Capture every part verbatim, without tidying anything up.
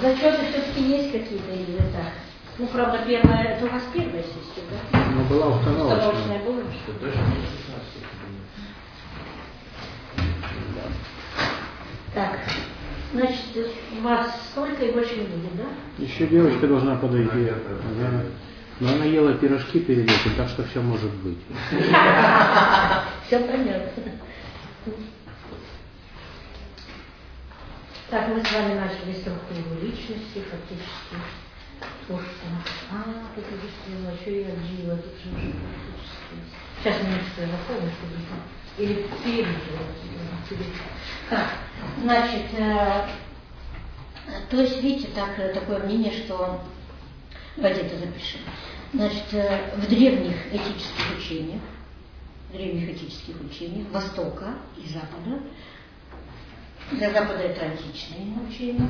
Зачеты все-таки есть какие-то или так? Ну, правда, первая, это у вас первая сессия, да? Ну, была установочная. Установочная была? Что даже не шестнадцать. Так, значит, у вас столько и больше не будет, да? Еще девочка должна подойти. Ага. Но она ела пирожки перед этим, так что все может быть. Все понятно. Так, мы с вами начали структуру личности, фактически. Слушайте, а, тут объяснила, еще и отжила, тут же уже фактически. Сейчас минутку я запомню, чтобы там. Или переведу. Так, значит, э, то есть, видите, так, такое мнение, что, давайте это запишем. Значит, э, в древних этических учениях, в древних этических учениях Востока и Запада, для Запада это античные учения,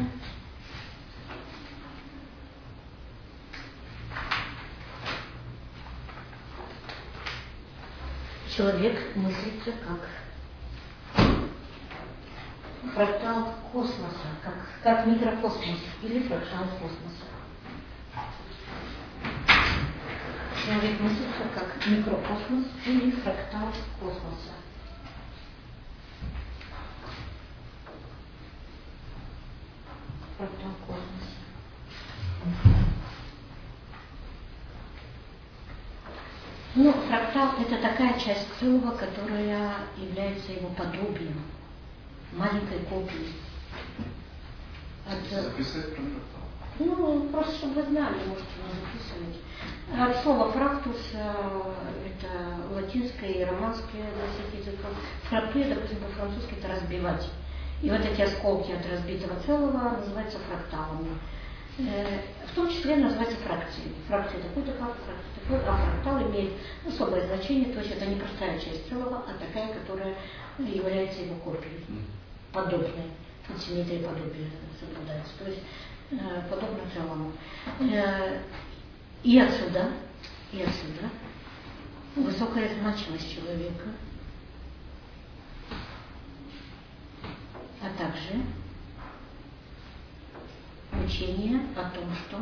человек мыслится как фрактал космоса, как, как микрокосмос или фрактал космоса. Человек мыслится как микрокосмос или фрактал космоса. Фрактал космоса. Ну, фрактал – это такая часть целого, которая является его подобием, маленькой копией. От... Записать про фрактал? Ну, просто чтобы вы знали, можете не записывать. От слова фрактус – это латинское и романское для всех языков. Фракты, допустим, по-французски – это разбивать. И вот эти осколки от разбитого целого называются фракталами. В том числе называется фракцией. Фракция такой-то, как фракция такой, а фрактал имеет особое значение, то есть это не простая часть целого, а такая, которая является его копией, подобной. Тут симметрия подобия соблюдается, то есть подобно целому. И отсюда, и отсюда высокая значимость человека, а также учение о том, что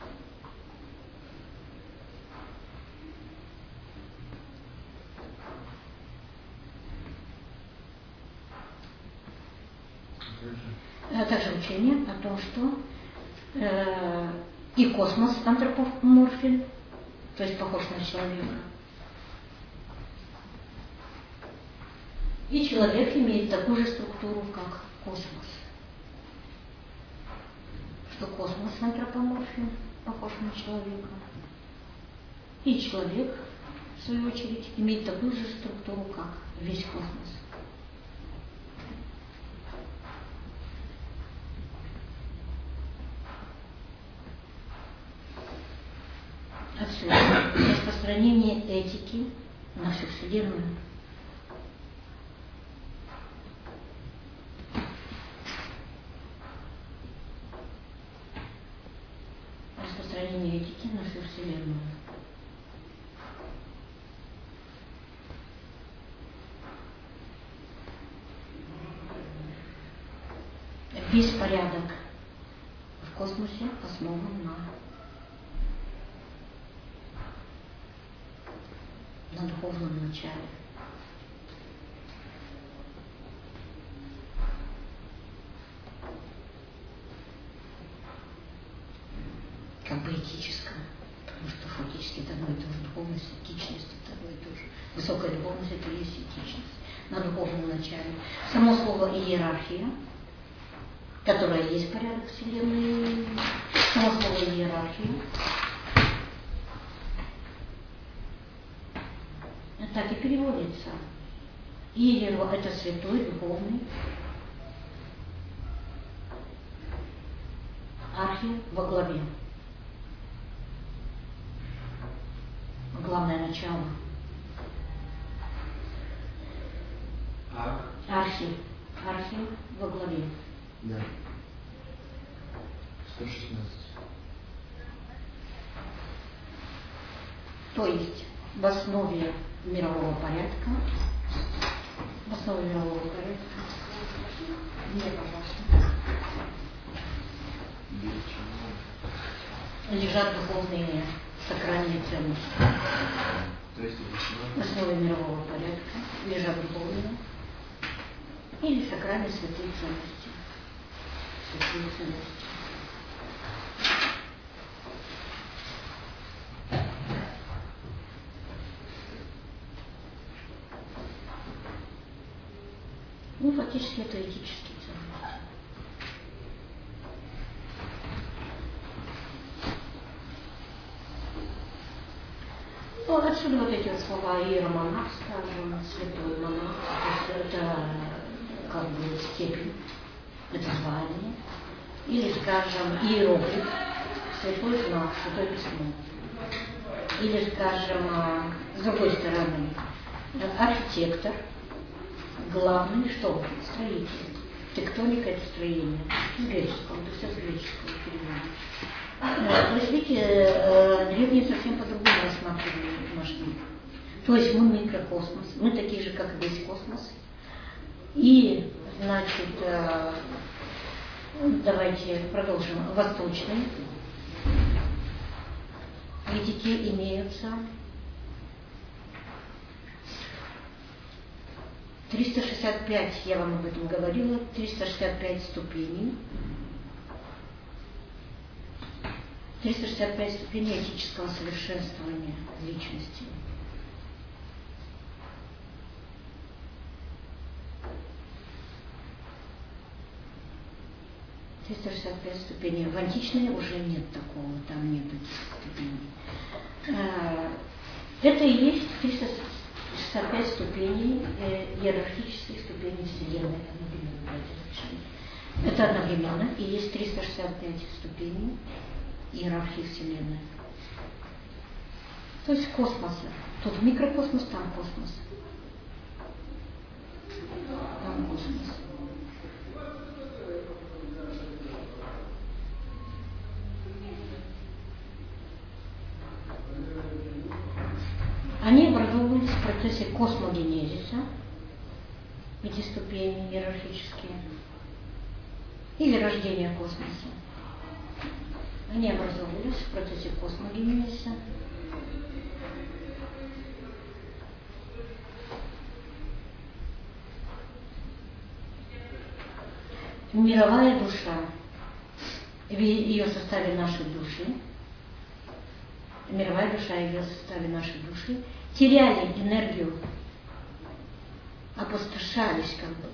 а также учение о том, что э, и космос антропоморфен, то есть похож на человека, и человек имеет такую же структуру, как космос. Что космос антропоморфен, похож на человека. И человек, в свою очередь, имеет такую же структуру, как весь космос. Отсюда распространение этики на всю Вселенную. Распространение этики на всю Вселенную. Весь порядок в космосе основан на, на духовном начале. Как бы этическом, потому что фактически это одно и то же. Духовность, этичность это одно и то же. Высокая духовность это и есть этичность на духовном начале. Само слово иерархия, которая есть порядок Вселенной, само слово иерархия, так и переводится. Иеро – это святой, духовный, архи – во главе. Главное начало. Арх. Архи. Архи во главе. Да. сто шестнадцать. То есть в основе мирового порядка, в основе мирового порядка, мне, пожалуйста, лежат духовные сакральные ценности. То есть В основе мирового порядка лежат духовные или сакральные святые ценности. Святые ценности. Ну, фактически это этические ценности. Ну, отсюда вот эти вот слова иеромонах, скажем, святой монах, то есть это как бы степень, это звание. Или, скажем, иероглиф, святой знак, святое письмо. Или, скажем, с другой стороны, архитектор, главный что? Строитель. Тектоника — это строение. С греческого, это все с греческого перевода. То есть, видите, древние совсем по-другому рассматривали наш мир. То есть мы микрокосмос, мы такие же, как и весь космос. И, значит, давайте продолжим. Восточные ведики имеются триста шестьдесят пять, я вам об этом говорила, триста шестьдесят пять ступеней. триста шестьдесят пять ступеней этического совершенствования личности. триста шестьдесят пять ступеней. В античной уже нет такого, там нет этих ступеней. Это и есть триста шестьдесят пять ступеней иерархических ступеней Вселенной. Это одновременно. И есть триста шестьдесят пять ступеней иерархии Вселенной. То есть космоса. Тут микрокосмос, там космос. Там космос. Они образовывались в процессе космогенезиса, эти ступени иерархические, или рождения космоса. Они образовывались в процессе космогенезиса. Мировая душа, в ее составе нашей души, мировая душа и ее составе нашей души теряли энергию, опустошались как бы.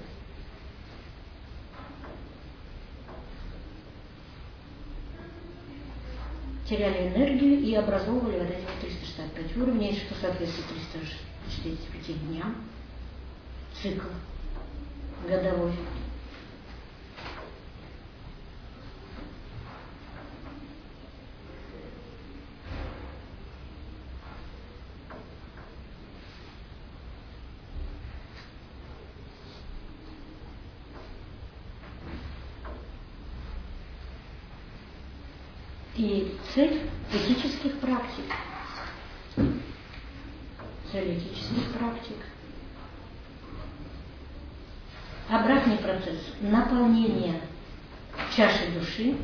Теряли энергию и образовывали вот эти триста шестьдесят пять уровней, что соответствует триста шестидесяти пяти дням, цикл годовой. И цель этических практик, цель этических практик, обратный процесс наполнения чаши души,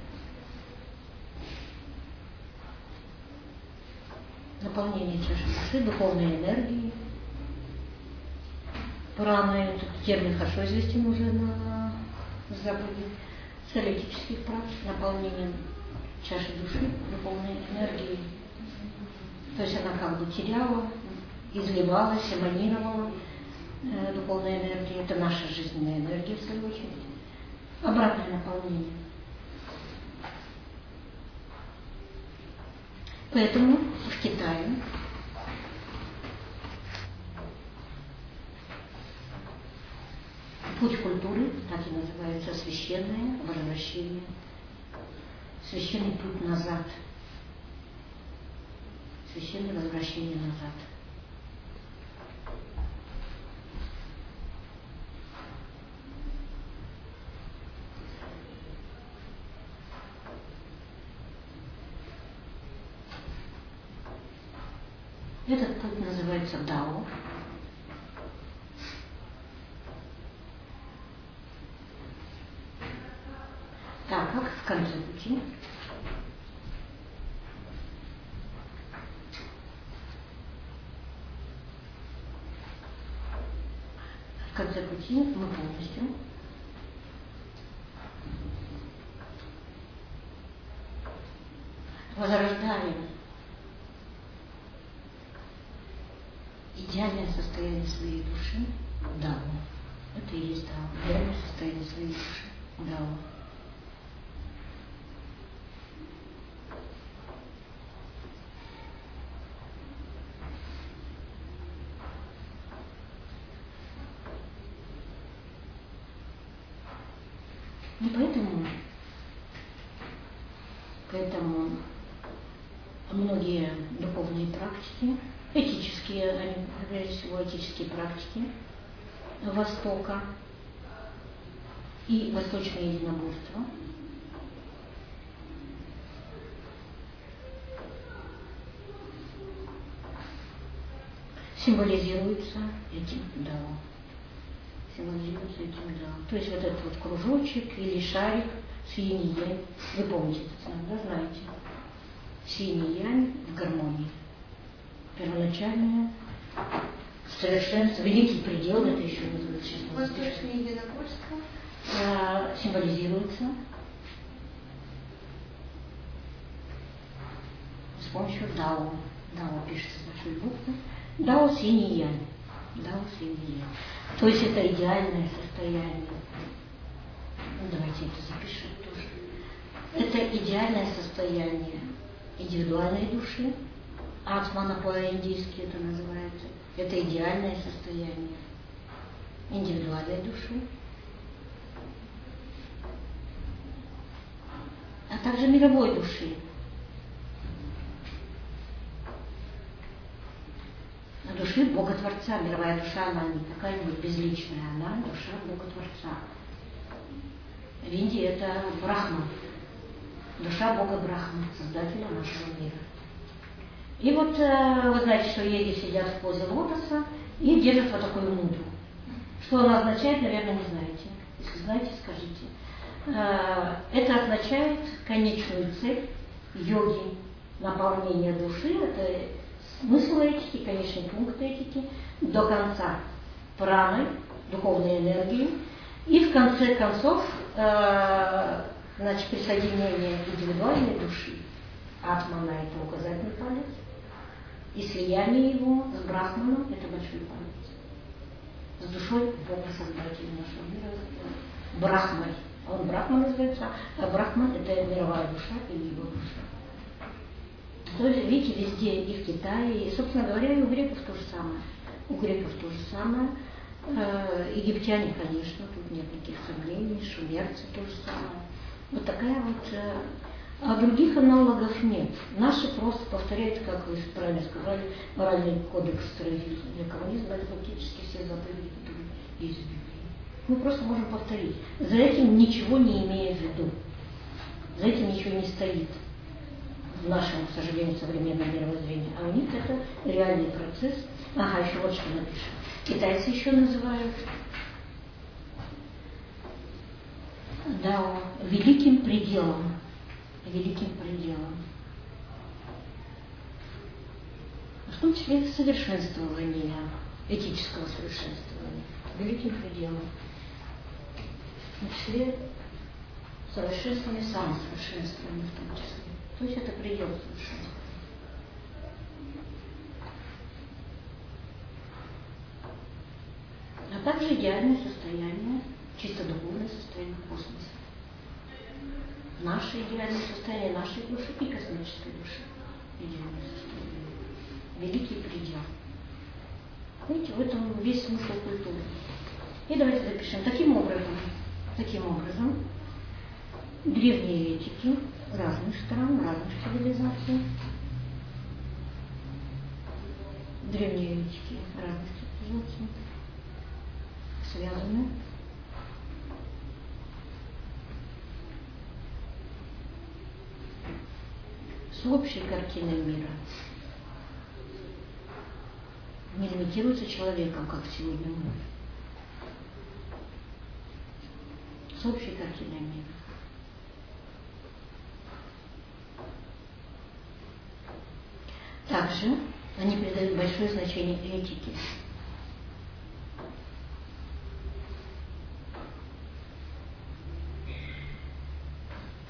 наполнение чаши души духовной энергией. Прана, этот термин хорошо известен уже на Западе. Цель этических практик наполнение чаши души духовной энергии. То есть она как бы теряла, изливалась, эманировала э, духовная энергия. Это наша жизненная энергия, в свою очередь. Обратное наполнение. Поэтому в Китае путь культуры, так и называется, священное возвращение. Священный путь назад. Священное возвращение назад. Этот путь называется Дао. Так как в конце пути конце пути мы полностью возрождаем идеальное состояние своей души, дао. Это и есть дао, идеальное состояние своей души, дао. И поэтому, поэтому многие духовные практики, этические, они, прежде всего, этические практики Востока и восточное единоборство символизируются этим дао. Символизируется этим дао. То есть вот этот вот кружочек или шарик с инь и янь, вы помните этот знак, да, знаете? Синь и янь в гармонии. Первоначальное совершенство, великий предел, это еще называется сейчас. Восточное единоборство а, символизируется с помощью дао. Дао пишется с большой буквы. Дао синь и янь. Дао синь и янь. То есть это идеальное состояние. Ну, давайте это запишем тоже. Это идеальное состояние индивидуальной души. Атмана по-индийски это называется. Это идеальное состояние индивидуальной души. А также мировой души. Души Бога-Творца. Мировая душа, она не какая-нибудь безличная, она душа Бога-Творца. В Индии это Брахма. Душа Бога Брахма, создателя нашего мира. И вот вы знаете, что йоги сидят в позе лотоса и держат вот такую мудру. Что она означает, наверное, не знаете. Если знаете, скажите. Это означает конечную цель йоги, наполнение души. Это смысл этики, конечный пункт этики, до конца праны, духовной энергии. И в конце концов, значит, присоединение индивидуальной души, атмана это указательный палец, и слияние его с брахманом это большой палец. С душой Бога Создателя нашего мира, брахмой. Он брахман называется, а брахман это мировая душа или его душа. То есть, видите, везде, и в Китае, и, собственно говоря, и у греков то же самое. У греков то же самое. Э, египтяне, конечно, тут нет никаких сомнений, шумерцы то же самое. Вот такая вот... Э, а других аналогов нет. Наши просто повторяют, как вы правильно сказали, моральный кодекс для коммунизма, это фактически все заповеди, которые есть в Библии. Мы просто можем повторить. За этим ничего не имея в виду. За этим ничего не стоит. В нашем, к сожалению, современном мировоззрении. А у них это реальный процесс. Ага, еще вот что напишем. Китайцы еще называют дао великим пределом. Великим пределом. В том числе совершенствование, этического совершенствования. Великим пределом. В том числе совершенствование, самосовершенствование в том числе. То есть это предел совершенства. А также идеальное состояние, чисто духовное состояние космоса. Наше идеальное состояние нашей души и космической души. Идеальное состояние. Великий предел. Видите, в этом весь смысл культуры. И давайте запишем. Таким образом, таким образом, древние этики разных стран, разных цивилизаций, древние этики разных цивилизаций связаны с общей картиной мира. Не лимитируется человеком, как сегодня мы. С общей картиной мира. Также они придают большое значение этике.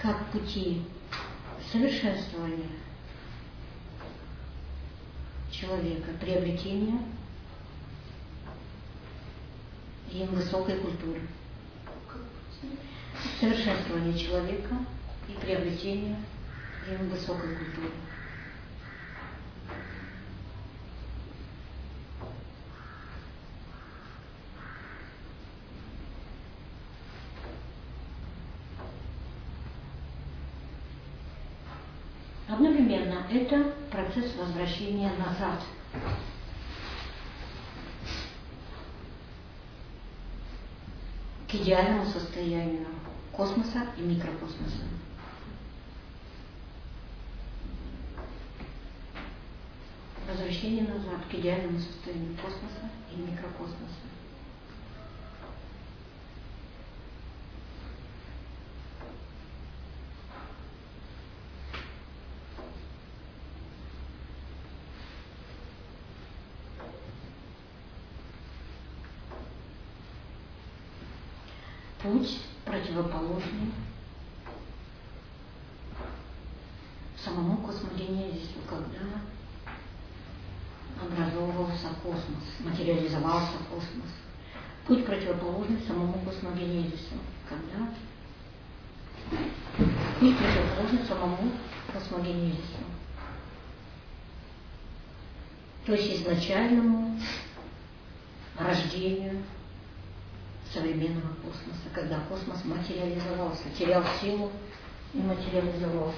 как пути совершенствования человека, приобретения им высокой культуры. Совершенствование человека и приобретение им высокой культуры. Одновременно это процесс возвращения назад. К идеальному состоянию космоса и микрокосмоса. Возвращение назад к идеальному состоянию космоса и микрокосмоса. Путь противоположный самому космогенезису, когда образовывался космос, материализовался космос. Путь противоположный самому космогенезису, когда путь противоположный самому космогенезису. То есть изначальному рождению современного космоса, когда космос материализовался, терял силу и материализовался.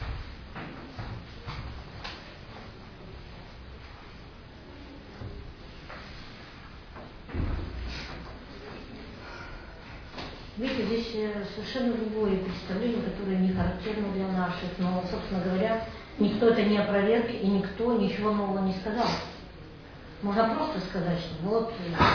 Видите, здесь совершенно другое представление, которое не характерно для наших, но, собственно говоря, никто это не опроверг и никто ничего нового не сказал. Можно просто сказать, что вот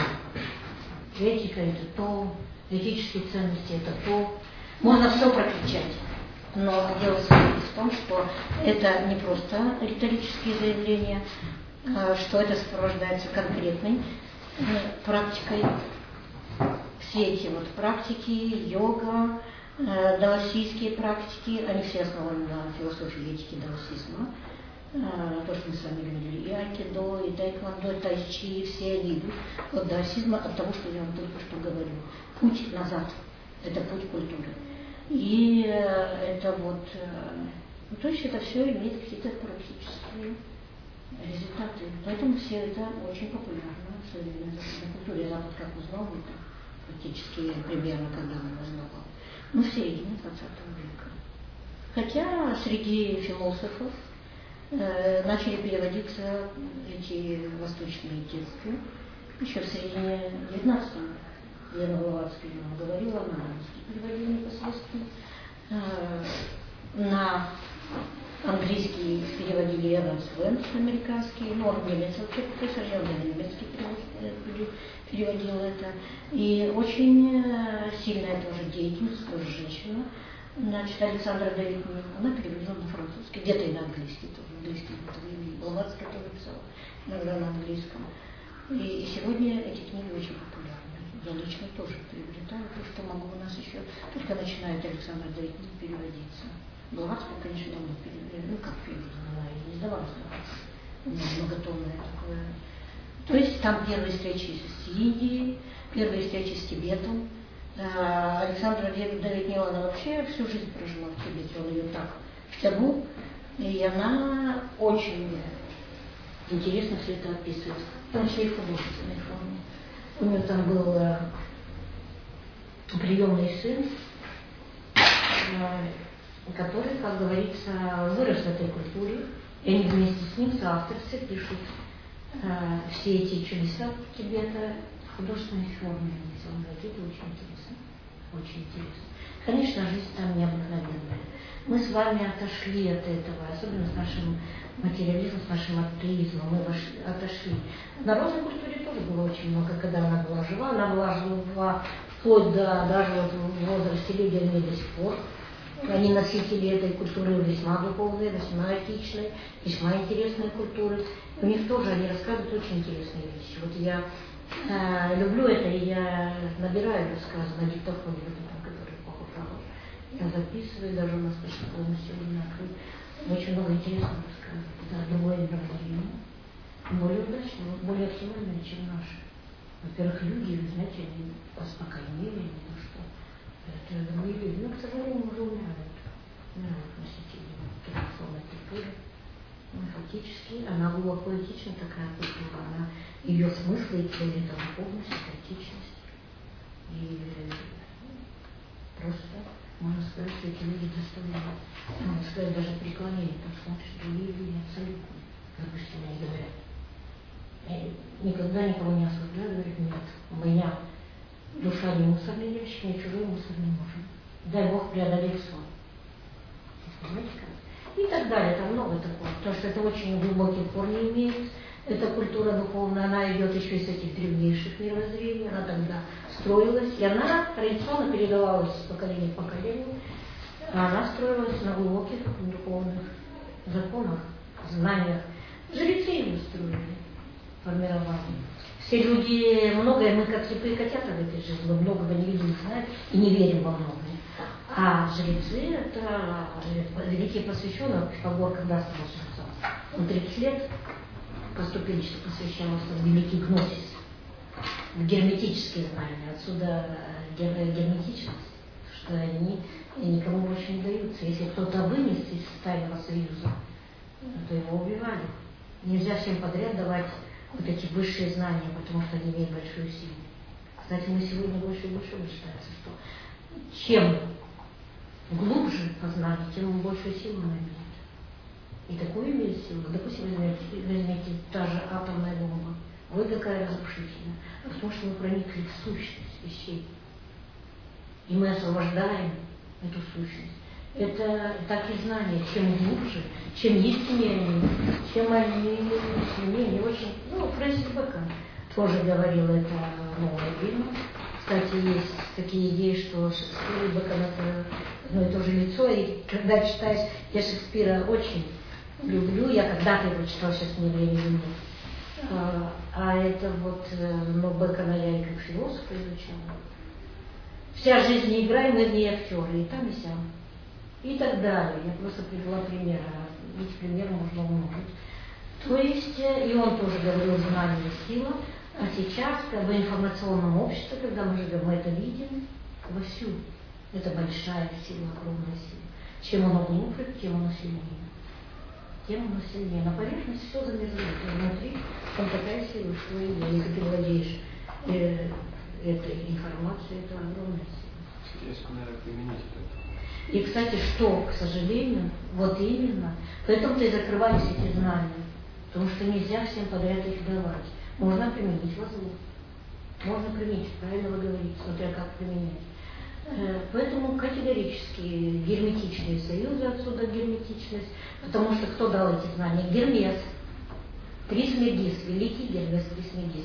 этика это то, этические ценности это то. Можно все прокричать, но дело состоит в том, что это не просто риторические заявления, что это сопровождается конкретной практикой. Все эти вот практики, йога, даосистские практики, они все основаны на философии этики даосизма. То, что мы с вами говорили, и айкидо, и тайквондо, и тайчи, все они идут от даосизма, от того, что я вам только что говорю. Путь назад – это путь культуры. И это вот, ну, то есть это все имеет какие-то практические результаты. Поэтому все это очень популярно в современной западной культуре. Запад, как узнал, это практически примерно, когда он узнавал. Ну, в середине двадцатого века. Хотя среди философов э, начали переводиться эти восточные тексты еще в середине девятнадцатого века. Лена Блаватская говорила, на русский переводили непосредственно. Э, на английский переводили Эванс Венс, американский, ну, он немец вообще профессор, я на немецкий перевод, переводила это. И очень сильная тоже деятельность, тоже женщина. Значит, Александра Давидовна, она переводила на французский, где-то и на английский тоже. Английский и Блаватская тоже писала, иногда на английском. И, и сегодня эти книги очень популярны. Я лично тоже приобретаю то, что могу у нас еще. Только начинает Александра Давидовна переводиться. Блаватская, конечно, давно переводила, ну как переводила, она и не сдавалась, многотомное такое. То есть там первые встречи с Индией, первые встречи с Тибетом. Александра Давидовна, она вообще всю жизнь прожила в Тибете, он ее так втянул, и она очень интересно все это описывает, в том числе и в художественной форме. У нее там был приемный сын, который, как говорится, вырос в этой культуре, и они вместе с ним, соавторцы, пишут э, все эти чудеса Тибета в художественной форме. Это очень интересно. Очень интересно. Конечно, жизнь там необыкновенная. Мы с вами отошли от этого, особенно с нашим материализмом, с нашим атеизмом. Мы вошли, отошли. В народной культуре тоже было очень много, когда она была жива. Она была жива вплоть до даже вот в возрасте людей до сих пор. Они носители этой культуры весьма духовной, весьма этичной, весьма интересной культуры. У них тоже они рассказывают очень интересные вещи. Вот я э, люблю это, и я набираю рассказы на диктофоне, вот этом, который покупала. Я записываю, даже у нас по-школам сегодня открыт. Очень много интересного рассказывать. Это другое мировоззрение. Более удачное, более оптимальное, чем наше. Во-первых, люди, вы знаете, они поспокойнее, не то что. Это другие люди. Но, к сожалению, уже умирают. Умирают носители традиционной культуры. Ну, фактически, она глубоко этична, такая культура. Она, ее смысл и цель — это духовность, это этичность. И просто можно сказать, что эти люди доставляют, можно сказать, даже преклонение, так смотришь, другие люди абсолютно, допустим, они говорят. Я никогда никого не осуждаю, говорят, нет, у меня душа не мусорный ящик, ни чужой мусор не нужен. Дай Бог преодолеть свой. Понимаете как? И так далее, там много такого, потому что это очень глубокие корни имеет. Эта культура духовная, она идет еще из этих древнейших мировоззрений, она тогда строилась, и она традиционно передавалась с поколения в поколение, а она строилась на глубоких духовных законах, знаниях. Жрецы ее строили, формировали. Все люди, многое, мы как слепые котята в этой жизни, мы многого не видим, знаем и не верим во многое. А жрецы — это великие посвященные. Пифагор когда стал жрецом? Он тридцать лет поступенчески посвящался в великий гносис, в герметические знания. Отсюда герметичность, что они никому больше не даются. Если кто-то вынес из тайного союза, то его убивали. Нельзя всем подряд давать вот эти высшие знания, потому что они имеют большую силу. Кстати, мы сегодня больше и больше считается, что чем глубже познание, тем большую силу она имеет. И такую имеет силу. Допустим, возьмите, возьмите та же атомная бомба. Ой, какая разрушительная. Потому что мы проникли в сущность вещей. И мы освобождаем эту сущность. Это так и знания. Чем глубже, чем истиннее они, чем они сильнее, не очень. Ну, Фрэнсис Бэкон тоже говорил это новое время. Кстати, есть такие идеи, что Шекспир и Бэкон — это одно и то же лицо. И когда читаешь, я Шекспира очень люблю, я когда-то его читала, сейчас мне времени нет. А, а это вот, но Бэкона я и как философа изучала. Вся жизнь не играем, мы в ней актеры, и там, и сям. И так далее. Я просто привела пример, ведь пример можно умножить. То есть, и он тоже говорил, знание — сила. А сейчас, как бы, в информационном обществе, когда мы живем, мы это видим вовсю. Это большая сила, огромная сила. Чем оно глубже, тем оно сильнее. Тем оно сильнее. На поверхности все замерзает, а внутри там такая сила, что и если ты владеешь э, этой информацией, это огромная сила. Интересно, наверное, применить это. И, кстати, что, к сожалению, вот именно, поэтому-то и закрывались эти знания, потому что нельзя всем подряд их давать. Можно применить во зло. Можно применить, правильно вы говорите, смотря как применять. Поэтому категорически герметичные союзы, отсюда герметичность, потому что кто дал эти знания? Гермес, Трисмегис, великий Гермес Трисмегис.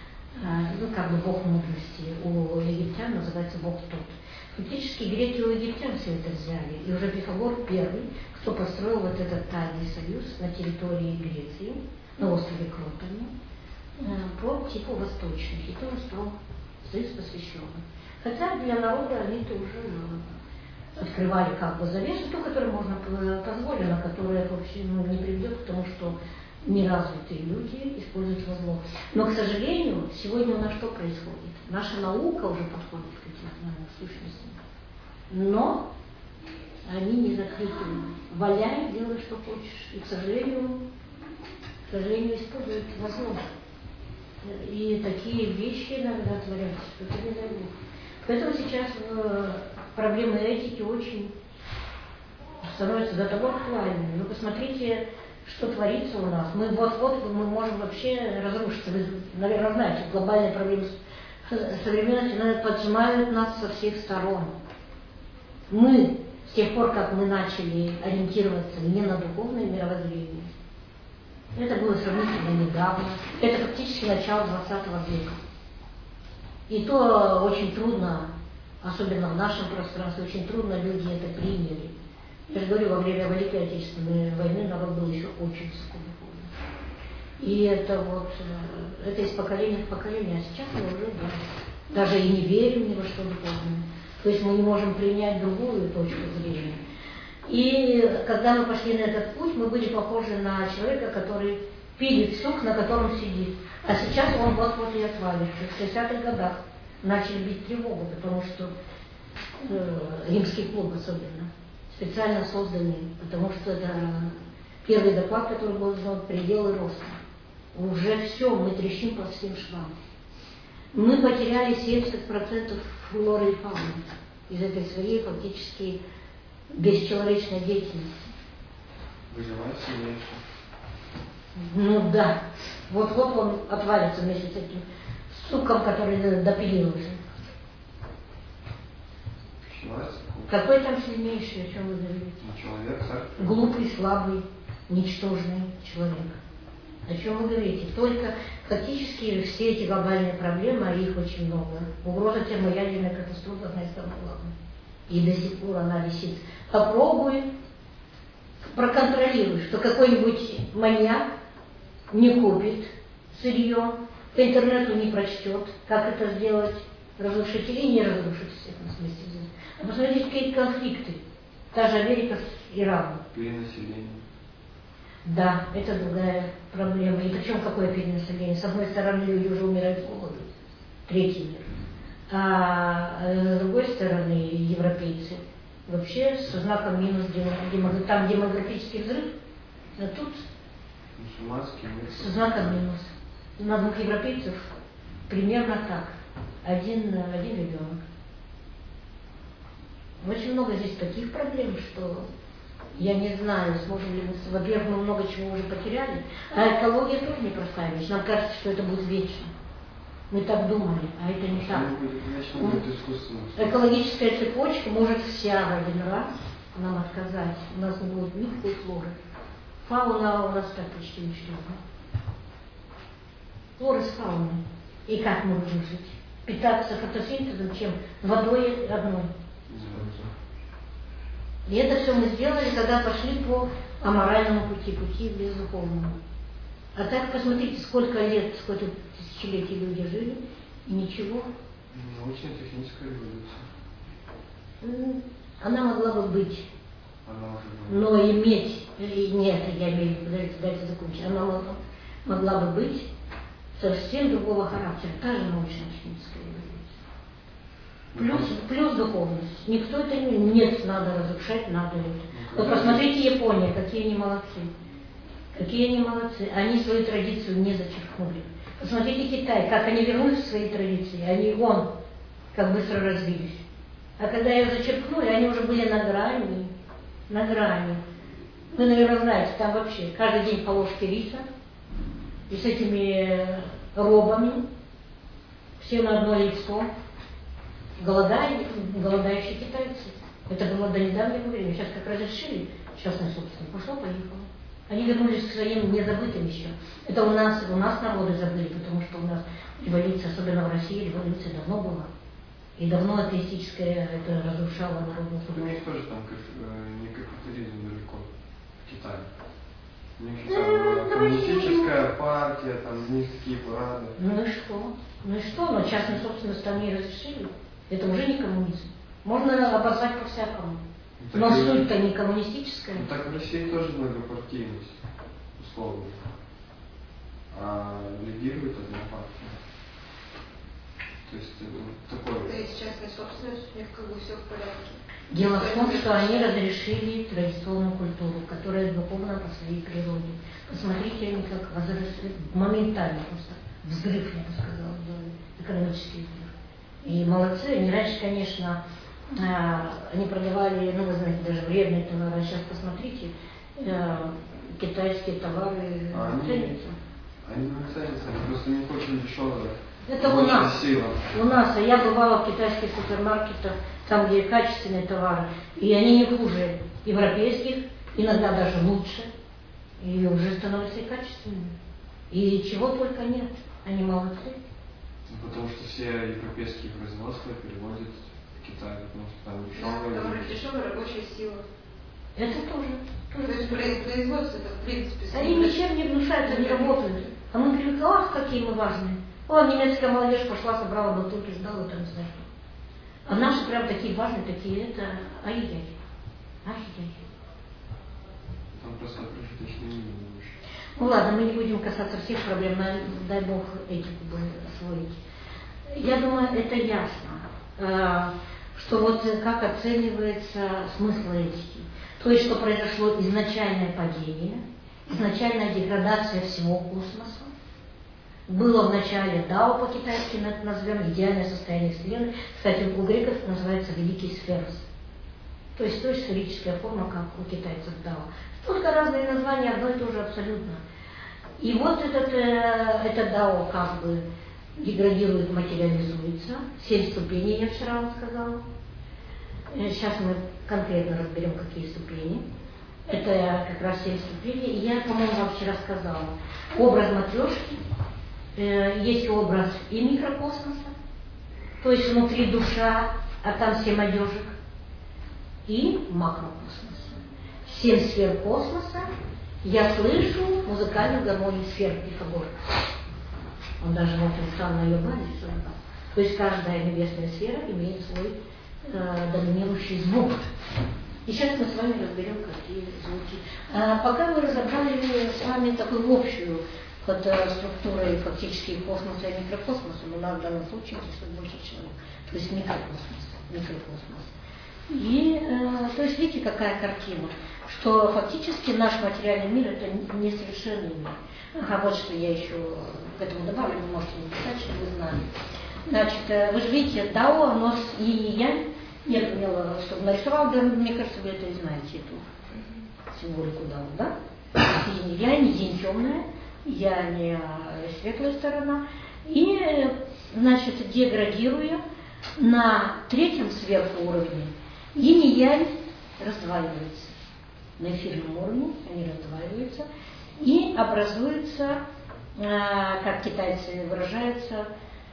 Ну, как бы бог мудрости. У египтян называется бог тот. Фактически греки у египтян все это взяли. И уже Пифагор первый, кто построил вот этот тайный союз на территории Греции, на острове Кротоне, по типу восточных. И тоже стал союз посвященный. Хотя для народа они тоже открывали как бы завесу, ту, которую можно позволено, которая вообще ну, не приведет к тому, что неразвитые люди используют во зло. Но, к сожалению, сегодня у нас что происходит? Наша наука уже подходит к этим знаниям, сущностям. Но они не закрыты. Валяй, делай, что хочешь. И, к сожалению, к сожалению, используют во зло. И такие вещи иногда творятся, что это не дай Бог. Поэтому сейчас проблемы этики очень становятся до того актуальными. Вы посмотрите, что творится у нас. Мы вот-вот мы можем вообще разрушиться. Вы, наверное, знаете, глобальные проблемы современности поджимают нас со всех сторон. Мы, с тех пор, как мы начали ориентироваться не на духовное мировоззрение, это было сравнительно недавно, это фактически начало двадцатого века. И то очень трудно, особенно в нашем пространстве, очень трудно люди это приняли. Я же говорю, во время Великой Отечественной войны народ был еще очень высокодуховный. И это вот, это из поколения в поколение, а сейчас мы уже да, даже и не верим ни во что духовное. То есть мы не можем принять другую точку зрения. И когда мы пошли на этот путь, мы были похожи на человека, который пилит сук, на котором сидит. А сейчас он вот-вот и отвалится. В шестидесятых годах начали бить тревогу, потому что э, римский клуб особенно, специально созданный, потому что это первый доклад, который был сделан, пределы роста. Уже все, мы трещим по всем швам. Мы потеряли семьдесят процентов флоры и фауны из этой своей фактически бесчеловечной деятельности. Выживать сильнейший. Ну да. Вот-вот он отвалится вместе с этим суком, который допилил уже. Какой там сильнейший, о чем вы говорите? Человек, царь. Глупый, слабый, ничтожный человек. О чем вы говорите? Только фактически все эти глобальные проблемы, а их очень много. Угроза термоядерной катастрофы, одна из самых главных. И до сих пор она висит. Попробуй, проконтролируй, что какой-нибудь маньяк не купит сырье, по интернету не прочтет, как это сделать, разрушить или не разрушить всех на смысле. А посмотрите, какие конфликты. Та же Америка с Ираном. Перенаселение. Да, это другая проблема. И причем какое перенаселение? С одной стороны, люди уже умирают с голоду. Третий мир. А с другой стороны, европейцы вообще со знаком минус, там демографический взрыв, а тут со знаком минус. На двух европейцев примерно так. Один, один ребенок. Очень много здесь таких проблем, что я не знаю, сможем ли мы, во-первых, мы много чего уже потеряли, а экология тоже непростая вещь. Нам кажется, что это будет вечно. Мы так думали, а это не так. Экологическая цепочка может вся в один раз нам отказать. У нас не будет никакой флоры. Фауна у нас так почти уничтожена. Флора с фауной. И как мы будем жить? Питаться фотосинтезом чем? Водой одной. И это все мы сделали, когда пошли по аморальному пути, пути бездуховному. А так посмотрите, сколько лет, сколько тысячелетий люди жили, и ничего. Научно-техническая эволюция. Она могла бы быть. Она уже была. Но иметь, нет, я имею в виду, дайте, дайте закончить, она могла, могла бы быть совсем другого характера, та же научно-техническая эволюция. Плюс, плюс духовность. Никто это не... Нет, надо разрушать, надо это. Вот посмотрите Япония, какие они молодцы. Какие они молодцы. Они свою традицию не зачеркнули. Посмотрите Китай, как они вернулись к своей традиции. Они вон, как быстро развились. А когда ее зачеркнули, они уже были на грани. На грани. Вы, наверное, знаете, там вообще каждый день по ложке риса. И с этими робами. Все на одно лицо. Голодают, голодающие китайцы. Это было до недавнего времени. Сейчас как разрешили частной собственности. Пошло-поехало. Они вернулись к своим незабытым еще. Это у нас, у нас народы забыли, потому что у нас революция, особенно в России, революция давно была. И давно атеистическая это разрушало народную судьбу. У них тоже там не капитализм далеко, в Китае. У них там коммунистическая партия, там низкие парады. Ну и что? Ну и что? Но частную собственность там не разрешили. Это уже не коммунизм. Можно обозвать по-всякому. Ну, но и... суть-то не коммунистическая. Ну так в России тоже многопартийность, условно. А лидирует одна партия. То есть ну, такое. То есть частная собственность, у них как бы все в порядке. Дело в том, что они разрешили традиционную культуру, которая духовна по своей природе. Посмотрите, они как возросли моментально просто. Взрыв, я бы сказала, экономический взрыв. И молодцы, они раньше, конечно, они продавали, ну вы знаете, даже вредные товары. А сейчас посмотрите, китайские товары а ценятся. Они не ценятся, они просто не очень дешевые. Это у нас. Сила. У нас. А я бывала в китайских супермаркетах, там, где качественные товары, и они не хуже европейских, иногда даже лучше, и уже становятся и качественными. И чего только нет. Они молодцы. Потому что все европейские производства переводят в Китай, потому что там дешевая. Да, там дешевая рабочая сила. Это тоже. тоже. То есть производство это в принципе. Они ничем не внушают, они работают. А мы привыкли, ах, какие мы важные. О, немецкая молодежь пошла, собрала бутылки, сдала, там, не знаю что. А наши прям такие важные, такие, это ай-яй. Ай-яй. Там просто прожиточный минимум. Ну ладно, мы не будем касаться всех проблем, дай Бог этику бы освоить. Я думаю, это ясно, что вот как оценивается смысл этики. То есть, что произошло изначальное падение, изначальная деградация всего космоса. Было в начале дао, по-китайски мы это назовем, идеальное состояние Вселенной. Кстати, у греков это называется великий сферос. То есть, то есть сферическая форма, как у китайцев дао. Только разные названия, одно и то же абсолютно. И вот этот, э, это дао как бы деградирует, материализуется. Семь ступеней, я вчера вам сказала. Сейчас мы конкретно разберем, какие ступени. Это как раз семь ступеней. И я, по-моему, вам вчера сказала. Образ матрешки. Э, есть образ и микрокосмоса. То есть внутри душа, а там семь одежек. И макрокосмоса. Семь сфер космоса. Я слышу музыкальную гармонию сфер Пифагора. Он даже вот написал на ее базе. То есть каждая небесная сфера имеет свой э, доминирующий звук. И сейчас мы с вами разберем, какие звуки. А пока мы разобрали с вами такую общую под э, структурой фактически космоса и микрокосмоса, но нам в данном случае интересует больше человек. То есть микрокосмос. микрокосмос. И, э, то есть, видите, какая картина, что фактически наш материальный мир – это несовершенный мир. Ага, вот что я еще к этому добавлю, вы можете написать, что вы знали. Значит, э, вы же видите, дао, оно с инь и янь, нет, чтобы нарисовал, да, мне кажется, вы это и знаете, эту символику дао, да? Инь и янь, инь темная, янь светлая сторона. И, значит, деградируя на третьем сверху уровне, инь и янь раздваиваются. На эфирном уровне они раздваиваются и образуются, как китайцы выражаются,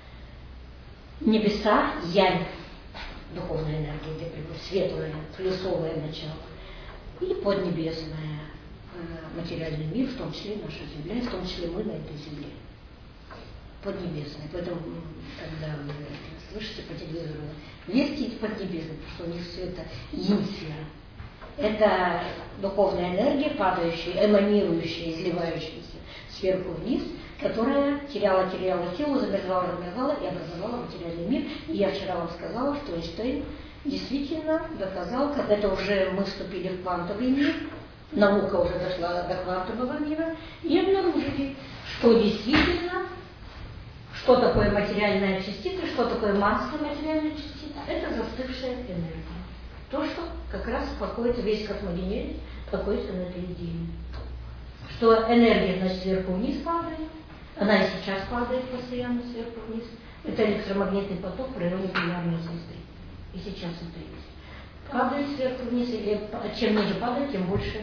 небеса янь, духовная энергия, где приходит светлое, плюсовое начало, и поднебесное, материальный мир, в том числе наша Земля, и в том числе мы на этой Земле. Поднебесное. Поэтому, когда вы слышите по телевизору, верьте в поднебесное, потому что у них все это инь-сфера. Это духовная энергия, падающая, эманирующая, изливающаяся сверху вниз, которая теряла-теряла силу, замерзала, замерзала и образовала материальный мир. И я вчера вам сказала, что Эйнштейн действительно доказал, когда это уже мы вступили в квантовый мир, наука уже дошла до квантового мира, и обнаружили, что действительно, что такое материальная частица, что такое масса материальной частицы, это застывшая энергия. То, что как раз покоится весь космогенез, покоится на этой идее. Что энергия, значит, сверху вниз падает, она и сейчас падает постоянно сверху вниз. Это электромагнитный поток в районе полярной звезды. И сейчас это есть. Падает сверху вниз, или чем ниже падает, тем больше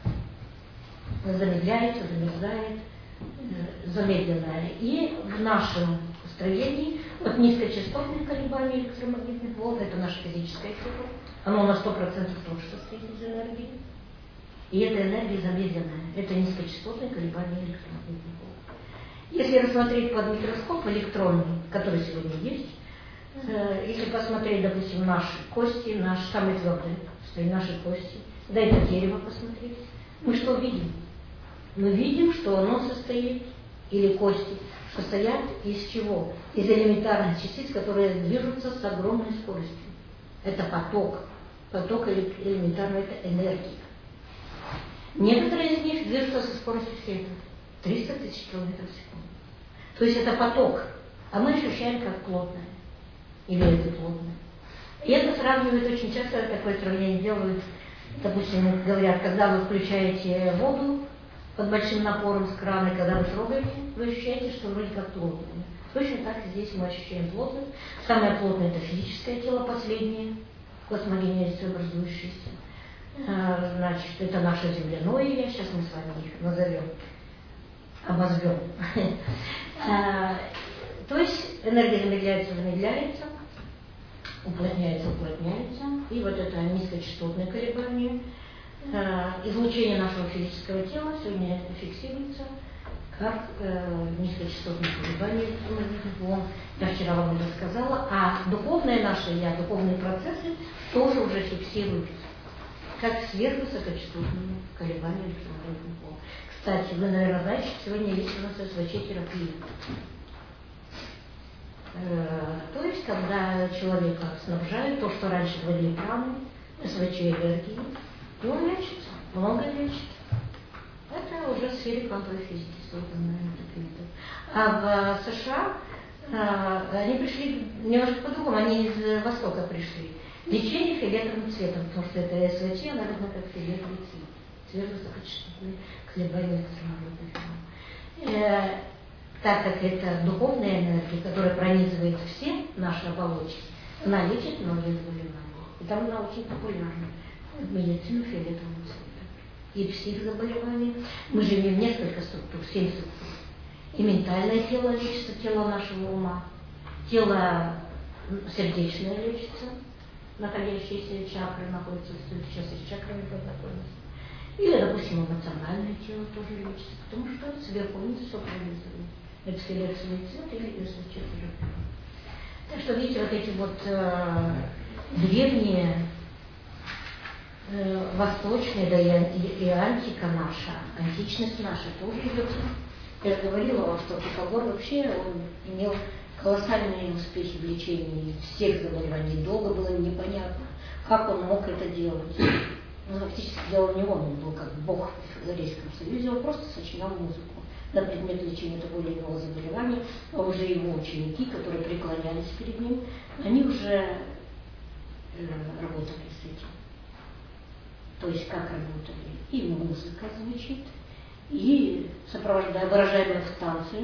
замедляется, замерзает, замедленное. И в нашем устроении вот низкочастотные колебания электромагнитных волн, это наша физическая тело, оно на сто процентов тоже состоит из энергии. И эта энергия замедленная, это низкочастотные колебания электромагнитных волн. Если рассмотреть под микроскоп электронный, который сегодня есть, э, если посмотреть, допустим, наши кости, наши самые твердые, наши кости, да это дерево посмотреть, мы что видим? Мы видим, что оно состоит, или кости, состоят из чего? Из элементарных частиц, которые движутся с огромной скоростью. Это поток. Поток элементарной, это энергия. Некоторые из них движутся со скоростью света. триста тысяч километров в секунду. То есть это поток. А мы ощущаем как плотное. Или это плотное. И это сравнивают очень часто, такое сравнение делают. Допустим, говорят, когда вы включаете воду под большим напором с крана, когда вы трогаете, вы ощущаете, что вроде как плотное. Точно так и здесь мы ощущаем плотность. Самое плотное – это физическое тело, последнее, космогенезис образующееся. Значит, это наше земляное я, сейчас мы с вами их назовем, обозрем. То есть энергия замедляется, замедляется, уплотняется, уплотняется, и вот это низкочастотное колебание, излучение нашего физического тела сегодня фиксируется как э, низкочастотные колебания электромагнитных волн. Я вчера вам это сказала. А духовное наше я, духовные процессы тоже уже фиксируют, как сверхвысокочастотные колебания электромагнитных волн. Кстати, вы, наверное, знаете, что сегодня есть у нас эс вэ че-терапия. Э, то есть, когда человека снабжают, то, что раньше говорили праны, эс вэ че-энергии, и он лечится, много лечит. Это уже в сфере квантовой физики созданная эта метод. А в США а, они пришли немножко по-другому, они из Востока пришли. Лечение фиолетовым цветом, потому что это эс вэ че, она равна как фиолетовый цвет. Сверхвысокочастотные колебания электромагнитных волн. Э, так как это духовная энергия, которая пронизывает все наши оболочки, она лечит многие заболевания. И там она очень популярна. Медицина фиолетовым цветом. И психозаболевания. Мы же имеем несколько структур, семь структур. И ментальное тело лечится, тело нашего ума. Тело сердечное лечится, находящиеся чакры находятся, сейчас и с чакрами познакомиться. Или, допустим, эмоциональное тело тоже лечится, потому что сверху вниз все пронизывает. Это фиолетовый цвет или эс вэ че. Так что, видите, вот эти вот э, древние восточная, да и, и, и антика наша, античность наша тоже идет. Я же говорила вам, что Пифагор вообще он имел колоссальные успехи в лечении всех заболеваний. Долго было непонятно, как он мог это делать. Ну, фактически делал не он, он был как бог в Филадельфийском союзе, он просто сочинял музыку на предмет лечения того или иного заболевания, а уже его ученики, которые преклонялись перед ним, они уже э, работали с этим. То есть как работали. И музыка звучит, и сопровождая, выражаемая в танце,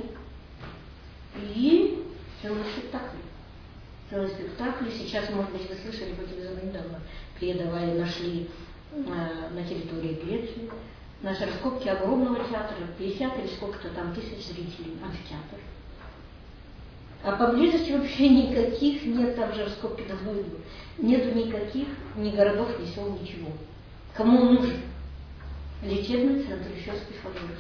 и целый спектакль. Целый спектакль. Сейчас, может быть, вы слышали по телевизору недавно, передавали, нашли э, на территории Греции наши раскопки огромного театра, пятьдесят или сколько-то там тысяч зрителей, амфитеатр. А поблизости вообще никаких нет, там же раскопки давно идут. Нету никаких ни городов, ни сел, ничего. Кому он нужен? Лечебный центр еще с Пифагором.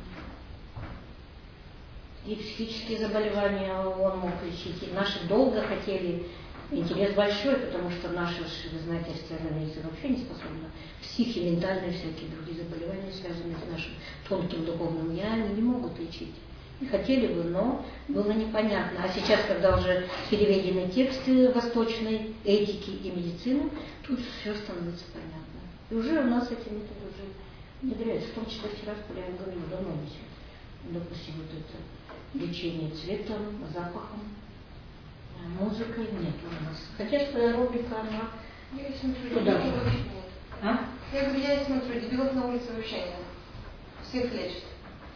И психические заболевания он мог лечить. И наши долго хотели, интерес большой, потому что наши, вы знаете, официальная медицина вообще не способна. Психи, ментальные всякие другие заболевания, связанные с нашим тонким духовным я, они не могут лечить. И хотели бы, но было непонятно. А сейчас, когда уже переведены тексты восточной этики и медицины, тут все становится понятно. И уже у нас эти методы уже внедряются. В том числе вчера в Полярном говорили, давно несет. Допустим, вот это лечение цветом, запахом, музыкой нет у нас. Хотя своя рубрика, она... Я смотрю, Куда? дебилов вообще нет. А? Я говорю, я смотрю, дебилов на улице вообще нет. Всех лечат.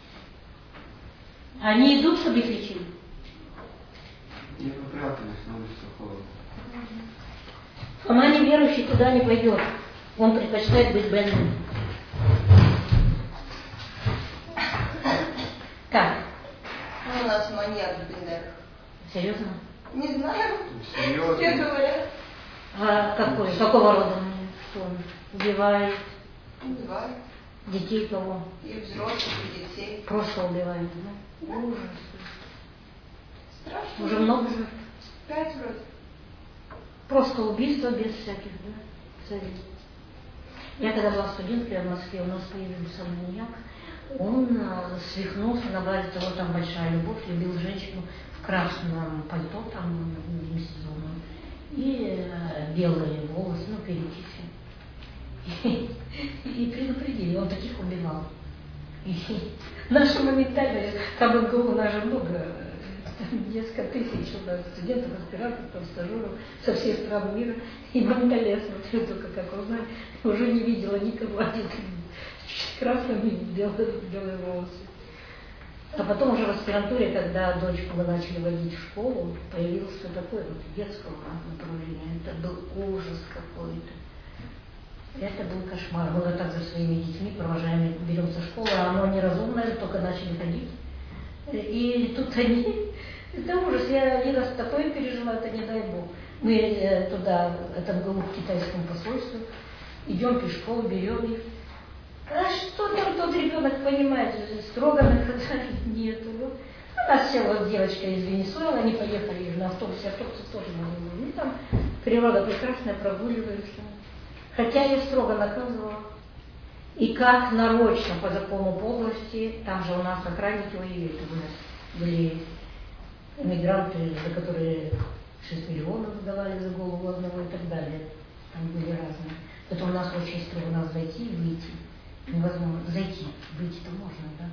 Они идут, чтобы их лечили? Не попрятались на улице холодно. Она неверующий туда не пойдет. Он предпочитает быть больным. Как? Ну, у нас маньяк в Бендерах. Серьезно? Не знаю. Серьезно? Все говорят. А какой? Какого рода маньяк? Что он убивает? Убивают. Детей кого? И взрослых, и детей. Просто убивает, да? Да. Ужас. Страшно. Уже много жертв. Пять вроде. Просто убийство без всяких, да, целей. Я когда была студенткой в Москве, у нас появился маньяк. Он э, свихнулся на базе того, там большая любовь, любил женщину в красном пальто, там демисезонном, и э, белые волосы, ну, перекиси. И, и предупредили, он таких убивал. И наши моментально, там в МГУ у нас же много, несколько тысяч у нас студентов, аспирантов, там, стажеров со всей стран мира. И моментально я смотрю только, как узнать, уже не видела никого одетых с красными белые, белые волосы. А потом уже в аспирантуре, когда дочку мы начали водить в школу, появилось все такое вот детского направления. Это был ужас какой-то. Это был кошмар. Мы вот так за своими детьми провожаем, берем со школы, а оно неразумное, только начали ходить. И тут они, это ужас, я один раз такое пережила, это не дай бог. Мы туда, это было в китайском посольстве, идем пешком, берем их, А что там тот ребенок понимает? Строго наказания нету. Она села, вот девочка из Венесуэлы, они поехали на автобусе, автобусы тоже не было. И там природа прекрасная, прогуливаются. Хотя я строго наказывала. И как нарочно по закону подлости, там же у нас охранники воевали, были эмигранты, за которые шесть миллионов давали за голову одного и так далее. Там были разные. Это у нас очень строго, у нас зайти и выйти. Невозможно. Зайти, выйти-то можно, да?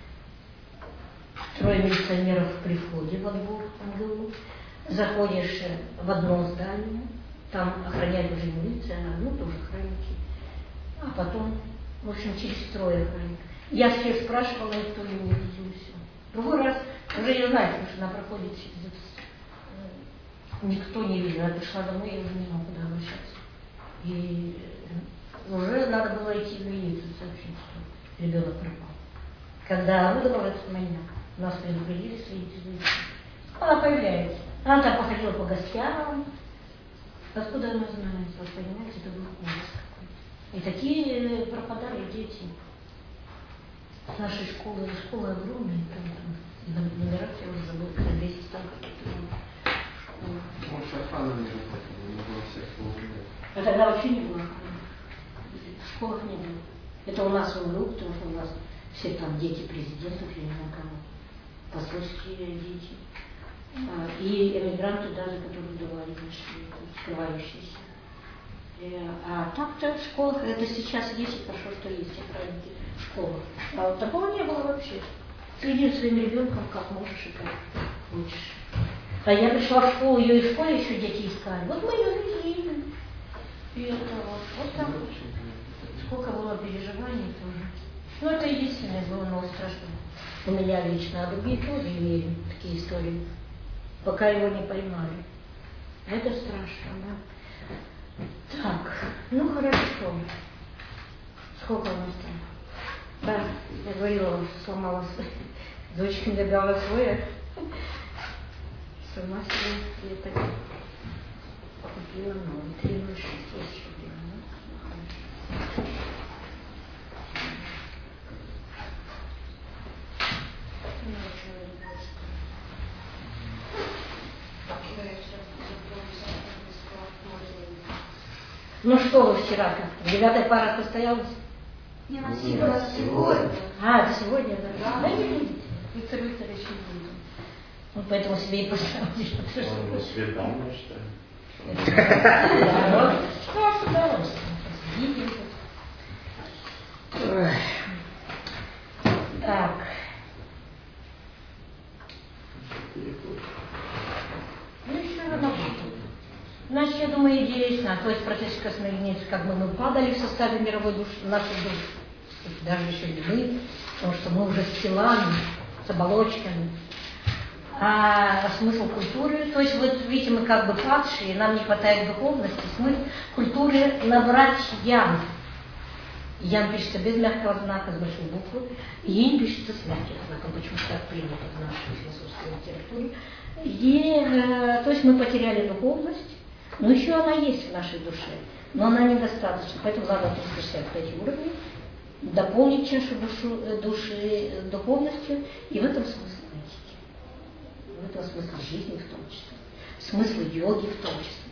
Трое милиционеров при входе во двор эм гэ у. Заходишь в одно здание, там охраняет уже милиция, ну тоже охранники. А потом, в общем, через трое охранников. Я всех спрашивала, никто не увидел, все. Другой раз, уже я знаю, потому что она проходит через это. Никто не видел. Я пришла домой, я уже не знала, куда обращаться. И уже надо было идти в милицию сообщить, что ребенок пропал. Когда выдавала это меня, нас предупредили, следите за этим. Она появляется. Она там походила по гостям. Откуда она знает? Вы понимаете, это был ужас какой-то. И такие пропадали дети. С нашей школы, школа огромная, там, там номера я уже забыла, когда двести там какие-то школы. Может, охрана не работала, не было всех служб. А тогда вообще не было охраны. В школах не было. Это у нас в МГУ, потому что у нас все там дети президентов, я не знаю кого, посольские дети. И эмигранты даже, которые давали наши скрывающиеся. А так-то в школах, это сейчас есть, и хорошо, что есть охранники в школах. А вот такого не было вообще. Следи за своим ребенком, как можешь и как хочешь. А я пришла в школу, ее и в школе еще дети искали. Вот мы ее видели. И это вот, вот так вот. Сколько было переживаний тоже. Ну, это единственное было, но страшно. У меня лично, а другие тоже имели такие истории, пока его не поймали. Это страшно, да. Так, ну хорошо. Сколько у нас там? Да, я говорила, сломалась. Дочка мне дала свое. Сама себе я так купила новый. три ноль шесть еще купила, да? Ну что вы вчера как-то? Девятая пара состоялась? Не на сегодня. сегодня. А, это сегодня, да? Да, да не будете. Виктор Викторович не будет. Вот поэтому себе и поставили. Ну, свидание, что ли? Да, с удовольствием. Так. Ну, еще работа. Значит, я думаю, идея ясна. То есть процесс космогенетики, как бы мы падали в составе мировой души, нашей души. Даже еще не мы, потому что мы уже с телами, с оболочками. А смысл культуры, то есть вот видите, мы как бы падшие, нам не хватает духовности, смысл культуры набрать ян. Ян пишется без мягкого знака, с большой буквы, Йин пишется с мягким знаком, почему так принято в нашей философской литературе. И, э, то есть мы потеряли духовность, но еще она есть в нашей душе, но она недостаточна, поэтому надо триста шестьдесят пять уровней, дополнить чашу душу, души духовностью, и в этом смысл этики. В этом смысл жизни в том числе, смысл йоги в том числе.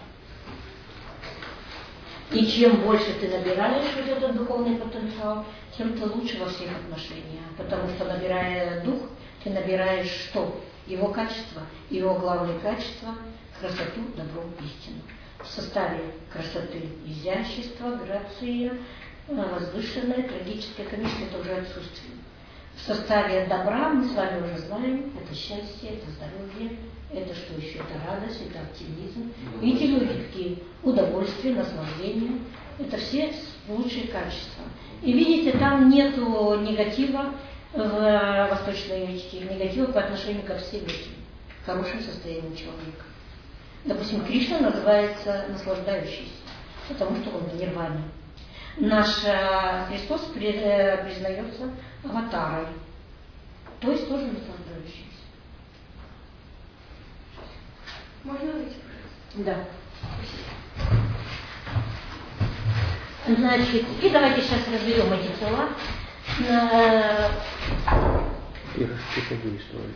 И чем больше ты набираешь вот этот духовный потенциал, тем ты лучше во всех отношениях. Потому что, набирая дух, ты набираешь что? Его качество, его главное качество – красоту, добро, истину. В составе красоты изящество, грация, возвышенное, трагическое, конечно, это уже отсутствие. В составе добра мы с вами уже знаем, это счастье, это здоровье, это что еще? Это радость, это оптимизм. Видите, люди такие, удовольствие, наслаждение. Это все лучшие качества. И видите, там нету негатива в восточной этике, негатива по отношению ко всем этим хорошим состояниям человека. Допустим, Кришна называется наслаждающийся, потому что он в нирване. Наш Христос признается аватарой, то есть тоже наслаждающийся. Можно выйти, пожалуйста? Да. Значит, и давайте сейчас разберем эти тела. Пирожки подействовали.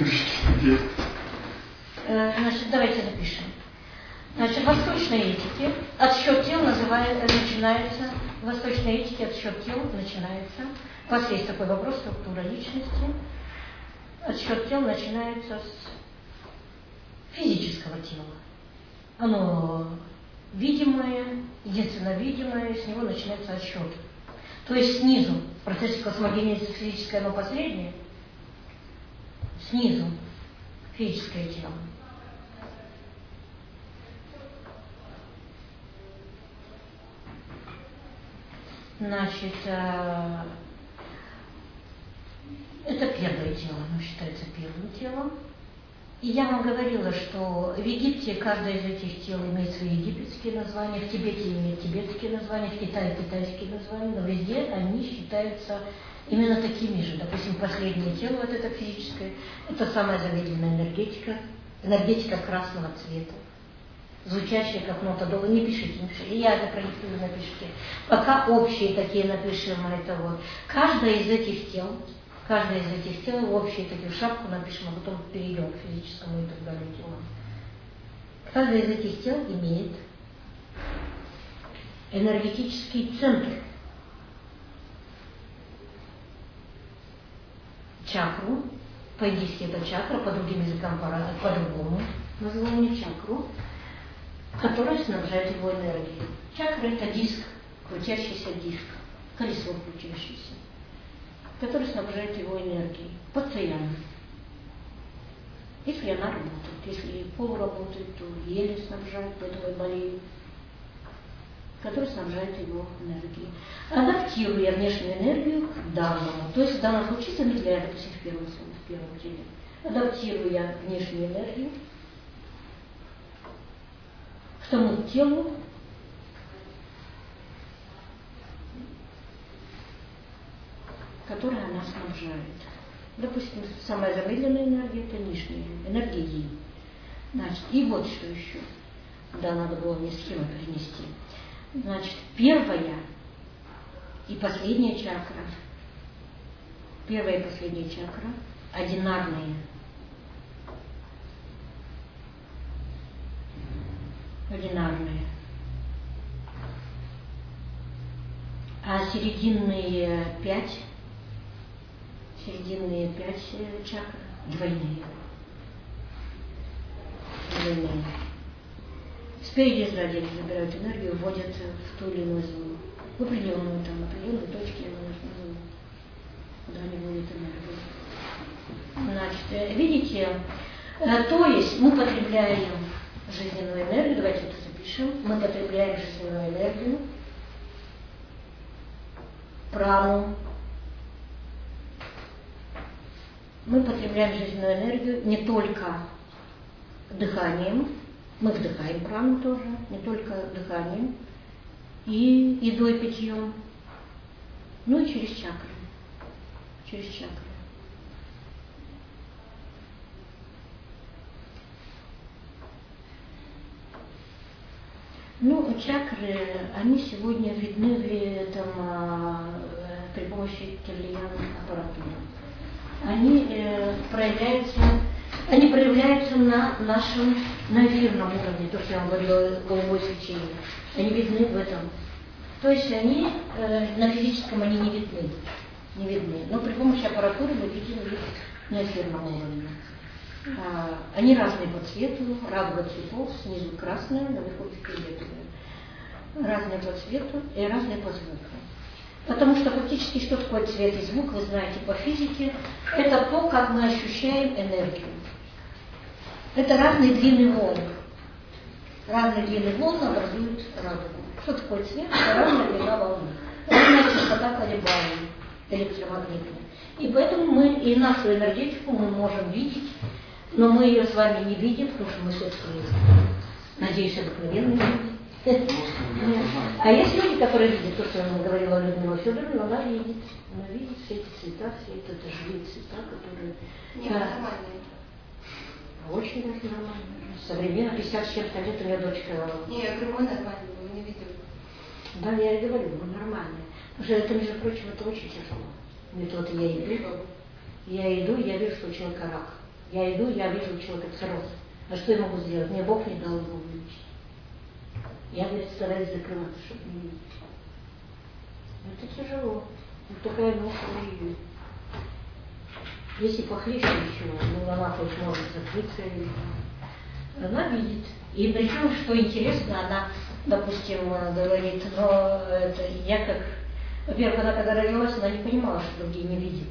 Значит, давайте запишем. Значит, в восточной этике отсчет тел называет, начинается, в восточной этике отсчет тел начинается, у вас есть такой вопрос, структура личности, отсчет тел начинается с физического тела. Оно видимое, единственно видимое, с него начинается отсчет. То есть снизу, в процессе космогенезиса физическое, оно последнее, снизу физическое тело. Значит, это первое тело, оно считается первым телом. И я вам говорила, что в Египте каждое из этих тел имеет свои египетские названия, в Тибете имеет тибетские названия, в Китае китайские названия, но везде они считаются именно такими же. Допустим, последнее тело, вот это физическое, это самая замедленная энергетика, энергетика красного цвета, звучащая как нота до. Вы не пишите, не пишите, я это продиктую, напишите. Пока общие такие напишем, это вот. Каждое из этих тел, каждое из этих тел, общие такие, в шапку напишем, а потом перейдем к физическому и так далее телу. Каждое из этих тел имеет энергетический центр, чакру, по-индийски это чакра, по другим языкам по-другому называем чакру, которая снабжает его энергией. Чакра – это диск, крутящийся диск, колесо крутящееся, который снабжает его энергией постоянно. Если она работает, если пол работает, то еле снабжает, поэтому и болеет, который снабжает его энергией. Адаптируя внешнюю энергию к данному, то есть в данном случае замедляя, допустим, в первом, в первом теле, адаптируя внешнюю энергию к тому телу, которое она снабжает. Допустим, самая замедленная энергия – это нижняя энергия Yi. Значит, и вот что еще. Да, надо было мне схему перенести. Значит, первая и последняя чакра, первая и последняя чакра одинарные. Одинарные. А серединные пять, серединные пять чакр двойные. Двойные. Спереди и сзади они забирают энергию, вводят в ту или иную зону. В определенную, там, определенные точки, зону, куда они вводят энергию. Значит, видите, то есть мы потребляем жизненную энергию, давайте это запишем, мы потребляем жизненную энергию, прану, мы потребляем жизненную энергию не только дыханием, мы вдыхаем прану тоже, не только дыханием и едой, питьем, но и через чакры, через чакры. Ну, чакры, они сегодня видны в этом, при помощи кирлиянной аппаратуры. Они э, проявляются, они проявляются на нашем, на эфирном уровне, то, что я вам говорила, голубое свечение. Они видны в этом. То есть они э, на физическом они не видны, не видны. Но при помощи аппаратуры мы видим их на эфирном уровне. А, они разные по цвету, радуга цветов, снизу красная, наверху фиолетовая. Разные по цвету и разные по звуку. Потому что фактически что такое цвет и звук, вы знаете по физике, это то, как мы ощущаем энергию. Это разные длины волн. Разные длины волн образуют радугу. Что такое цвет? Это разная длина волны. Разная частота колебаний электромагнитная. И поэтому мы и нашу энергетику мы можем видеть, но мы ее с вами не видим, потому что мы все-таки, надеюсь, обыкновенные. А есть люди, которые видят то, что я говорила Людмила Федоровна, она видит, она видит все эти цвета, все это, это живые цвета, которые... Не, да, нормальные. Очень даже нормально. Современно, пятьдесят с чем-то лет у меня дочка... Не, я говорю, мы нормальные, вы не видели. Да, я и говорю, ну, нормально. Потому что это, между прочим, это очень тяжело. Ведь вот я иду, я иду, я вижу, что у человека рак. Я иду, я вижу, у человека цирроз. А что я могу сделать? Мне Бог не дал его вылечить. Я, говорит, стараюсь закрываться, чтобы не видеть. Это тяжело. Вот такая ноша и если похлеще ничего, ну она хоть может закрыться, она видит. И причем, что интересно, она, допустим, говорит, но это я как... Во-первых, она когда родилась, она не понимала, что другие не видят.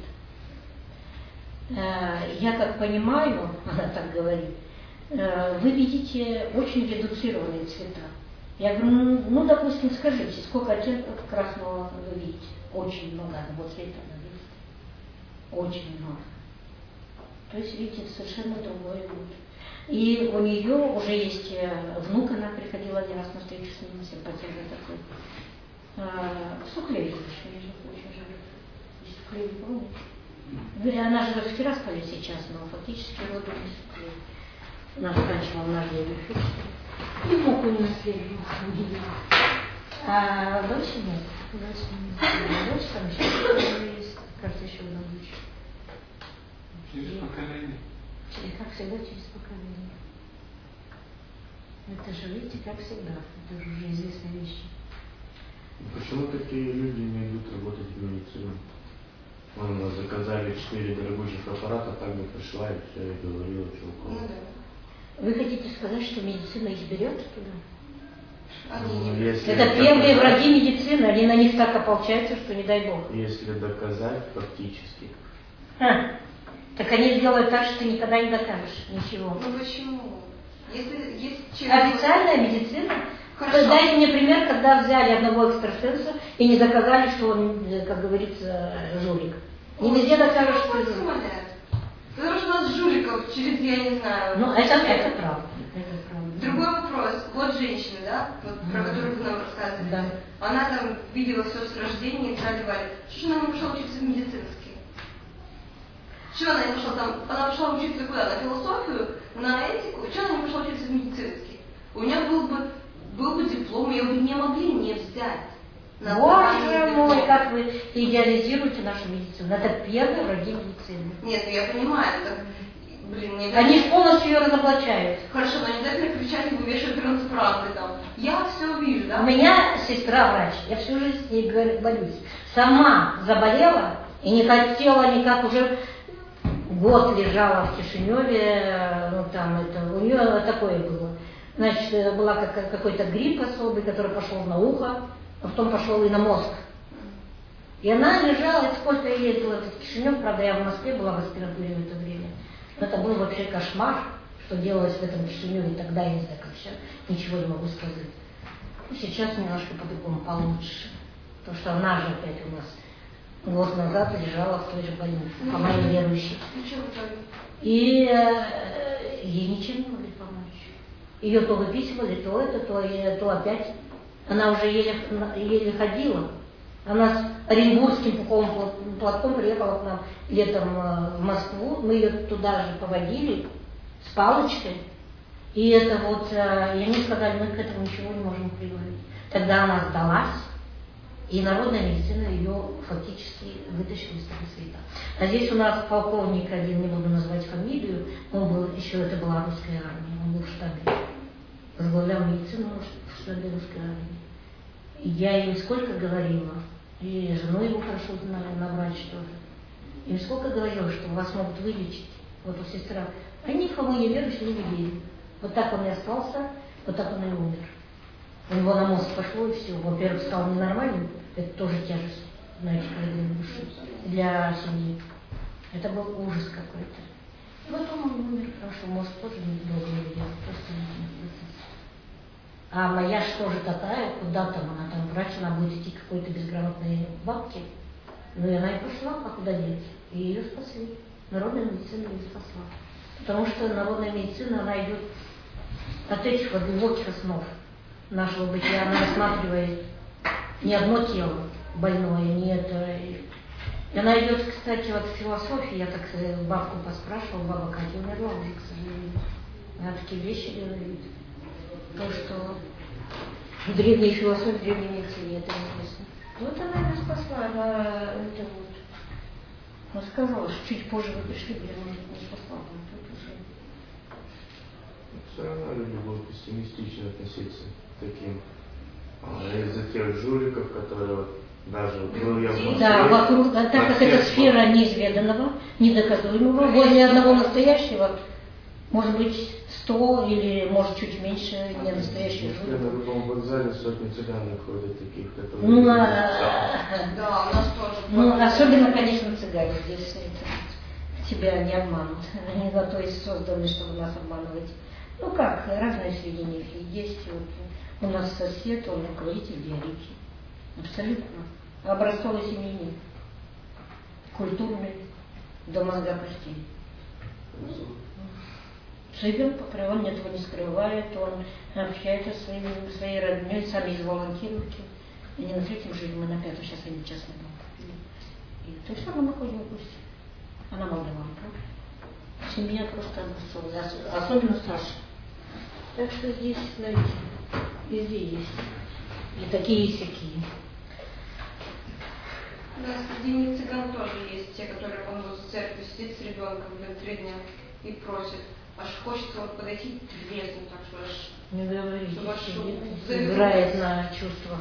Я как понимаю, она так говорит, вы видите очень редуцированные цвета. Я говорю, ну, ну, допустим, скажите, сколько оттенков красного вы видите? Очень много, вот цвета на листе. Очень много. То есть, видите, совершенно другое будет. И у нее уже есть внук, она приходила один раз на встречу с ним, симпатичный такой. Суклей, между прочим, живет. Суклей, не помните? Она живет в Тирасполе сейчас, но фактически родом не Суклей. Она заканчивала наш день. И внук у нее наследовал. А дочь нет. Дочь нет. Дочь там еще есть. Кажется, еще одна дочь. Через поколение. Как всегда, через поколение. Это же, видите, как всегда. Это же уже известные вещи. Почему такие люди не идут работать в медицину? Вон, нас заказали четыре дорогущих аппарата, так бы пришла и все, и говорила, что у кого. Вы хотите сказать, что медицина их берет туда? Они Ну, если это доказать, первые враги медицины, они на них так ополчаются, что не дай бог. Если доказать, фактически. Ха. Так они сделают так, что ты никогда не докажешь ничего. Ну почему? Если есть человек... Официальная медицина. Хорошо. Дайте мне пример, когда взяли одного экстрасенса и не доказали, что он, как говорится, жулик. Не везде докажешь, что жулик. Потому что у нас жуликов через, я не знаю... Ну, это, это правда. Это правда. Другой вопрос. Вот женщина, да, вот, про которую вы нам рассказываете. Да. Она там видела все с рождения и трали-вали. Что она не пошла учиться в медицинский? Чего она не пошла там? Она пошла учиться куда? На философию, на этику? Чего она не пошла учиться в медицинский? У нее был бы, был бы диплом, ее бы не могли не взять. Боже мой, как вы идеализируете нашу медицину. Это первые враги медицины. Нет, ну я понимаю, это, блин, не Они же полностью ее разоблачают. Хорошо, но не обязательно кричать и вывешивать транспаранты там. Я все вижу, да? У меня сестра врач, я всю жизнь с ней борюсь. Сама заболела и не хотела никак, уже год лежала в Кишиневе, ну там это, у нее такое было. Значит, была как, какой-то грипп особый, который пошел на ухо, а потом пошел и на мозг. И она лежала, сколько я ездила в Кишинев, правда, я в Москве была в аспирантуре в это время. Но это был вообще кошмар, что делалось в этом Кишиневе тогда, я не знаю, как сейчас, ничего не могу сказать. Ну, сейчас немножко по-другому получше, потому что она же опять у нас год назад лежала в той же больнице, Ну, по моей верующей. Ничего в итоге. И э, ей ничем не могли помочь. Ее то выписывали, то это, то, и, то опять. Она уже еле, еле ходила. Она с оренбургским пуховым платком приехала к нам летом в Москву. Мы ее туда же поводили с палочкой. И это вот, и они сказали, мы к этому ничего не можем прибавить. Тогда она сдалась, и народная медицина ее фактически вытащила из того света. А здесь у нас полковник один, не буду называть фамилию, он был, еще это была русская армия, он был в штабе. Возглавлял медицину в штабе русской армии. И я им сколько говорила, и жену его хорошо знали, на врач тоже. Им сколько говорила, что вас могут вылечить. Вот у сестра. Они кому не верующие, не верили. Вот так он и остался, вот так он и умер. У него на мозг пошло и все. Во-первых, стал ненормальным, это тоже тяжесть, знаете, для души, для семьи. Это был ужас какой-то. И потом он умер, потому что мозг тоже недолго не видел, просто не процесс. А моя что же такая, куда там она, там врач, она будет идти к какой-то безграмотной бабке. Ну и она и пошла, а куда деть? И ее спасли. Народная медицина ее спасла. Потому что народная медицина, она идет от этих вот глубоких основ нашего бытия. Она рассматривает не одно тело больное, не это. И она идет, кстати, вот в философии, я так бабку поспрашивала, баба Катя умерла уже, к сожалению. Она такие вещи делает. То, что Древняя философия, древняя медицина, это интересно. Вот она нас спасла, она это вот. Она сказала, что чуть позже вы пришли, бы я, может, не спасла, но тут уже. Все равно люди будут пессимистично относиться к таким. А из-за тех жуликов, которые вот даже вот был я в Москве. Да, вокруг, так как это сфера неизведанного, недоказуемого, возле одного настоящего, может быть, сто или может чуть меньше не настоящих жуликов. На любом вокзале сотни цыган находят таких, которые... Ну, а... да, у нас тоже. Ну, особенно, конечно, цыгане здесь это, тебя не обманут. Они на то и созданы, чтобы нас обманывать. Ну как, разные среди них есть. Вот, у нас сосед, он руководитель Диарики. Абсолютно. Образцовый семейник. Культурный. До мозга костей. Живем, он этого не скрывает, он общается со своими, своей родней, сами из волонтируют. Они на третьем жили, мы на пятом, сейчас они частный дом купили. И то есть мы ходим в гости. Она молдаванка. Семья просто образцовая, особенно Саша. Так что здесь, знаете, везде есть. И такие, и сякие. У нас среди них цыган тоже есть те, которые он вот в церкви сидит с ребенком, блин, три дня и просит. Аж хочется вот подойти трезвым, так что аж... Не говорите, аж играет на чувствах.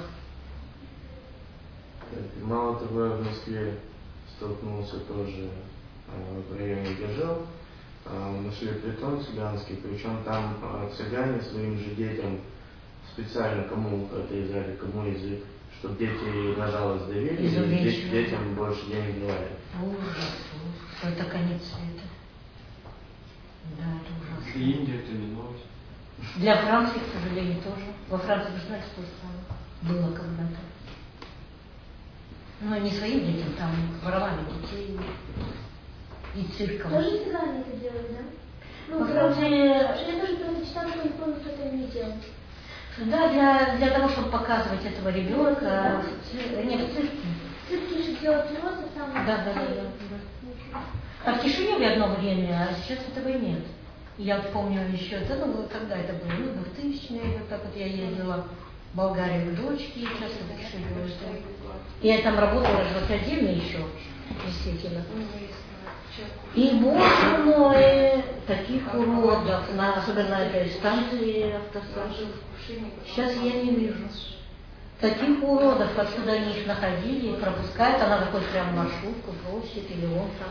Мало того, я в Москве столкнулся тоже э, в районе Держав. Э, нашли притон цыганский, причем там э, цыгане своим же детям специально кому отрезали, кому язык, чтобы дети на жалость давили, и детям больше денег давали. Ужас, ужас. Это конец света. Да, это ужасно. Для Индии это не новость. Для Франции, к сожалению, тоже. Во Франции, вы знаете, что стало? Было когда-то. Ну, не своим детям, там воровали детей и цирком. Тоже цыгане это делают, да? Ну, Во Франции... Я тоже просто читала, что не помню, кто это не делал. Да, для, для того, чтобы показывать этого ребенка, не в цирке. В цирке же делают уроды там. Да, да, да, да. А в Кишиневе одно время, а сейчас этого и нет. Я вот помню еще, это, ну, когда это было, ну, двухтысячные, вот так вот я ездила в Болгарию к дочке, часто в Кишиневе. Я там работала же вот отдельно еще, действительно. И боже мой, таких уродов, на, особенно на этой станции автостанции, сейчас я не вижу. Таких уродов, откуда они их находили, пропускают, она заходит прямо в маршрутку, просит, или он там.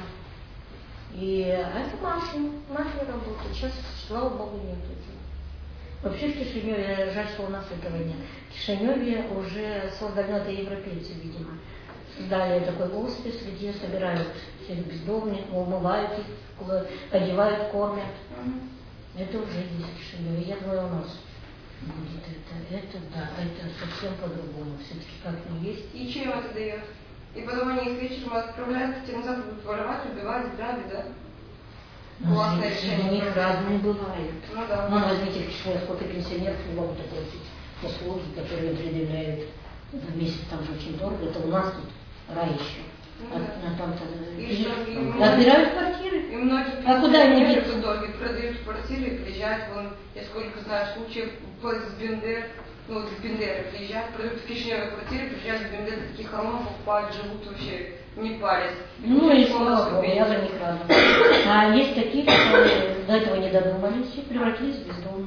И это мафия, мафия работает. Сейчас, слава богу, нет этого. Вообще в Кишиневе, жаль, что у нас этого нет. В Кишиневе уже созданы это европейцы, видимо. Создали такой госпиталь, где собирают всех бездомных, умывают их, одевают, кормят. Mm-hmm. Это уже есть в Кишиневе. Я думаю, у нас будет это. Это, да, это совсем по-другому. Все-таки как не есть. И чем это дает? И потом они их вечером отправляют, те назад будут воровать, убивать, грабить, да? Ну, классное решение. У них разные бывают. Ну да. Ну, возьмите в Кишиневе, сколько пенсионеров не могут оплатить услуги, которые им предъявляют в месяц, там же очень дорого. Это у нас тут рай еще. Ну, а, да. а там-то и и отбирают квартиры. И многие а куда они едут в итоге, продают квартиры и приезжают, вон, я сколько знаю случаев, из Бендер, ну вот из Бендера приезжают, продают в Кишиневе квартиры, приезжают в Бендер, такие холмы покупают, живут вообще, не парясь. Ну и слава Богу, я за них рада. А есть такие, которые до этого не додумались и превратились в бездомных.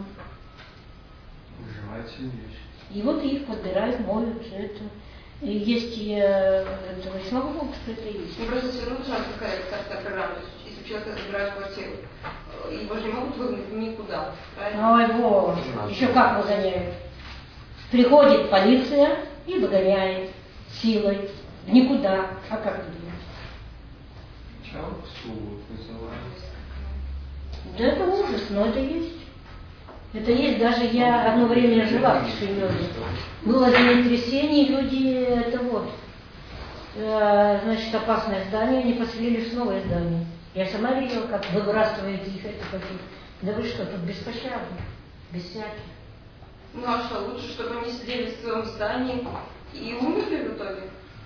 Выживает сильнейший. И вот их подбирают, моют, это. И есть и это, слава Богу, что это есть. Ну просто все равно нужна какая-то стартовая программа, то есть если у человека забирают квартиру, его же не могут выгнать никуда, правильно? Ой, Боже, еще как выгоняют. Приходит полиция и выгоняет силой. Никуда. А как вы думаете? Сначала в суд вызывают. Да это ужас, но это есть. Это есть. Даже я одно время жила в Кишиневе. Было землетрясение, люди, это вот, э, значит, опасное здание, они поселились в новое здание. Я сама видела, как выбрасывают их, это какие. Да вы что, тут беспощадно, без всяких. Ну а что, лучше, чтобы они сидели в своем здании и умерли в итоге?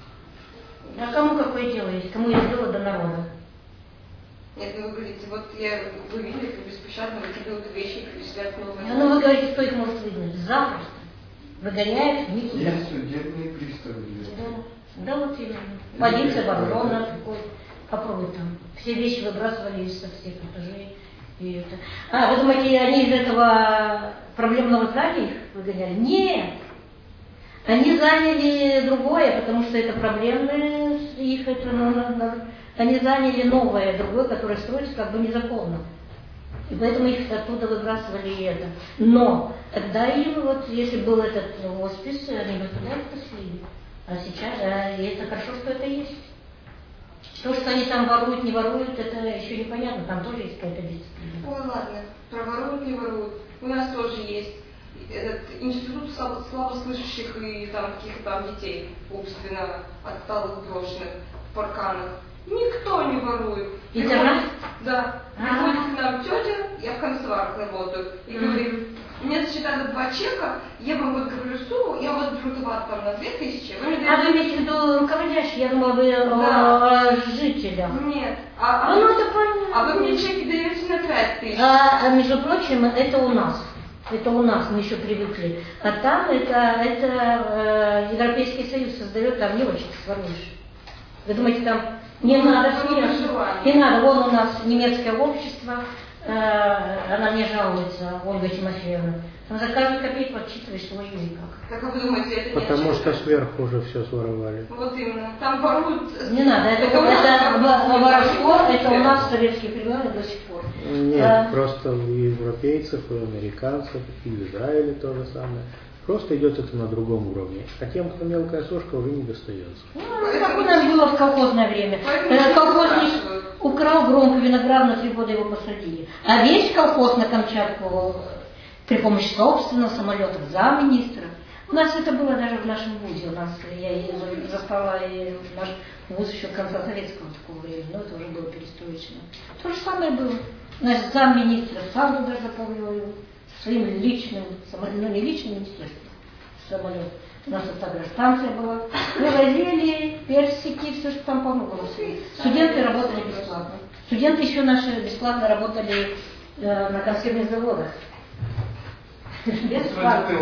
А кому какое дело есть? Кому есть дело до народа? Нет, ну вы говорите, вот я, вы видели, как беспощадно выкидывают вещи, переселяют новые. Ну вы говорите, кто их может выгнать? Запросто. выгоняют в них. Есть судебные приставы. Да, да вот именно. Полиция, вооруженная такой. Попробуй там. Все вещи выбрасывали со всех этажей. И это. А, вы думаете, они из этого проблемного здания их выгоняли? Нет. Они заняли другое, потому что это проблемное их, это, ну, они заняли новое, другое, которое строится как бы незаконно. И поэтому их оттуда выбрасывали и это. Но тогда им, вот, если был этот хоспис, они бы туда их поселили. А сейчас, а, и это хорошо, что это есть. То, что они там воруют, не воруют, это еще непонятно, там тоже есть какая-то дисциплина. Ой, ладно, про воруют, не воруют. У нас тоже есть этот институт слабо, слабослышащих и там каких-то там детей, умственно отсталых, брошенных в парканах. Никто не ворует. Интернат? Да. Приходит к нам тетя, я в консерварах работаю, и говорит, мне засчитали два чека, я вам вот говорю сумму, я вот беру товар там на две тысячи. Вы мне А вы имеете в виду руководящий, я думала, вы да. о жителях. Нет. А, а, а, ну, вы, это понятно. а вы мне чеки даете на пять тысяч. А, а между прочим, это у нас. Это у нас, мы еще привыкли. А там это, это э, Европейский Союз создает, там не очень своруешь. Вы думаете, там не ну, надо смеяться? Не надо. Вон у нас немецкое общество, э, она мне жалуется, Ольга Тимофеевна. Там за каждую копейку отчитываешь свой или как. Как вы думаете, это не Потому что сверху уже все своровали. Вот именно. Там воруют. Не надо, это, это, это воровство, это у нас в советских временах до сих пор. Нет, а, просто у европейцев, у американцев, и в Израиле то же самое. Просто идет это на другом уровне. А тем, кто мелкая сошка, уже не достается. Ну, как у нас было в колхозное время. Колхозник украл громко виноград, на три года его посадили. А весь колхоз на Камчатку при помощи собственного самолета замминистра. У нас это было даже в нашем вузе. У нас, я застала и наш вуз еще конца советского такого времени, но это уже было перестроечное. То же самое было. Наш замминистра сам туда заполнил его своим личным самолетом, ну не личным министерством, самолет. У нас вот тогда станция была. Вывозили персики, все, что там полно было. Студенты работали бесплатно. Студенты еще наши бесплатно работали э, на консервных заводах. Бесплатно.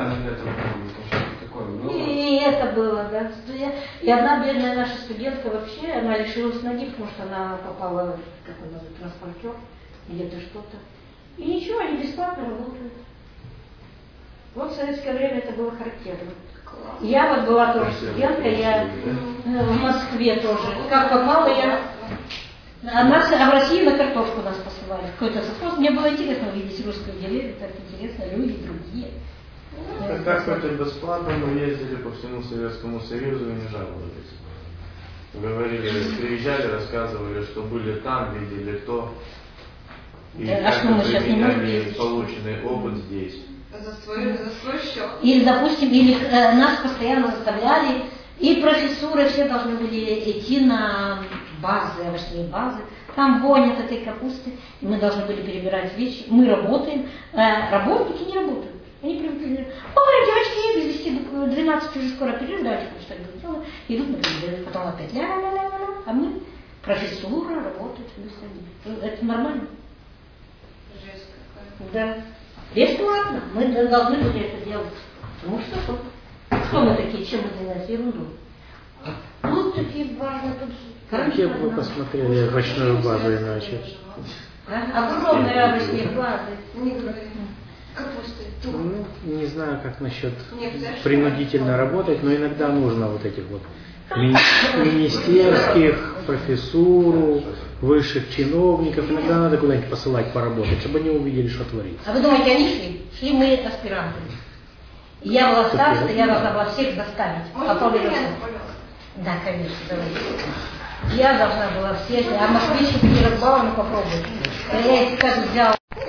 И это было, да. И одна бедная наша студентка вообще, она лишилась ноги, потому что она попала в какой-то транспортер, где-то что-то. И ничего, они бесплатно работают. Вот в советское время это было характерно. Я вот была тоже студентка, я в Москве тоже. Как попала я... А, нас, а в России на картошку нас посылали. Какой-то совхоз. Мне было интересно увидеть русскую деревню, так интересно, люди другие. Когда это бесплатно, мы ездили по всему Советскому Союзу и не жаловались. Говорили, приезжали, рассказывали, что были там, видели то. И а что мы сейчас не можем полученный опыт здесь. За свой, за свой счет. Или, допустим, или э, нас постоянно заставляли, и профессуры все должны были идти на базы, овощные базы. Там вонь от этой капусты, и мы должны были перебирать вещи. Мы работаем, э, работники не работают. Они привыкли, ой, девочки, без десяти двенадцати уже скоро перерыв, давайте что-нибудь делаем. Идут на перерыв, потом опять ля-ля-ля-ля-ля. А мы, профессура, работает, это нормально. Жесть какая. Да. Бесплатно. Мы должны были это делать. Потому что что? Кто мы такие, чем мы занимаемся? Ерунду. Тут такие важные, тут... Где бы вы посмотрели овощную базу иначе? А? Огромные овощные базы. Не говори. Капусты. Ну, не знаю, как насчет Нет, принудительно работать, но иногда нужно вот этих вот ми- министерских, профессуру, высших чиновников, иногда надо куда-нибудь посылать поработать, чтобы они увидели, что творится. А вы думаете, они шли? Шли мы аспиранты. И я была староста, я должна была всех заставить. Можно Попробуй комплимент, заставить. пожалуйста. Да, конечно, давайте. Я должна была всех, а москвичи не разбавлены, попробуйте. Я их как взял.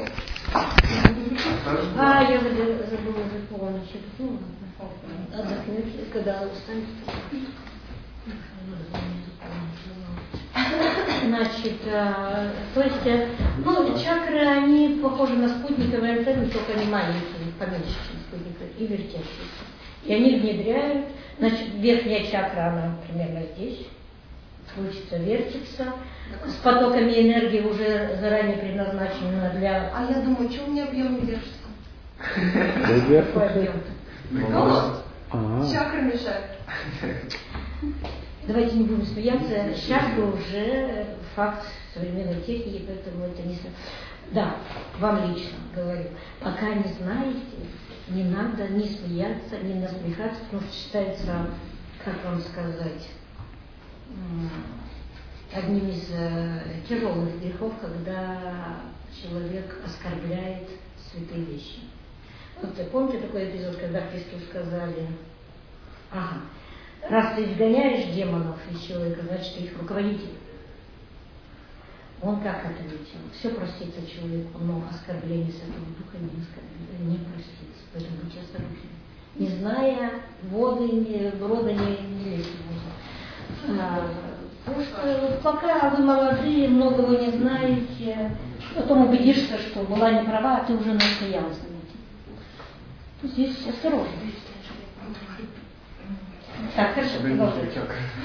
А, я забыла, забыла заполнить. Ну, отдохнете, когда устанете. Значит, э, то есть, ну, чакры, они похожи на спутниковые антенны, только они маленькие, поменьше, чем спутниковые, и вертящиеся. И они внедряют, значит, верхняя чакра, она примерно здесь, крутится, вертится, с потоками энергии уже заранее предназначена для... А я думаю, что у меня объем не держится? Какой объем? Голос. А, Чакры мешают. Давайте не будем смеяться. Сейчас уже факт современной техники, поэтому это не... Да, вам лично говорю. Пока не знаете, не надо ни смеяться, ни насмехаться, потому что считается, как вам сказать, одним из тяжелых грехов, когда человек оскорбляет святые вещи. Вот помните такой эпизод, когда Христу сказали: ага, раз ты изгоняешь демонов из человека, значит, ты их руководитель. Он как ответил? Все простится человеку, но оскорбление Святого Духа не, оскорбление, не простится. Поэтому будьте осторожны. Не зная воды, не, рода не, не лезьте в воду. А, потому что пока вы молодые, многого не знаете, потом убедишься, что была не права, а ты уже настоялась на этом. Здесь осторожно. Так, хорошо, продолжайте.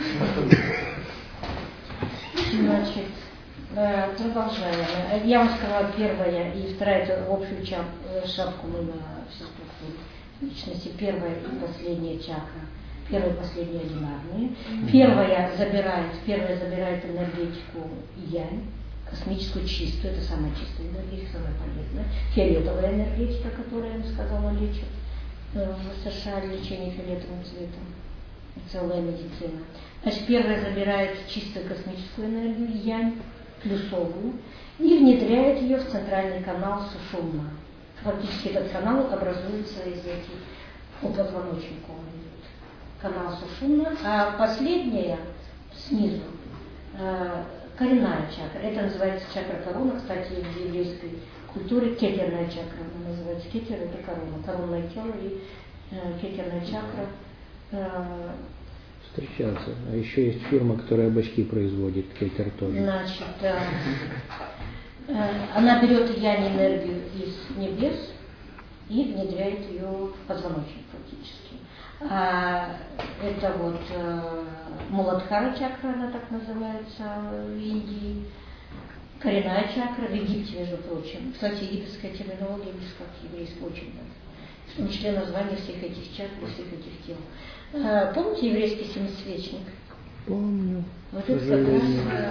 Значит, продолжаем. Я вам сказала, первая и вторая, это общую шапку мы на всю структуру личности. Первая и последняя чакра. Первая и последняя одинарные. Первая забирает, первая забирает энергетику янь, космическую чистую, это самая чистая энергетика, самая полезная. Фиолетовая энергетика, которая, я вам сказала, лечит в США лечение фиолетовым цветом. Целая медицина. Значит, первая забирает чистую космическую энергию, янь, плюсовую, и внедряет ее в центральный канал Сушумна. Фактически этот канал образуется из этих, по позвоночнику он идет. Канал Сушумна. А последняя снизу, э, коренная чакра. Это называется чакра корона. Кстати, в еврейской культуре кетерная чакра. Она называется кетер, это корона. Коронное тело и э, кетерная чакра. Встречаться. А еще есть фирма, которая бачки производит, кетер тоже. Значит, э, э, она берет янь энергию из небес и внедряет ее в позвоночник фактически. А, это вот э, Муладхара чакра, она так называется в Индии. Коренная чакра в Египте, между прочим. Кстати, египетская терминология близка к еврейской очень даже. В том числе название всех этих чакр, всех этих тел. А, помните еврейский семисвечник? Помню. Вот это как раз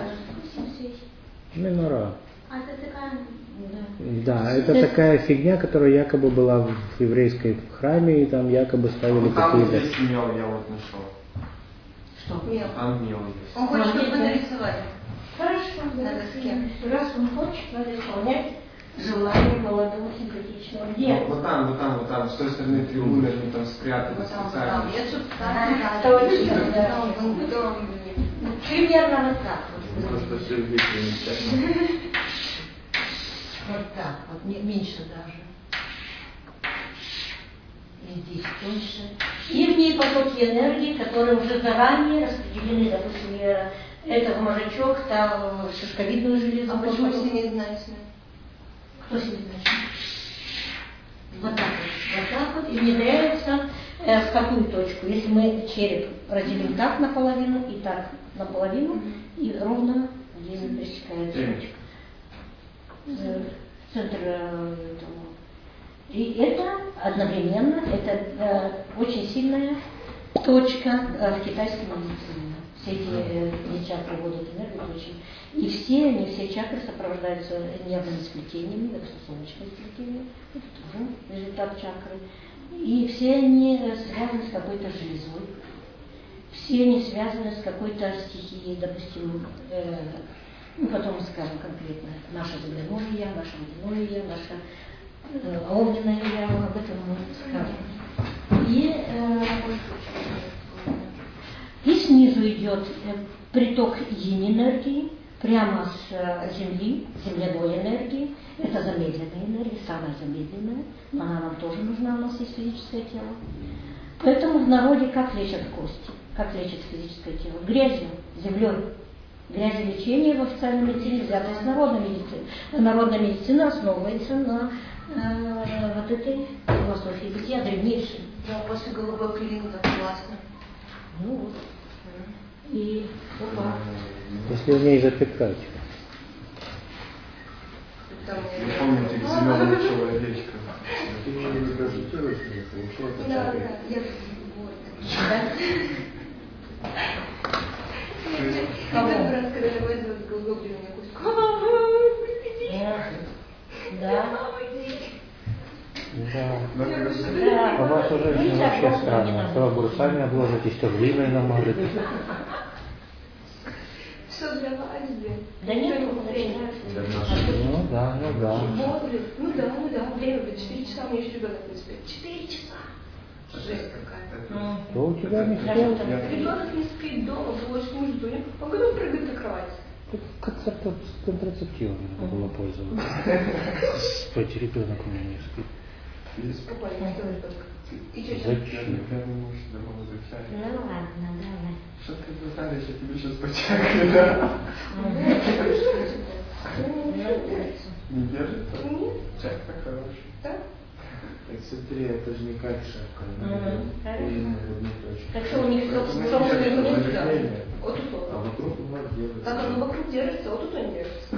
Менора. А это такая... Да, да это, это такая фигня, которая якобы была в еврейской храме, и там якобы ставили ну, там какие-то... Там здесь мел я вот нашел. Что? Мел. Там мел есть. Он хочет, чтобы вы нарисовали. Хорошо, на доске. Раз он хочет, надо исполнять желание молодого симпатичного. Где? Вот, вот там, вот там, вот там, с той стороны трибуны, они там спрятаны Вот там, вот специально. там. Я что-то Ага, там. точно, да. Примерно вот так вот. Просто все замечательно. Вот так вот, не- меньше даже. И здесь тоньше. И в ней потоки энергии, которые уже заранее распределены, допустим, я- это в мозжечок, там в шишковидную железу. А почему семиизначно? Кто семизначный? Вот так вот. Вот так вот. И внедряется э, в какую точку? Если мы череп разделим так наполовину и так наполовину, и ровно где не пересекается. Темечко. Э, центр э, этого. И это одновременно, это э, очень сильная точка э, в китайской медицине. Все эти э, чакры вводят энергию очень. И все, не все чакры сопровождаются нервными сплетениями, допустим, солнечное сплетение, это тоже результат чакры. И все они связаны с какой-то железой. Все они связаны с какой-то стихией, допустим, э, ну потом скажем конкретно, наше земляное я, наше водяное я, наше э, огненное я, об этом мы скажем. И, э, и снизу идет э, приток инь-энергии, прямо с э, Земли, земляной энергии. Это замедленная энергия, самая замедленная, но она нам тоже нужна, у нас есть физическое тело. Поэтому в народе как лечат кости, как лечат физическое тело? Грязью, землей. Грязелечение в официальной медицине взято из народной медицины. Народная медицина основывается на э, вот этой философии бытия древнейшей. Да, после голубой пылинки так классно. Ну вот. И опа. Если в ней запекать. Там, Вы помните зеленого человечка? ты не медитируешь, не получается. Да, да, я вот. Первый раз, когда я возила с Голгофой, меня кусок. Да. Да. Да. А у вас уже женщины вообще странно. То огурцами обложитесь, то глиной намажете. Все для вальзы. Да нет, время. Ну да, ну да. Бодрый. Ну да, ну да, время. Четыре часа у меня еще ребенок не спит. Четыре часа. Жесть какая. То у тебя не спел. Ребенок не спит дома, больше не жду. Он готов прыгать на кровать. Как контрацептивом надо было пользоваться. Спать ребенок у меня не спит. Спокойно, что ребенок. И что Зачем? Первый муж домой изучает. Ну ладно, давай. Что ты Наталья, я тебе сейчас почакаю, да? Не держит? Нет. Чак-то хороший. Да? Так смотри, это же не как шапка. Так что у них все нет, да. Вот тут А он. вокруг у вас делается. Как оно вокруг держится, вот тут он держится.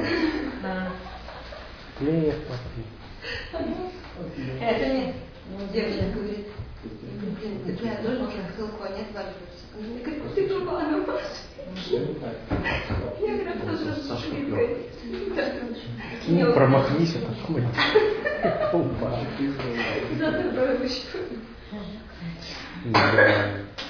Клеев попить. Это не... Девушка говорит, блин, так я тоже должна ссылку, а не отваливаться. Она говорит, ты тупо, она Я говорю, тоже шикает. Ну, промахнись, а потом Опа. Зато проще. Да.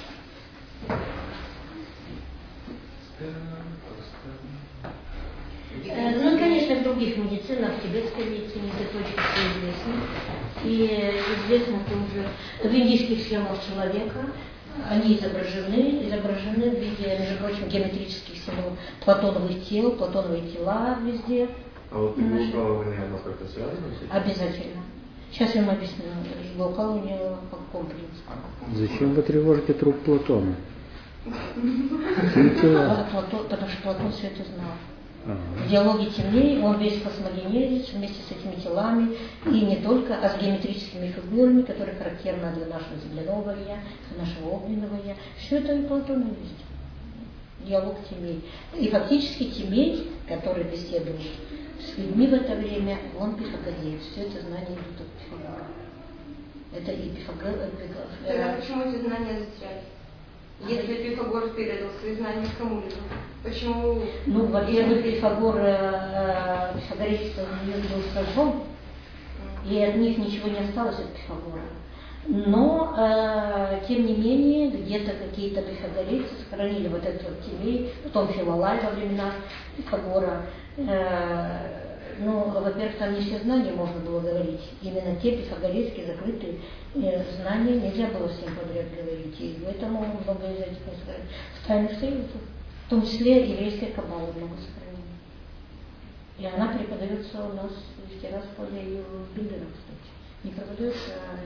Ну, конечно, в других медицинах, в тибетской медицине эти точки все известны. И известно тоже в индийских схемах человека. Они изображены, изображены в виде, между прочим, геометрических символов платоновых тел, платоновые тела везде. А вот иглоукалывание, оно как-то связано с этим? Обязательно. Сейчас я вам объясню. Иглоукалывание по какому принципу. Зачем вы тревожите труп Платона? Платон, потому что Платон все это знал. В диалоге темней он весь космогенезис вместе с этими телами, и не только, а с геометрическими фигурами, которые характерны для нашего земляного я, для нашего огненного я. Все это у Платона есть. Диалог темней. И фактически темей, который беседует с людьми в это время, он пифагореец. Все это знание идут от Пифагора. Это и Пифагор. Тогда почему эти знания застряли? Если Пифагор передал свои знания кому-либо, почему... Ну, во-первых, Пифагор, э, пифагорейство был сожжен, и от них ничего не осталось от Пифагора. Но, э, тем не менее, где-то какие-то пифагорейцы сохранили вот этот вот темей, потом Филолай во времена Пифагора. Э, ну, во-первых, там не все знания можно было говорить. Именно те пифагорейские закрытые э, знания нельзя было всем подряд говорить. И поэтому много из этих в тайных союзах, в том числе еврейская каббала много сохранена. И она преподается у нас в Тирасполе и в Бендерах, кстати. Не преподается, а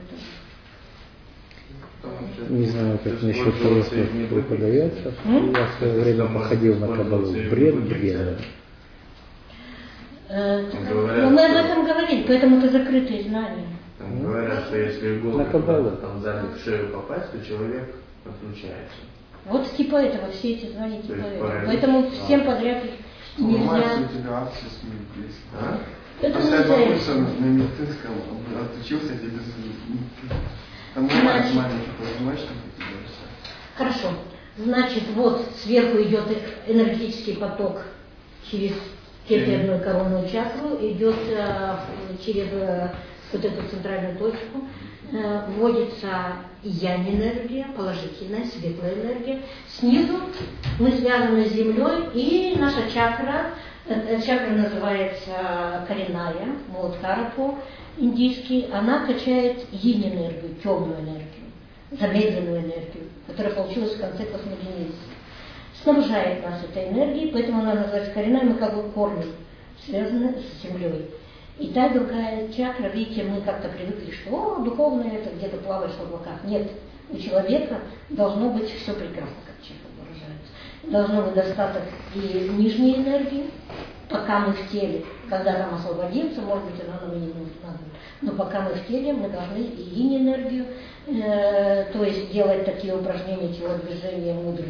это... Не знаю, как насчет того, что преподается. Я в свое время походил на каббалу. Бред, бред. Но мы об этом говорили, поэтому это закрытые знания. Там говорят, что если иголкой куда-то там сзади в шею попасть, то человек отключается. Вот типа этого, все эти знания типа этого. Поэтому, поэтому всем подряд их нельзя... Ломается у тебя акция с медицинским. А? Это Если я нельзя. получился на медицинском, отучился, я тебе там ломается маленький позвоночник, и тебе все. Хорошо. Значит, вот сверху идет энергетический поток через кетерную коронную чакру, идет э, через э, вот эту центральную точку, э, вводится янь-энергия, положительная, светлая энергия. Снизу мы связаны с Землей, и наша чакра, э, чакра называется коренная, Муладхара по-индийски, она качает йинь-энергию, темную энергию, замедленную энергию, которая получилась в конце космогенезиса. Снабжает нас этой энергией, поэтому она называется коренная, мы как бы корни связаны с землей. И та и другая чакра, видите, мы как-то привыкли, что о, духовное это где-то плаваешь в облаках. Нет, у человека должно быть все прекрасно, как чакра выражается. Должно быть достаток и нижней энергии, пока мы в теле, когда нам освободимся, может быть, она нам и не нужна. Но пока мы в теле, мы должны и инь-энергию, э, то есть делать такие упражнения, телодвижения, мудрить,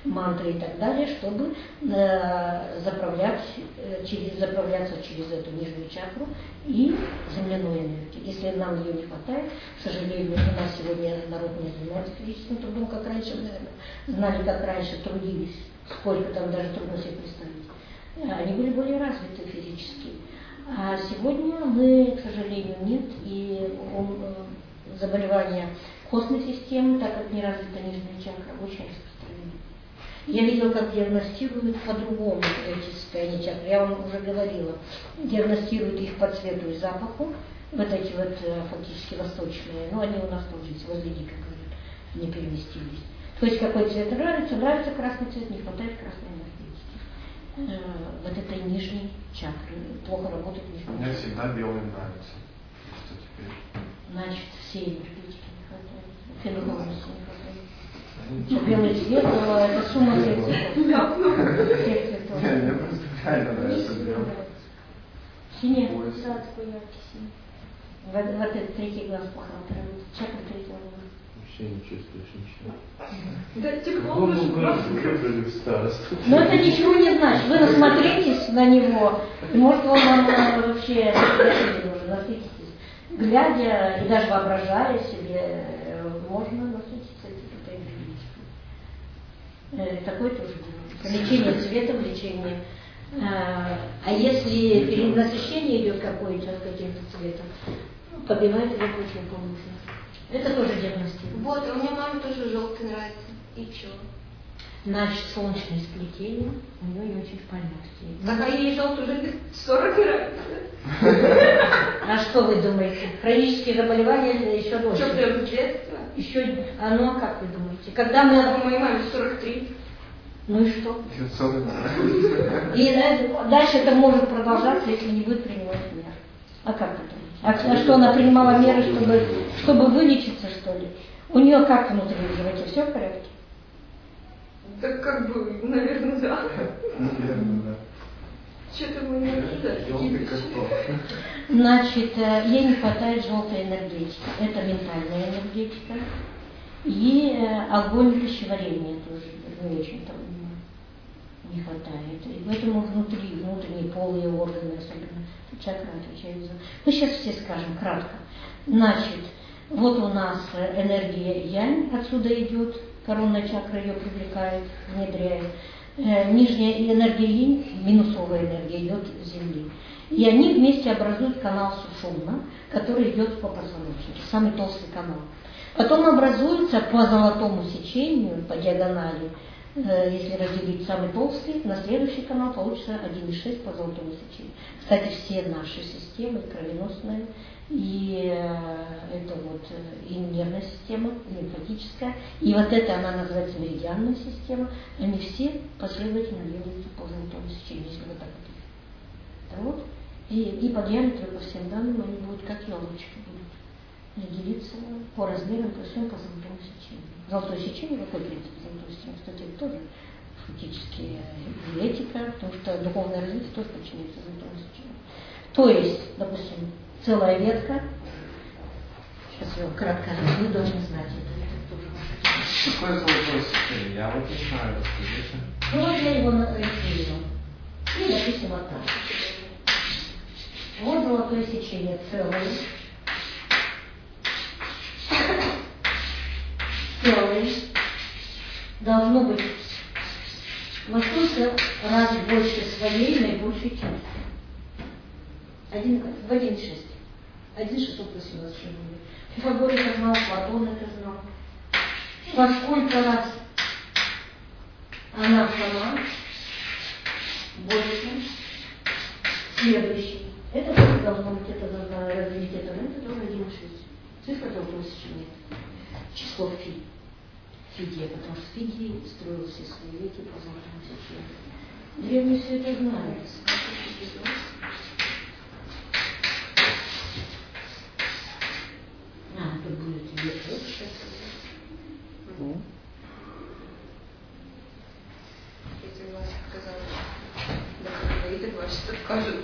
мантры и так далее, чтобы э, заправлять, э, через, заправляться через эту нижнюю чакру и земляную энергию. Если нам ее не хватает, к сожалению, у нас сегодня народ не занимается физическим трудом, как раньше, наверное, знали, как раньше трудились, сколько там даже трудно себе представить. Они были более развиты физически. А сегодня мы, к сожалению, нет, и он, э, заболевания костной системы, так как не развита нижняя чакра, очень распространены. Я видела, как диагностируют по-другому эти состояния чакры. Я вам уже говорила, диагностируют их по цвету и запаху, вот эти вот фактически восточные, но они у нас тоже есть, возле как говорят, не переместились. То есть какой цвет нравится, нравится красный цвет, не хватает красной энергетики. Э, вот этой нижней чакры, плохо работает нижняя чакра. Мне всегда белый нравится. Что теперь? Значит, всей энергетики не хватает, феноменальности не хватает. Белый цвет, это сумма всех цветов. Всех цветов. Мне просто реально нравится белый. Синий. Да, такой яркий синий. Вот, вот этот третий глаз плохо работает. Чакра третьего глаза. Вообще не чувствуешь ничего. Да, тепло Ну, уже просто. выбрали в старость. Но это ничего не значит. Вы насмотритесь на него, и может он вам э, вообще уже насытитесь. Глядя и даже воображая себе, э, можно насытиться этой энергетикой. Э, такое тоже делается. Лечение цветом, лечение. Э, а если перенасыщение идет какое-то каким-то цветом, побивает его противоположно. Это тоже диагностируется. Вот, а у меня маме тоже желтый нравится. И чё? Значит, солнечное сплетение у нее не очень полезно. Так, а ей желтый уже лет сорок нравится. А что вы думаете? Хронические заболевания еще Что, дольше. прям с детства? Еще, а ну а как вы думаете? Когда мы... А моей маме сорок три. Ну и что? Лицо нравится. И э, дальше это может продолжаться, если не будет принимать меры. А как вы думаете? А, а что, она принимала меры, чтобы, чтобы вылечиться, что ли? У нее как внутри в животе? Все в порядке? Так как бы, наверное, да. Наверное, да. Что-то мы не ожидали. Желтый картоф. Значит, э, ей не хватает желтой энергетики. Это ментальная энергетика. И э, огонь пищеварения тоже не очень-то не хватает. И поэтому внутри, внутренние полые органы особенно, чакра отвечает за... Мы сейчас все скажем кратко. Значит, вот у нас энергия янь отсюда идет, коронная чакра ее привлекает, внедряет. Э, нижняя энергия инь, минусовая энергия, идет с земли. И они вместе образуют канал Сушумна, который идет по позвоночнику, самый толстый канал. Потом образуется по золотому сечению, по диагонали, э, если разделить самый толстый, на следующий канал получится один и шесть по золотому сечению. Кстати, все наши системы, кровеносная, и э, это вот и нервная система, и лимфатическая, и вот это она называется меридианная система, они все последовательно делятся по золотому сечению, если вы так хотите. Вот. И, и по диаметру, по всем данным, они будут как елочки будут делиться по размерам, по всем по золотому сечению. Золотое сечение, какой принцип золотого сечения? Кстати, это тоже фактически этика, потому что духовное развитие тоже подчиняется золотому сечению. То есть, допустим, целая ветка, сейчас я кратко вы должны знать это. Какое золотое сечение? Я вот не знаю, расскажите. Ну вот я его разделила. И допустим вот так. Вот золотое сечение целое. Целое. Должно быть во сколько раз больше своей наибольшей части. Один, в один шесть. Один шестьсот восемнадцать рублей. Пифагор это знал, Платон это знал. Во сколько раз она сама больше следующий. Это тоже должно быть, это должно разделить это, но это тоже один и шесть. Цифра золотого сечения. Число фи. Фидия, потому что Фидий строил все свои веки по золотому сечению. Древние все это знали. А, это будет век лучше. Если вас сказали, да, как говорит, это ваше что скажут.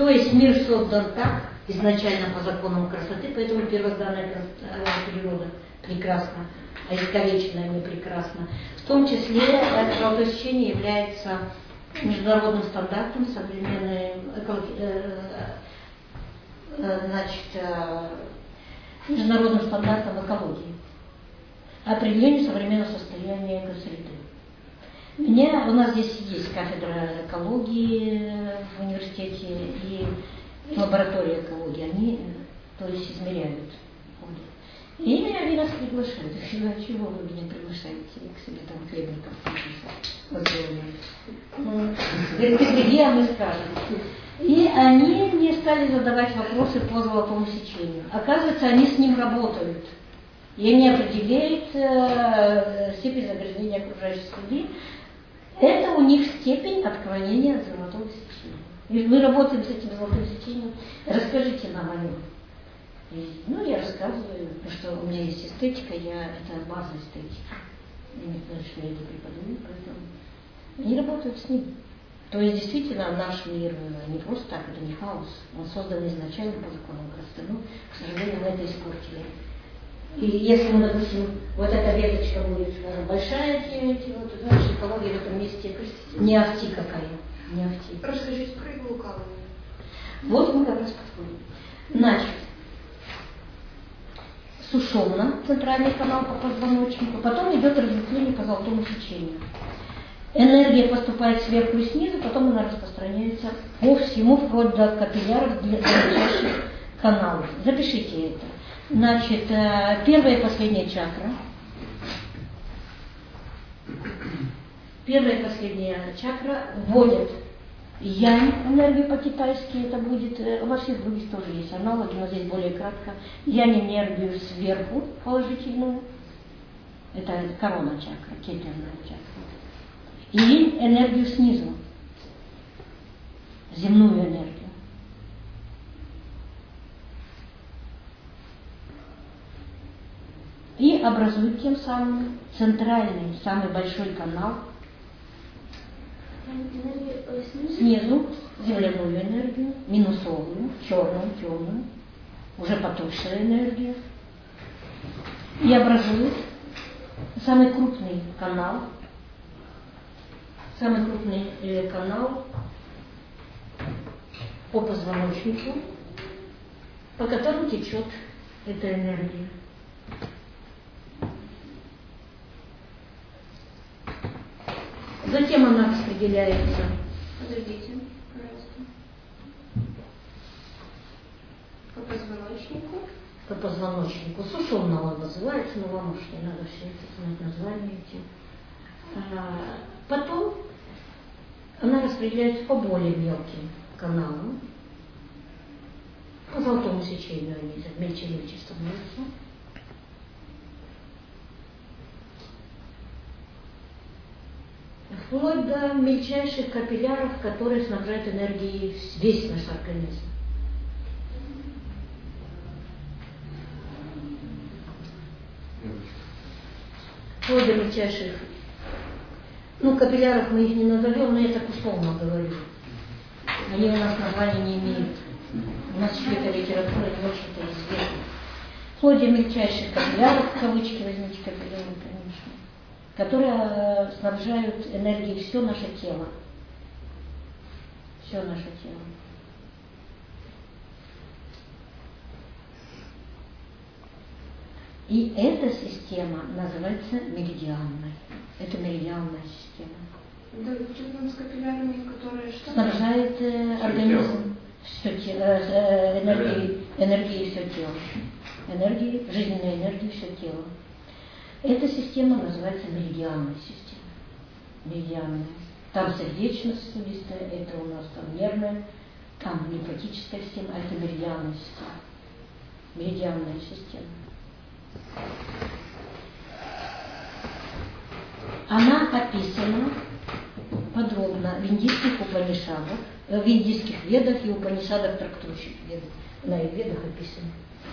То есть мир создан так, изначально по законам красоты, поэтому первозданная природа прекрасна, а искалеченная не прекрасна. В том числе это золотое сечение является международным стандартом современной экологии, значит, международным стандартом экологии, определение современного состояния экосреды. Меня, у нас здесь есть кафедра экологии в университете и лаборатория экологии, они, то есть, измеряют. И они нас приглашают. Я говорю, а чего вы меня приглашаете? Я к себе там хлебников возглавляю. Говорит, ты приди, а мы скажем. И они мне стали задавать вопросы по золотому сечению. Оказывается, они с ним работают. И они определяют э, степень загрязнения окружающей среды. Это у них степень отклонения от золотого сечения. И мы работаем с этим золотым сечением. Расскажите нам о нем. И, ну, я рассказываю, потому что у меня есть эстетика, я, это база эстетики. Я не знаю, что я это преподаю, поэтому они работают с ним. То есть, действительно, наш мир не просто так, это не хаос. Он создан изначально по законам красоты. Ну, к сожалению, мы это испортили. И если мы, допустим, вот эта веточка будет большая, эти, вот, значит, экология в этом месте не ахти какая. Не ахти. Расскажите про иглу калу. Вот мы как раз подходим. Значит, сушевно, центральный канал по позвоночнику, потом идет разветвление по золотому сечению. Энергия поступает сверху и снизу, потом она распространяется по всему, вплоть до капилляров ближайших каналов. Запишите это. Значит, первая и последняя чакра. Первая и последняя чакра вводят янь, энергию по-китайски, это будет, во всех других тоже есть аналоги, но здесь более кратко. Янь энергию сверху положительную, это корона чакра, кетерная чакра. И инь энергию снизу, земную энергию. И образуют тем самым центральный, самый большой канал. Снизу земляную энергию, минусовую, черную, темную, уже потухшую энергию. И образуют самый крупный канал, самый крупный э, канал по позвоночнику, по которому течет эта энергия. Затем она распределяется. Подождите, пожалуйста. По позвоночнику. По позвоночнику. Сушевно он называется, но вам уж не надо все это знать название эти. А, потом она распределяется по более мелким каналам. По золотому сечению они мельче и мельче становятся. Вплоть до мельчайших капилляров, которые снабжают энергией весь наш организм. Вплоть до мельчайших. Ну, капилляров мы их не назовем, но я так условно говорю. Они у нас названия не имеют. У нас чья-то литература не очень-то известна. Вплоть до мельчайших капилляров, в кавычки возьмите капилляры, конечно, которые снабжают энергией все наше тело. Все наше тело. И эта система называется меридианной. Это меридианная система. Да, что с капиллярами, которые что? Снабжает э, организм все тело, э, энергией, энергией все тело. Энергией, жизненной энергией все тело. Эта система называется меридианная система. Меридианная. Там сердечно-сосудистая, это у нас там нервная, там лимфатическая система, а это меридианная система. Меридианная система. Она описана подробно в индийских Упанишадах, в индийских ведах и Упанишадах трактующих ведах. На их ведах описано.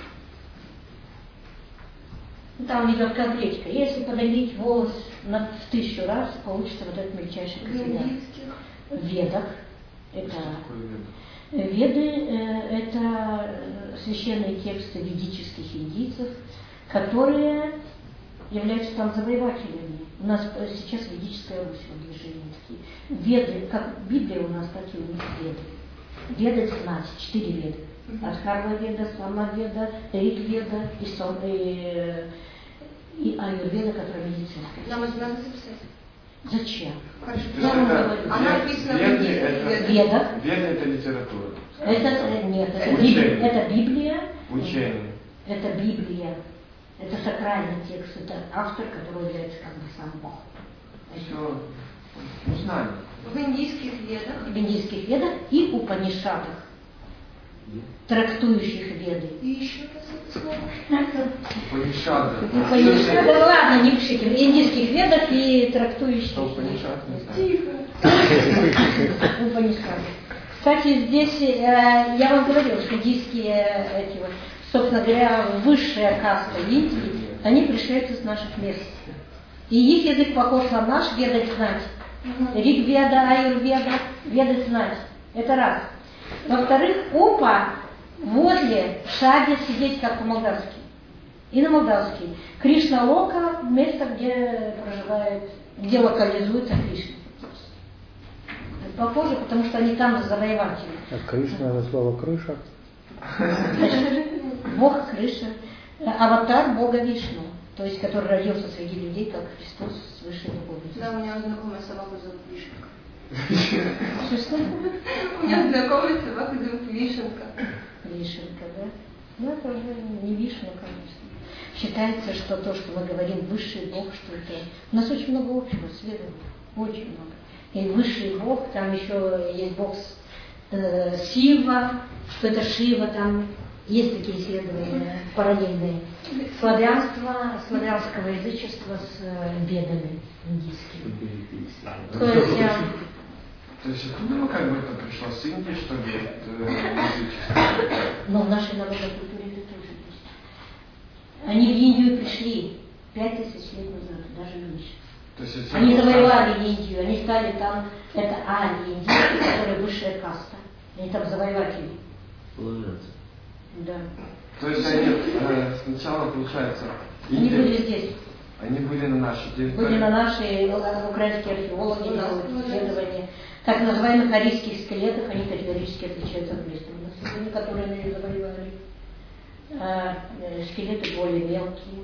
Там идет конкретика. Если подавить волос на, в тысячу раз, получится вот этот мельчайший капилляр. В ведах Это Что такое веды? Веды э, – это священные тексты ведических индийцев, которые являются там завоевателями. У нас сейчас ведическая Русь в движении такие. Веды, как Библия у нас, так и у них веды. Веды знать, четыре веды. Адхарва веда, Сама веда, Риг веда и, сон, и, и Аюрведа, которая медицинская. Нам это надо записать. Зачем? Хорошо. То есть это Она вед- написана в веды индийских это- Ведах. Веды это литература. Это нет, это Учение. Библия, это Библия. Учение. Это Библия. Это сакральный текст, это автор, который является как бы сам Бог. Все знание. В индийских ведах. В индийских ведах и Упанишадах, трактующих веды. И еще раз это слово. Упанишады. Упанишады, да ладно, не пишите. В индийских ведах и трактующих Что веды. Упанишад, не знаю. Тихо. Упанишады. Кстати, здесь э, я вам говорила, что индийские э, эти вот, собственно говоря, высшая каста Индии, они пришельцы с наших мест. И их язык похож на наш, ведать знать. Ригведа, Аюрведа, ведать знать. Это раз. Во-вторых, Упа возле Шади сидеть как по-молдавски. И на молдавский. Кришна Лока – место, где проживает, где локализуется Кришна. Похоже, потому что они там завоеватели. А Кришна это слово крыша. Бог крыша. Аватар Бога Вишну. То есть, который родился среди людей, как Христос с высшей духовностью. Да, у меня знакомая собака зовут Вишенка. Что? У меня знакомая собака зовут Вишенка. Вишенка, да? Ну, это уже не Вишна, конечно. Считается, что то, что мы говорим, высший Бог, что это... У нас очень много общего с верой. Очень много. И высший Бог, там еще есть Бог э, Сива, что это Шива, там есть такие исследования параллельные. Славянство, славянского язычества с э, ведами индийскими. То есть... Э, То есть откуда как бы это пришло с Индии, что ли, это язычество? но в нашей народной культуре это тоже есть. Они в Индию пришли пять тысяч лет назад, даже меньше. То есть, если Они вот завоевали Индию, они стали там, это арии индийцы, которые высшая каста. Они там завоеватели. Положиться. Да. То есть они э, сначала, получается, Они Индия- были здесь. они были на нашей территории. Были на наши э, украинские археологи, делают исследования. Так называемых арийских скелетов, они категорически отличаются от местного населения, которые они завоевали. А, э, скелеты более мелкие.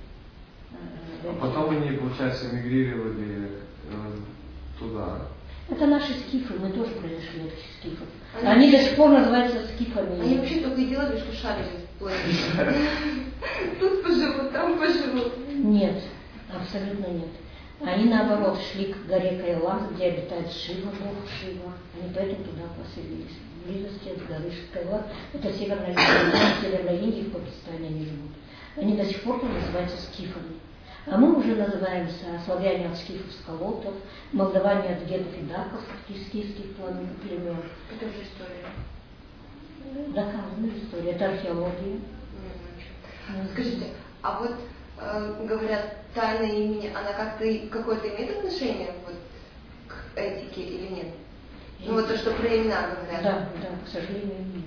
А потом они, получается, эмигрировали э, туда. Это наши скифы, мы тоже произошли от скифов. Они до сих пор называются скифами. Они вообще только и делали, что шарили в планете. Тут поживут, там поживут. Нет, абсолютно нет. Они наоборот шли к горе Кайлас, где обитает Шива, Бог Шива. Они поэтому туда поселились. В близости от горы Кайлас. Это Северная Индия, Северная Индия, в Пакистане они живут. Они до сих пор там называются скифами. А мы уже называемся славяне от скифов сколотов, молдаване от гетов и даков, скифских племен. Это уже история. Доказанная история, это археология. Скажите, а вот э, говорят, тайна имени, она как-то и- какое-то имеет отношение вот, к этике или нет? Ну вот то, что про имена говорят. Да, да, к сожалению, нет.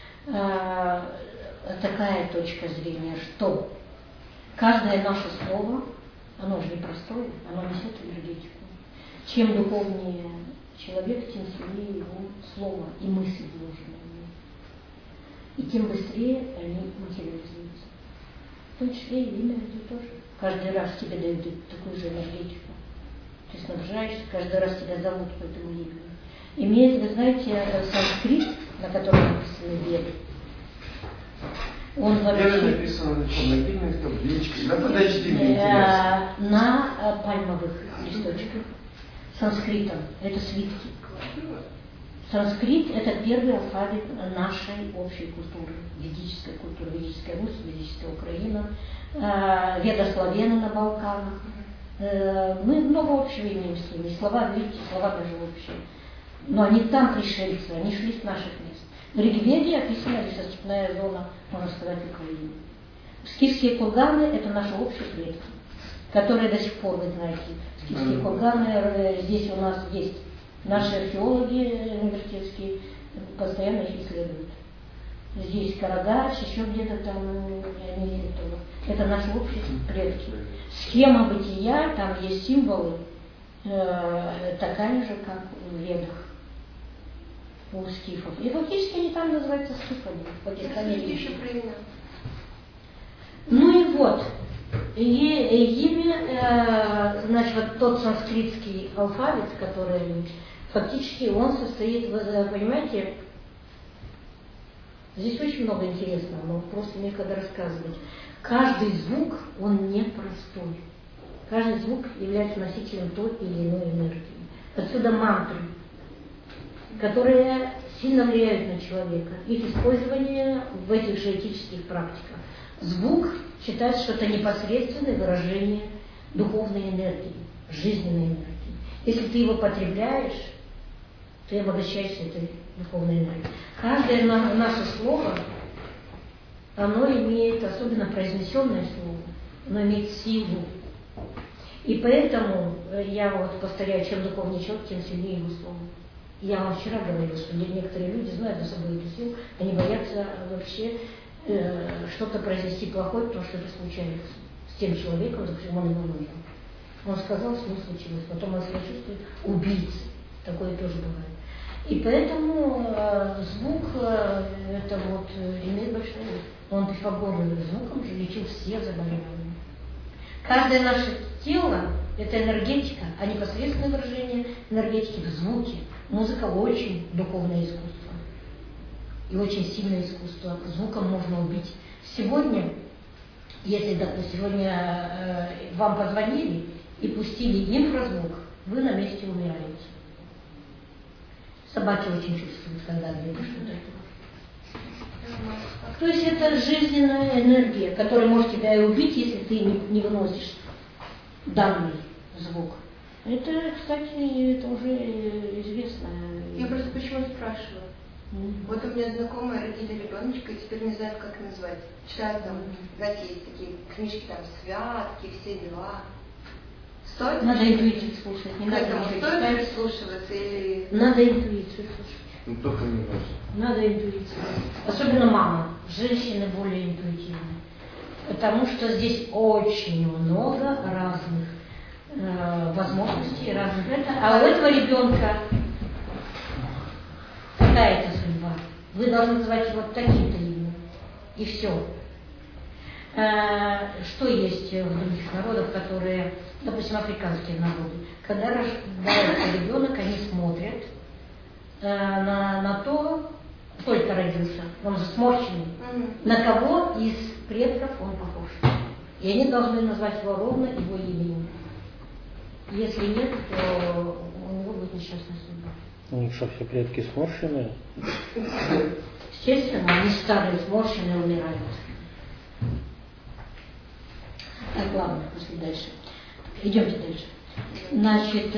А, такая точка зрения, что каждое наше слово, оно же непростое, оно несет энергетику. Чем духовнее человек, тем сильнее его слово и мысль вложены в него. И тем быстрее они материализуются. В том числе и имя это тоже. Каждый раз тебе дают такую же энергетику. Ты снабжаешься, каждый раз тебя зовут по этому имени. Имеет, вы знаете, санскрит, на котором написаны веды. Он Где вообще написано на чем? На длинных табличках? Да подожди, мне интересно. э, на э, пальмовых листочках. Санскритом. Это свитки. Санскрит – это первый алфавит нашей общей культуры, ведической культуры, ведическая Русь, ведическая Украина, э, ведославяны на Балканах. Э, мы много общего имеем с ними. Слова, видите, слова даже общие. Но они там пришельцы, они шли с наших мест. В Ригведе описана лесостепная зона, можно сказать, Украины. Скифские курганы – это наши общие предки, которые до сих пор, вы знаете, скифские курганы, здесь у нас есть Наши археологи университетские постоянно их исследуют. Здесь Карагач, еще где-то там, они, это, это наши общие предки. Схема бытия, там есть символы, э, такая же, как в Ведах у скифов. И фактически они там называются скифами. Еще правильно. Ну и вот, ими, э, значит, вот тот санскритский алфавит, который фактически он состоит, вы понимаете, здесь очень много интересного, но просто некогда рассказывать. Каждый звук, он непростой. Каждый звук является носителем той или иной энергии. Отсюда мантры, которые сильно влияют на человека. Их использование в этих же этических практиках. Звук считается, что это непосредственное выражение духовной энергии, жизненной энергии. Если ты его потребляешь, ты обогащаешься этой духовной энергией. Каждое на, наше слово, оно имеет, особенно произнесенное слово, оно имеет силу. И поэтому я вот повторяю, чем духовнее человек, тем сильнее его слово. Я вам вчера говорила, что некоторые люди знают за собой эту силу, они боятся вообще э, что-то произнести плохое, потому что это случается с тем человеком, за которым он ему нужен. Он сказал, что не случилось, потом он себя чувствует убийцей. Такое тоже бывает. И поэтому э, звук э, это вот э, имеет большое. Он Пифагор звуком же лечил все заболевания. Каждое наше тело – это энергетика, а непосредственное выражение энергетики в звуке. Музыка очень духовное искусство. И очень сильное искусство. Звуком можно убить. Сегодня, если, допустим, сегодня э, вам позвонили и пустили инфразвук, вы на месте умираете. Собаки очень чувствуют, когда где-то что-то. То есть это жизненная энергия, которая может тебя и убить, если ты не, не выносишь данный звук. Это, кстати, это уже известно. Я просто почему спрашиваю. Mm-hmm. Вот у меня знакомые родители ребеночка и теперь не знают, как назвать. Читают там, знаете, есть такие книжки, там, святки, все дела. Стоит? Надо интуицию слушать, не надо ничего читать. Стоит прислушиваться или... Надо интуицию слушать. Ну, только не важно. Надо интуицию. Особенно мама. Женщины более интуитивны. Потому что здесь очень много разных э, возможностей, разных это. А у этого ребенка какая-то судьба. Вы должны называть его таким-то именем. И все. Э, что есть в других народах, которые, допустим, африканские народы? Когда рождается ребенок, они смотрят На, на то, только родился, он же сморщенный, mm-hmm. на кого из предков он похож. И они должны назвать его ровно его именем. Если нет, то у него будет несчастная судьба. Ну что, все предки сморщенные? Естественно, они старые, сморщенные, умирают. Так, ладно, пошли дальше. Идемте дальше. Значит,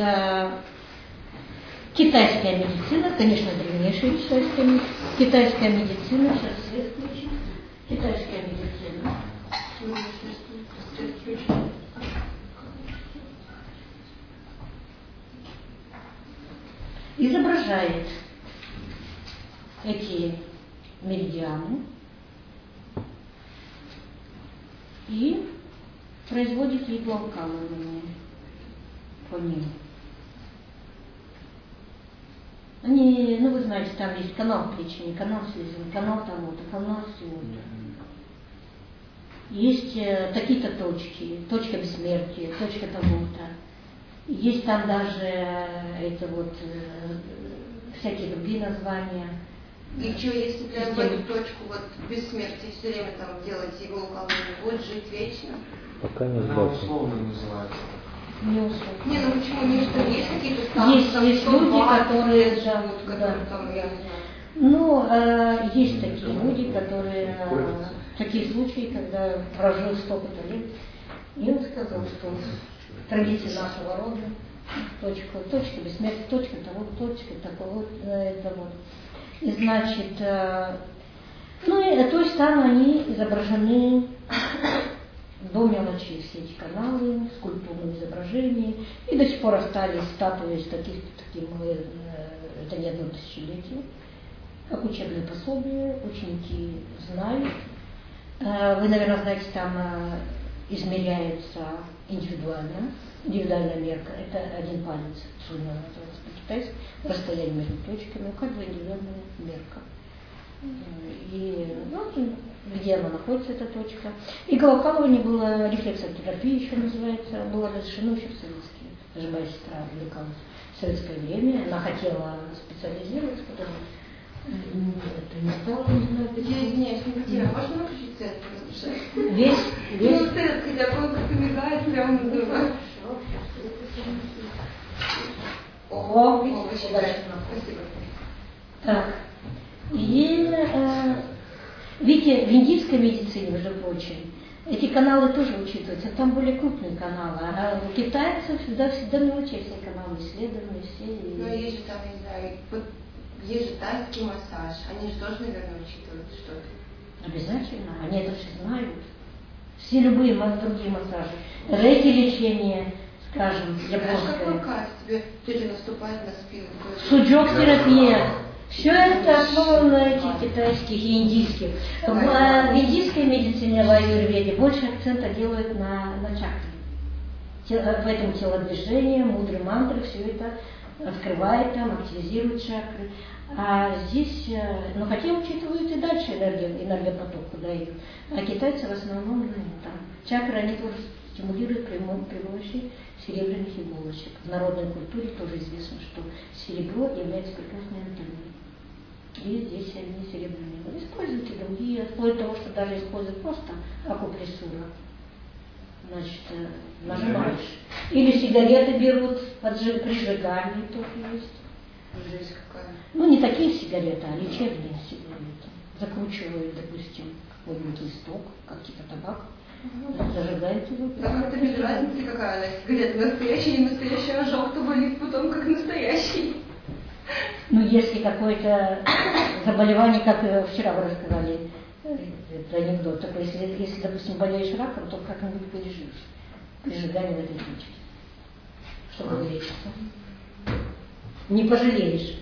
китайская медицина, конечно, древнейшая китайская медицина. Китайская медицина, сейчас свет включим. Китайская медицина. Изображает эти меридианы и производит иглоукалывание по ним. Они, ну вы знаете, там есть канал печени, канал слизни, канал того-то, канал всего-то. Есть э, такие-то точки, точка бессмертия, точка того-то. Есть там даже э, это вот э, всякие другие названия. И что, если прям в эту точку вот бессмертия все время там делать иглоукалывание, будет жить вечно? Пока не Она сдаться. условно называется. Не условно. Не, ну почему не что? Есть какие-то там, Есть, там есть люди, которые живут, да, которые да. там, я не знаю. Ну, э, есть такие люди, которые э, такие случаи, когда прожил столько-то лет, и он сказал, что традиции нашего рода, точка, точка бессмертия, точка того, точка такого, этого. И значит, э, ну, и, то есть там они изображены до мелочи все эти каналы, скульптурные изображения. И до сих пор остались статуи из таких, таких это не одно тысячелетие. Как учебное пособие, ученики знают. Вы, наверное, знаете, там измеряется индивидуально, индивидуальная мерка. Это один палец, сумма называется по-китайски, расстояние между точками, у каждого индивидуальная мерка. И ну, где она находится, эта точка. И головокалывание было, рефлексотерапия еще называется, было разрешено еще в советские. Даже моя сестра увлекалась в советское время. Она хотела специализироваться, потом это не стало, не знаю. Я извиняюсь, не хотела. Можно выключить цвет? Весь, весь. Ну, цвет, хотя бы он как-то мигает прямо на дура. Ого, Спасибо. Так. И, э, видите, в индийской медицине, между прочим, эти каналы тоже учитываются. Там более крупные каналы. А у китайцев всегда, всегда мелочи все каналы исследованы, все. Ну, есть же там, не знаю, есть же тайский массаж. Они же тоже, наверное, учитывают что-то. Обязательно. Они это все знают. Все любые другие массажи. Рейки-лечение, скажем, японское. Какой кайф тебе тетя наступает на спину? Суджок-терапия. Все это основано на этих китайских и индийских. В, в индийской медицине, в аюрведе, больше акцента делают на, на чакры. Поэтому телодвижение, мудрые мантры, все это открывает там, активизирует чакры. А здесь, ну хотя учитывают и дальше энергию, энергопоток, куда идет. А китайцы в основном, ну, там, чакры, они тоже стимулируют при помощи серебряных иголочек. В народной культуре тоже известно, что серебро является прекрасной антенной. И здесь они серебряные. Но используют и другие, вплоть до того, что даже используют просто акупрессура. Значит, нажимаешь. Или сигареты берут, поджиг, прижигание тоже есть. Жесть какая. Ну, не такие сигареты, а лечебные сигареты. Закручивают, допустим, какой-нибудь листок, как типа табак. Зажигают его. Так это без разницы какая она, сигарета настоящая, не настоящий ожог, то болит потом как настоящий. Ну, если какое-то заболевание, как вчера вы рассказали, это анекдот такой, если, если, допустим, болеешь раком, то как-нибудь переживешь. Прижигание в этой печке. Чтобы вылечиться. Не пожалеешь.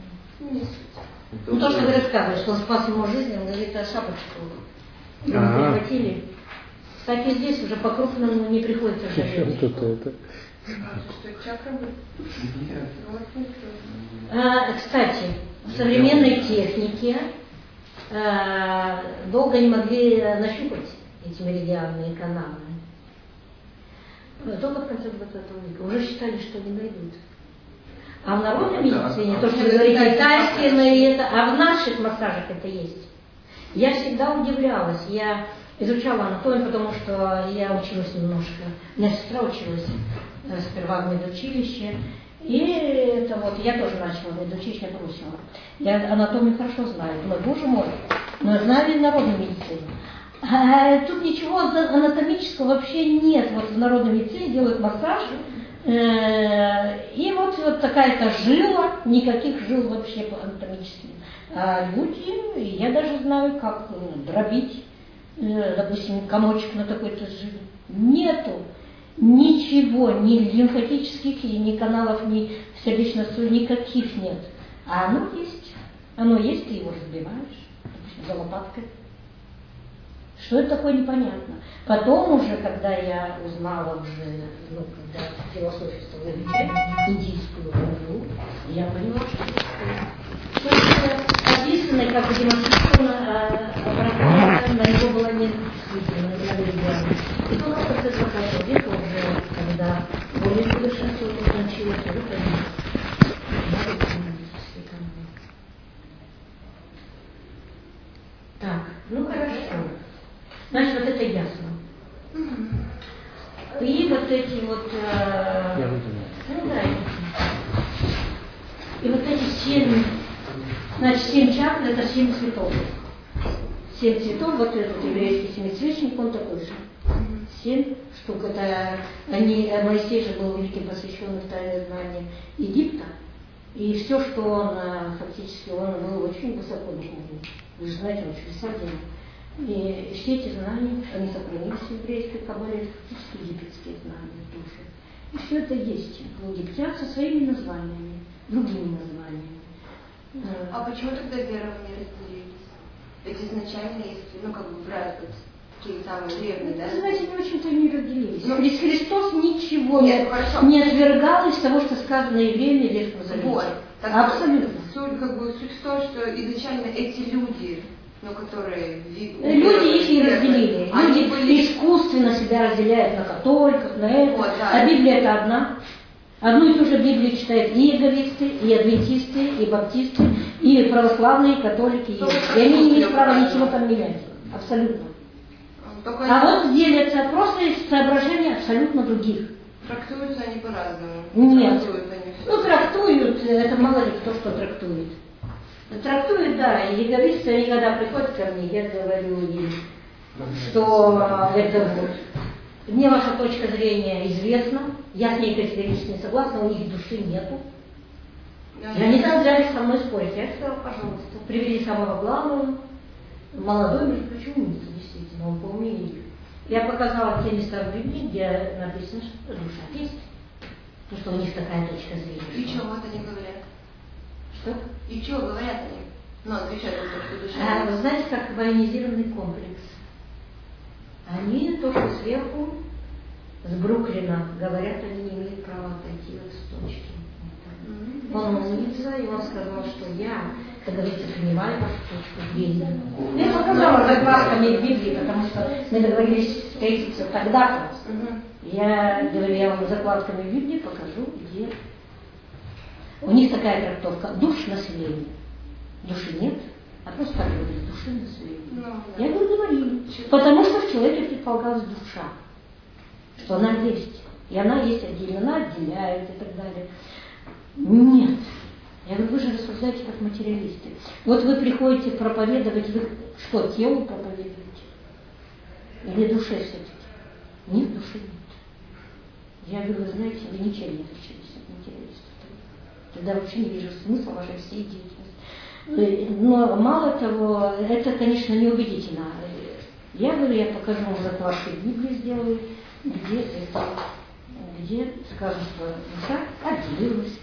Ну, то, что вы рассказывали, что он спас ему жизнь, он говорит, а шапочку его Ага. прихватили. Кстати, здесь уже по-крупному не приходится жалеть. Что-то это. Что, чакра будет? Нет. Вот, вот, вот. А, кстати, в современной технике а, долго не могли нащупать эти меридианные каналы. Только в конце двадцатого века. Уже считали, что не найдут. А в народной медицине, то, что вы говорите, китайские, но и это, а в наших массажах это есть. Я всегда удивлялась. Я изучала анатомию, потому что я училась немножко. У меня сестра училась сперва в медучилище. И это вот, я тоже начала в медучилище, я бросила. Я анатомию хорошо знаю. Думаю, боже мой, но знаю и народную медицину. А тут ничего анатомического вообще нет. Вот в народной медицине делают массаж. И вот, вот такая-то жила, никаких жил вообще анатомически. А люди, я даже знаю, как дробить, допустим, комочек на такой-то жиле. Нету ничего, ни лимфатических, ни каналов, ни сердечно-сосудистых, никаких нет. А оно есть. Оно есть, ты его разбиваешь, допустим, за лопаткой. Что это такое, непонятно. Потом уже, когда я узнала уже, ну, когда философию стала изучать, индийскую главу, я поняла, что это такое. Описано, как бы демонстрировано, обращение на него было не действительно, на меридианы. И только в конце двадцатого века уже, когда более совершенство началось, уже появилось. Так, ну хорошо. Значит, вот это ясно. И вот эти вот... Э, Я выделю. ну да, и вот эти семь... Значит, семь чакр — это семь цветов. Семь цветов, вот этот еврейский семицветник, он такой же. Семь штук. Это они, Моисей же был великим посвященным в тайное знание Египта. И все, что он, фактически, он был очень высоко духовный. Вы же знаете, он чудеса делал. И все эти знания, они сохранились в еврейской кабале, фактически египетские знания тоже. И все это есть у египтян со своими названиями, другими названиями. А почему тогда верования разделились? Ведь изначально, если, ну, как бы брать вот такие самые древние, да? Знаете, в общем-то, не разделились. Ну, Христос ничего нет, не, не отвергал из того, что сказано евреями в Ветхом Завете. Вот. Так абсолютно. Суть, как бы, суть в том, что изначально эти люди, ну, которые... Люди их не разделили. Люди были... искусственно себя разделяют на католиков, на это. Вот, да. А Библия это одна. Одну и ту же Библию читают и иеговисты, и адвентисты, и баптисты, и православные, и католики. И, и они не имеют права ничего там менять. Абсолютно. Только а вот делятся просто из соображений абсолютно других. Трактуются они по-разному. Нет. Трактуют они все. Ну, трактуют, это мало ли кто что трактует. Трактуют, да, и иеговисты, они когда приходят ко мне, я говорю им, что это вот. Мне ваша точка зрения известна, я с ней категорически не согласна, у них души нету. И они там взяли со мной спорить. Я сказала, пожалуйста, привели самого главного, молодой, между прочим, умница, действительно, он поумнее. Я показала те места в Библии, где написано, что душа есть. Потому что у них такая точка зрения. И что вот они говорят? Что? И что говорят они? Ну, отвечают на то, что душа а, есть. Вы знаете, как военизированный комплекс. Они только сверху, с Бруклина, говорят, они не имеют права отойти от точки. Mm-hmm. Он умница, и он сказал, что я, как говорится, принимаю вашу точку зрения. Я показала закладками в Библии, потому что мы договорились встретиться тогда-то. Mm-hmm. Я говорю, я вам закладками в Библии покажу, где. У них такая трактовка: душ населения. Души нет. А просто так говорили, души населения. No, да. Я говорю, говорили. Потому что в человеке предполагалась душа. Что она есть. И она есть отдельно, она отделяет и так далее. Нет. Я говорю, вы же рассуждаете как материалисты. Вот вы приходите проповедовать, вы что, телу проповедуете? Или душе все-таки? Нет, души нет. Я говорю, вы знаете, вы ничем не отличились от материалистов. Тогда вообще не вижу смысла вашей всей деятельности. Но мало того, это, конечно, неубедительно. Я говорю, я покажу вам закладки в Библии, сделаю, где это, где сказано, что душа отделилась,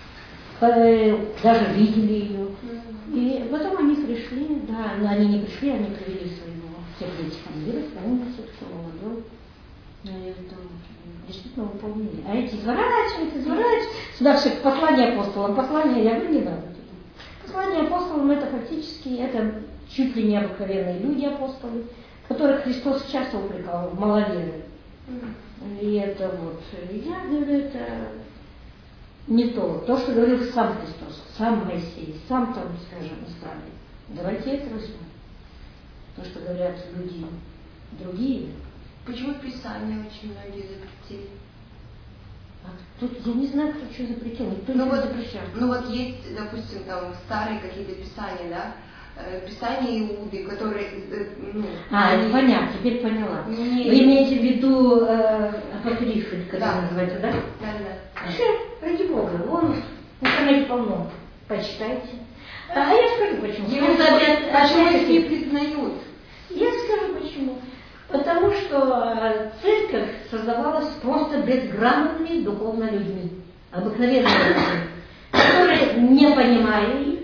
даже видели ее. И потом они пришли, да, но они не пришли, они привели своего сердечка мира, помните, кто молодой. Это действительно выполнили. А эти изворачиваются, изворачиваются. Сюда все послание апостолам, послание, я говорю, не надо. Послание апостолам это фактически, это чуть ли не обыкновенные люди апостолы, которых Христос часто упрекал в маловерии. Mm. И это вот, я говорю, это не то. То, что говорил сам Христос, сам Моисей, сам там, скажем, Израиль. Давайте это возьмем. То, что говорят люди другие. Почему Писание очень многие запретили? А тут я не знаю, кто что запретил, никто ну не вот, запрещал. Ну вот есть, допустим, там старые какие-то писания, да? Писания Иуды, которые... Ну, а, они... понятно, теперь поняла. Не... Вы имеете в виду э, апокрифы, как да. называется, да? Да, да. Все, ради Бога, вон в интернете полно. Почитайте. А я скажу почему. Его почему их не признают? Я скажу почему. Потому что церковь создавалась просто безграмотными духовно людьми, обыкновенными людьми, которые, не понимая их,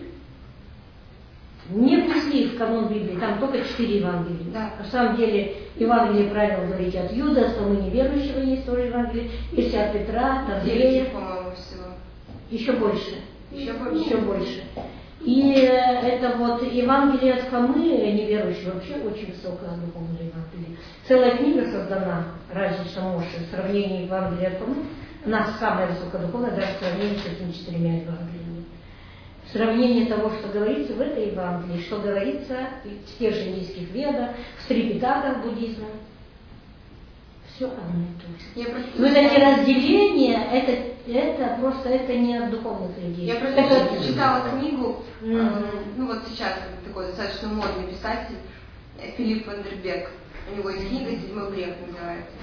не внесли в канон Библии, там только четыре Евангелия. Да. На самом деле Евангелие, правильно говорить, от Юда, от самого неверующего есть тоже Евангелие, есть от Петра, от Андрея. По-моему, всего. Еще больше. Еще больше. Еще больше. И это вот Евангелие от Фомы, неверующий, вообще очень высокое духовное Евангелие. Целая книга создана, Раджи Шамоши, сравнение Евангелия от Фомы, она самая высокодуховная, даже в сравнении с этими четырьмя Евангелиями. Сравнение того, что говорится в этой Евангелии, что говорится в тех же индийских ведах, в трипитаках буддизма. Все одно и то же. Вот эти разделения, это, это просто это не от духовных людей. Я просто это... читала книгу, mm-hmm. э, ну вот сейчас такой достаточно модный писатель Филипп Вандербек. У него есть книга «Седьмой грех» называется.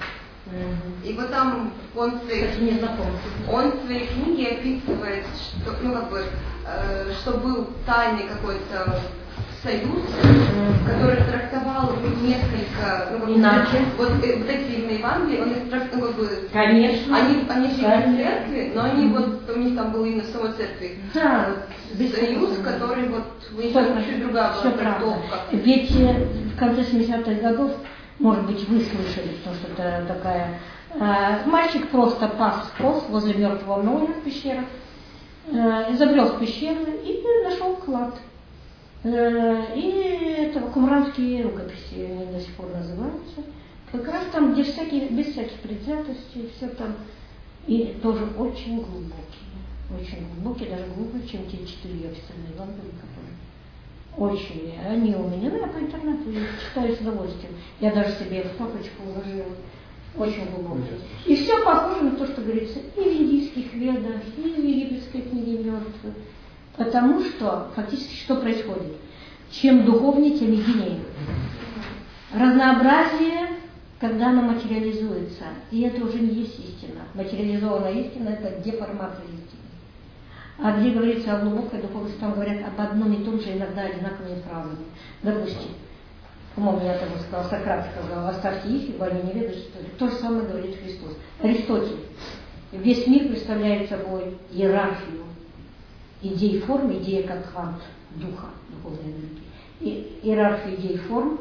Мгм. И вот там он в своей, Это не знакомо. он в своей книге описывает, что, ну, как бы, э, что был тайный какой-то союз, который трактовал несколько, ну, как бы, Иначе. вот, э, вот эти именно Евангелия, он их трактовал, ну, как бы, Конечно. они, они жили в Конечно. церкви, но они вот, у них там был именно в самой церкви Да, э, союз, который вот, у них там чуть другая была Все правда. трактовка. Ведь э, в конце семидесятых годов, может быть, вы слышали, потому что это такая... э, мальчик просто пас скос возле мертвого Ноя в пещерах, э, забрел в пещеру и нашел клад. Э, и это кумранские рукописи, они до сих пор называются. Как раз там, где всякие, без всяких предвзятостей, все там. И тоже очень глубокие. Очень глубокие, даже глубже, чем те четыре официальные Евангелия, которые очень. Они у меня, ну я по интернету их читаю с удовольствием. Я даже себе в папочку уложила. Очень глубокие. И все похоже на то, что говорится и в индийских ведах, и в египетской книге мертвых. Потому что фактически что происходит? Чем духовнее, тем единее. Разнообразие, когда оно материализуется, и это уже не есть истина. Материализованная истина – это деформация истины. А где говорится о глубокой духовности, там говорят об одном и том же, иногда одинаковыми фразами. Допустим, по-моему, я того сказал, Сократ сказал, оставьте их, ибо они не ведают, что это. То же самое говорит Христос. Аристотель. Весь мир представляет собой иерархию идей и форм, идея как квант духа, духовной энергии. И иерархию идей и форм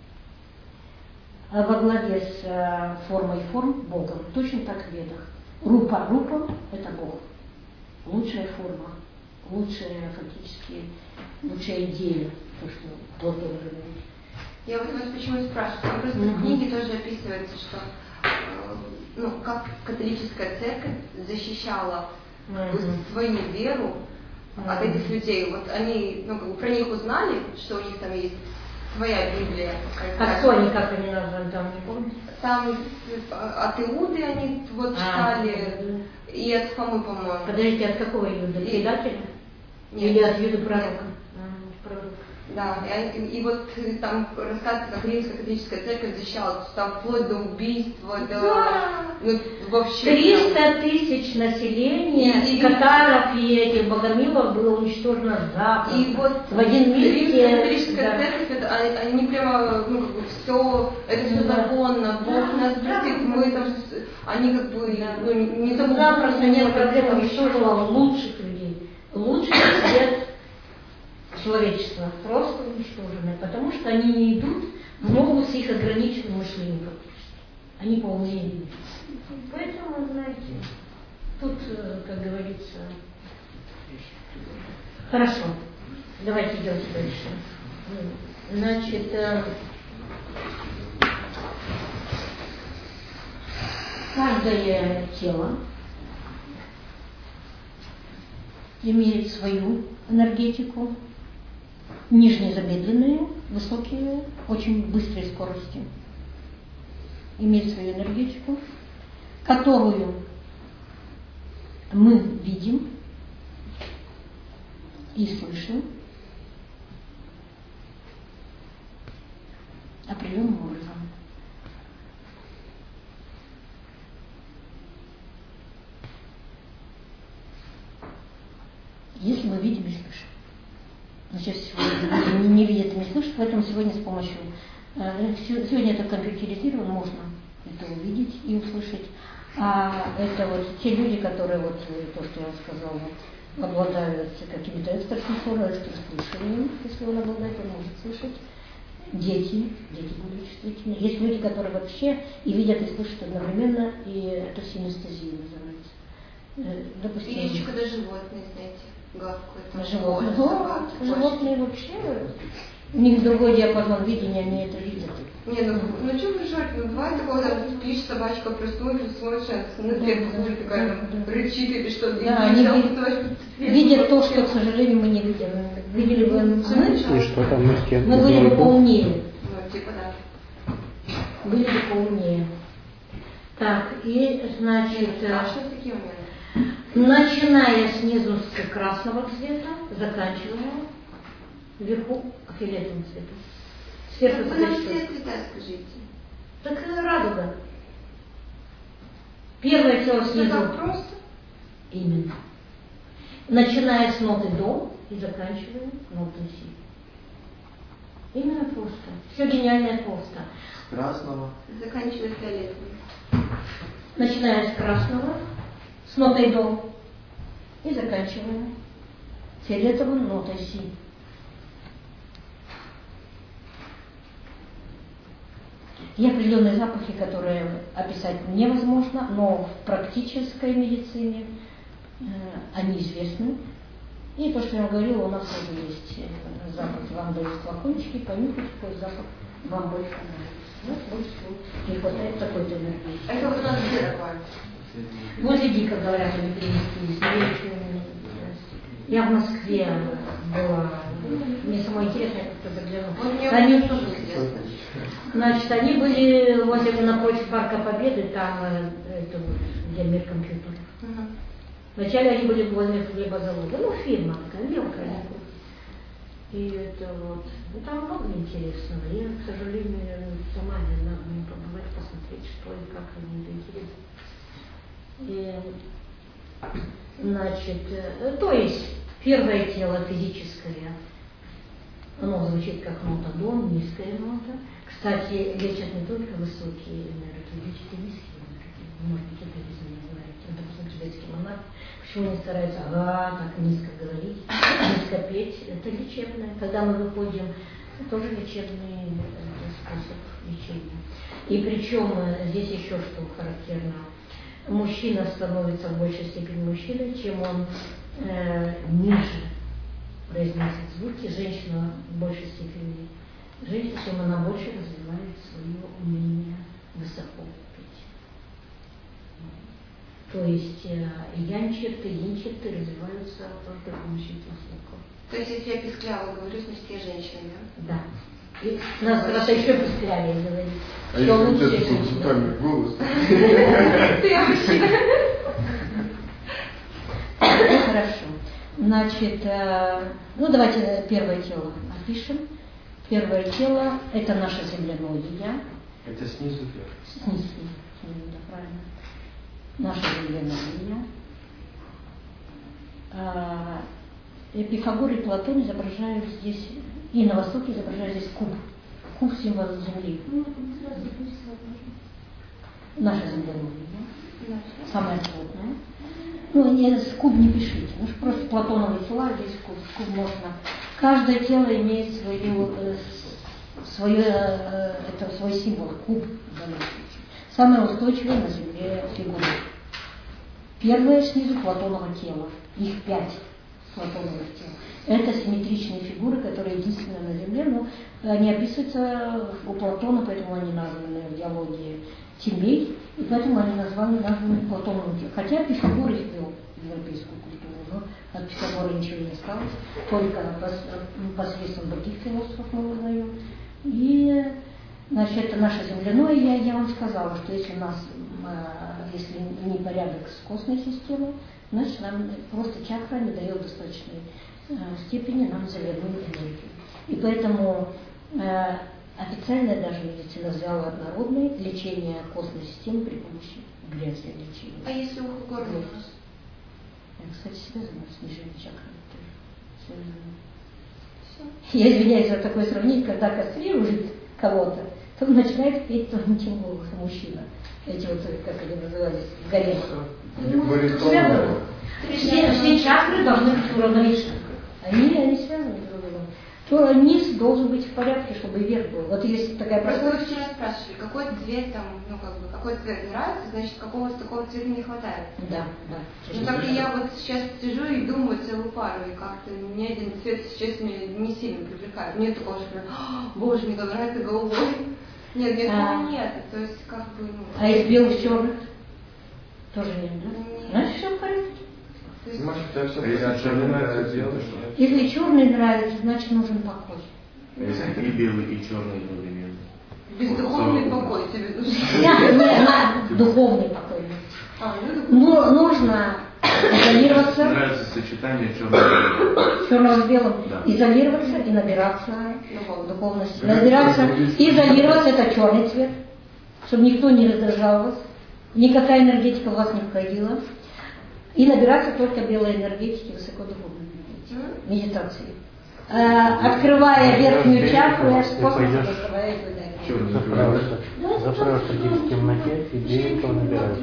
во главе с э, формой форм Богом. Точно так в ведах. Рупа рупа – это Бог. Лучшая форма, лучшая фактически, лучшая идея, то, что Бог должен говорить. Я вот вас почему и спрашиваю. Там просто в книге тоже описывается, что э, ну, как католическая церковь защищала Мгм. свою веру от Мгм. этих людей. Вот они, ну, как бы про них узнали, что у них там есть своя Библия. А кто они, как они названы там, не помните? Там э, от Иуды они вот А, читали, и от Фомы, по-моему. Подождите, от какого Иуда? И- Предателя? Нет. Или от Иуда пророка? А, пророка. Да, и, они- и вот э, там рассказывается, как Римская католическая церковь защищала, там вплоть до убийства, до... Да. Ну, вообще... триста тысяч населения, И- и- катаров и этих богомилов было уничтожено запросто. И вот в один миг Римская католическая да. церковь, это, они, они прямо, ну, как бы, все, это все Да. законно, Бог Да, нас да. простит, мы там, с- они как бы, Да. ну, не Не забудут, запросто нет проблем, там уничтожила лучших людей. Лучший цвет человечества просто уничтожены, потому что они не идут в ногу с их ограниченным мышлением практически. Они поумнее. Поэтому, знаете, тут, э, как говорится, хорошо. Давайте идемте дальше. Значит, э, каждое тело имеет свою энергетику, нижние замедленные, высокие, очень быстрые скорости. Имеет свою энергетику, которую мы видим и слышим определенным образом. Если мы видим и слышим. Значит, сегодня не видят и не слышат, поэтому сегодня с помощью... Сегодня это компьютеризировано, можно это увидеть и услышать. А это вот те люди, которые, вот то, что я сказала, обладают какими-то экстрасенсорными, экстрасенсорными, если он обладает, он может слышать. Дети, дети будут чувствительны. Есть люди, которые вообще и видят, и слышат одновременно, и это синестезия называется. Допустим, И есть еще когда животные, знаете, гавкают. животные. Кошки, Ну, собаки, животные вообще, у них другой диапазон видения, они это видят. Не, ну, ну что вы ржете? Ну, бывает такое, когда спишь, собачка проснулась, смотришь, на клетку будет такая, там, рычит или что-то. Да, они ви- видят то, что, к сожалению, мы не видим. Видели бы мы, И что там на стенке? мы были бы Ноутбук? поумнее. Ну, типа, да. были бы поумнее. Так, и, значит, А что такие моменты? начиная снизу с красного цвета, заканчивая вверху фиолетовым цветом. Сверху Вы нам цвет. все цвета скажите. Так радуга. Первое тело Это снизу. так просто? Именно. Начиная с ноты до и заканчивая нотой си. Именно просто. Все гениальное просто. С красного. Заканчивая фиолетовым. Начиная с красного, с нотой до и заканчивая фиолетовым нотой си. И определенные запахи, которые описать невозможно, но в практической медицине э, они известны. И то, что я говорила, у нас тоже есть э, запах, вам дают флакончики, понюхайте, какой запах вам больше нравится. Вот больше всего не хватает такой-то энергии. А это вот у нас где такое? Возле Дика, говорят, они перенесли. Я в Москве была. Мне самое интересное, я как-то заглянула. Вот мне Они, вот тоже интересно. значит, они были возле напротив Парка Победы, там, э, это, вот, где мир компьютеров. Угу. Вначале они были возле хлебозавода, ну, фирма такая, мелкая. И это вот, ну, там много интересного. Я, к сожалению, сама не знаю, мне побывать, посмотреть, что и как они, это интересно. И, значит, э, то есть, первое тело физическое, оно звучит как нота до, низкая нота. Кстати, лечат не только высокие энергии, лечат и низкие энергии. Может быть, это из-за меня говорите. Допустим, тибетский монах, почему они стараются ага, так низко говорить, низко петь? Это лечебное. Когда мы выходим, это тоже лечебный способ лечения. И причем здесь еще что характерно. Мужчина становится в большей степени мужчиной, чем он э, ниже произносит звуки, женщина в большей степени женщина, чем она больше развивает свое умение высоко петь. То есть э, янь-черты, yin-черты развиваются только с помощью этих звуков. То есть, если я пискляво говорю, значит, я женщина, да? Да. И нас просто еще писклявее говорит. А если у тебя такой центральный голос? Ты вообще... Ну, хорошо. Значит, э, ну давайте первое тело опишем. Первое тело – это наше земляное я. Это снизу вверх. Снизу, снизу, да, правильно. Наше земляное я. А, и Пифагор и Платон изображают здесь, и на Востоке изображают здесь куб. Куб – символ Земли. Наша земляное я. Самое плотное. Ну, не, с куб не пишите, ну, просто платоновые тела, здесь куб, куб можно. Каждое тело имеет свою, э, свое, э, это свой символ, куб в данном случае. Самое устойчивое на Земле фигура. Первое снизу платоново тело, их пять платоновых тел. Это симметричные фигуры, которые единственные на Земле, но они описываются у Платона, поэтому они названы в диалоге Тимей, и поэтому они названы, названы Платоном. Хотя Пифагор их ввел в европейскую культуру, но от Пифагора ничего не осталось, только посредством других философов мы узнаем. И, значит, это наше земляное я, я вам сказала, что если у нас, если не порядок с костной системой, значит, нам просто чакра не дает достаточной степени нам земляную энергию. И поэтому официальная даже медицина взяла народное лечение костной системы при помощи грязи лечения. А если ухо горло у нас? Это, кстати, связано с нижней чакрой. Я извиняюсь за такое сравнение, когда кастрирует кого-то, то он начинает петь тонким голосом мужчина. Эти вот, как они назывались, гаремы. Связано. Все, все чакры должны быть уравновешены. Они, они связаны друг с другом. То низ должен быть в порядке, чтобы верх был. Вот если такая Просто простая... вы вчера спрашивали, какой цвет там, ну как бы, какой цвет нравится, значит, какого-то такого цвета не хватает. Да, да. Ну так и я вот сейчас сижу и думаю целую пару, и как-то ни один цвет сейчас меня не сильно привлекает. Нет такого, что прям, боже, мне так нравится голубой. Нет, нет, А. нет. То есть как бы, ну... А из белых черных? Тоже нет, да? Нет. Значит, все в порядке. То есть... Может, тебя все А если черный нравится белый, что? Если черный нравится, значит нужен покой. Если и белый, и черный одновременно. Бездуховный покой тебе нужен. Я, не, на духовный покой. А, ну, Но нужно изолироваться, Нравится сочетание черного. черного с белым, Да. изолироваться и набираться духовный. духовности. Набираться, изолироваться — это черный цвет, чтобы никто не раздражал вас. никакая энергетика в вас не входила. И набираться только белой энергетики, высокодуховной энергетики, медитации. Э, открывая верхнюю чакру, я способ открываю эту энергию. Запрешь в темноте, и беленького набирается.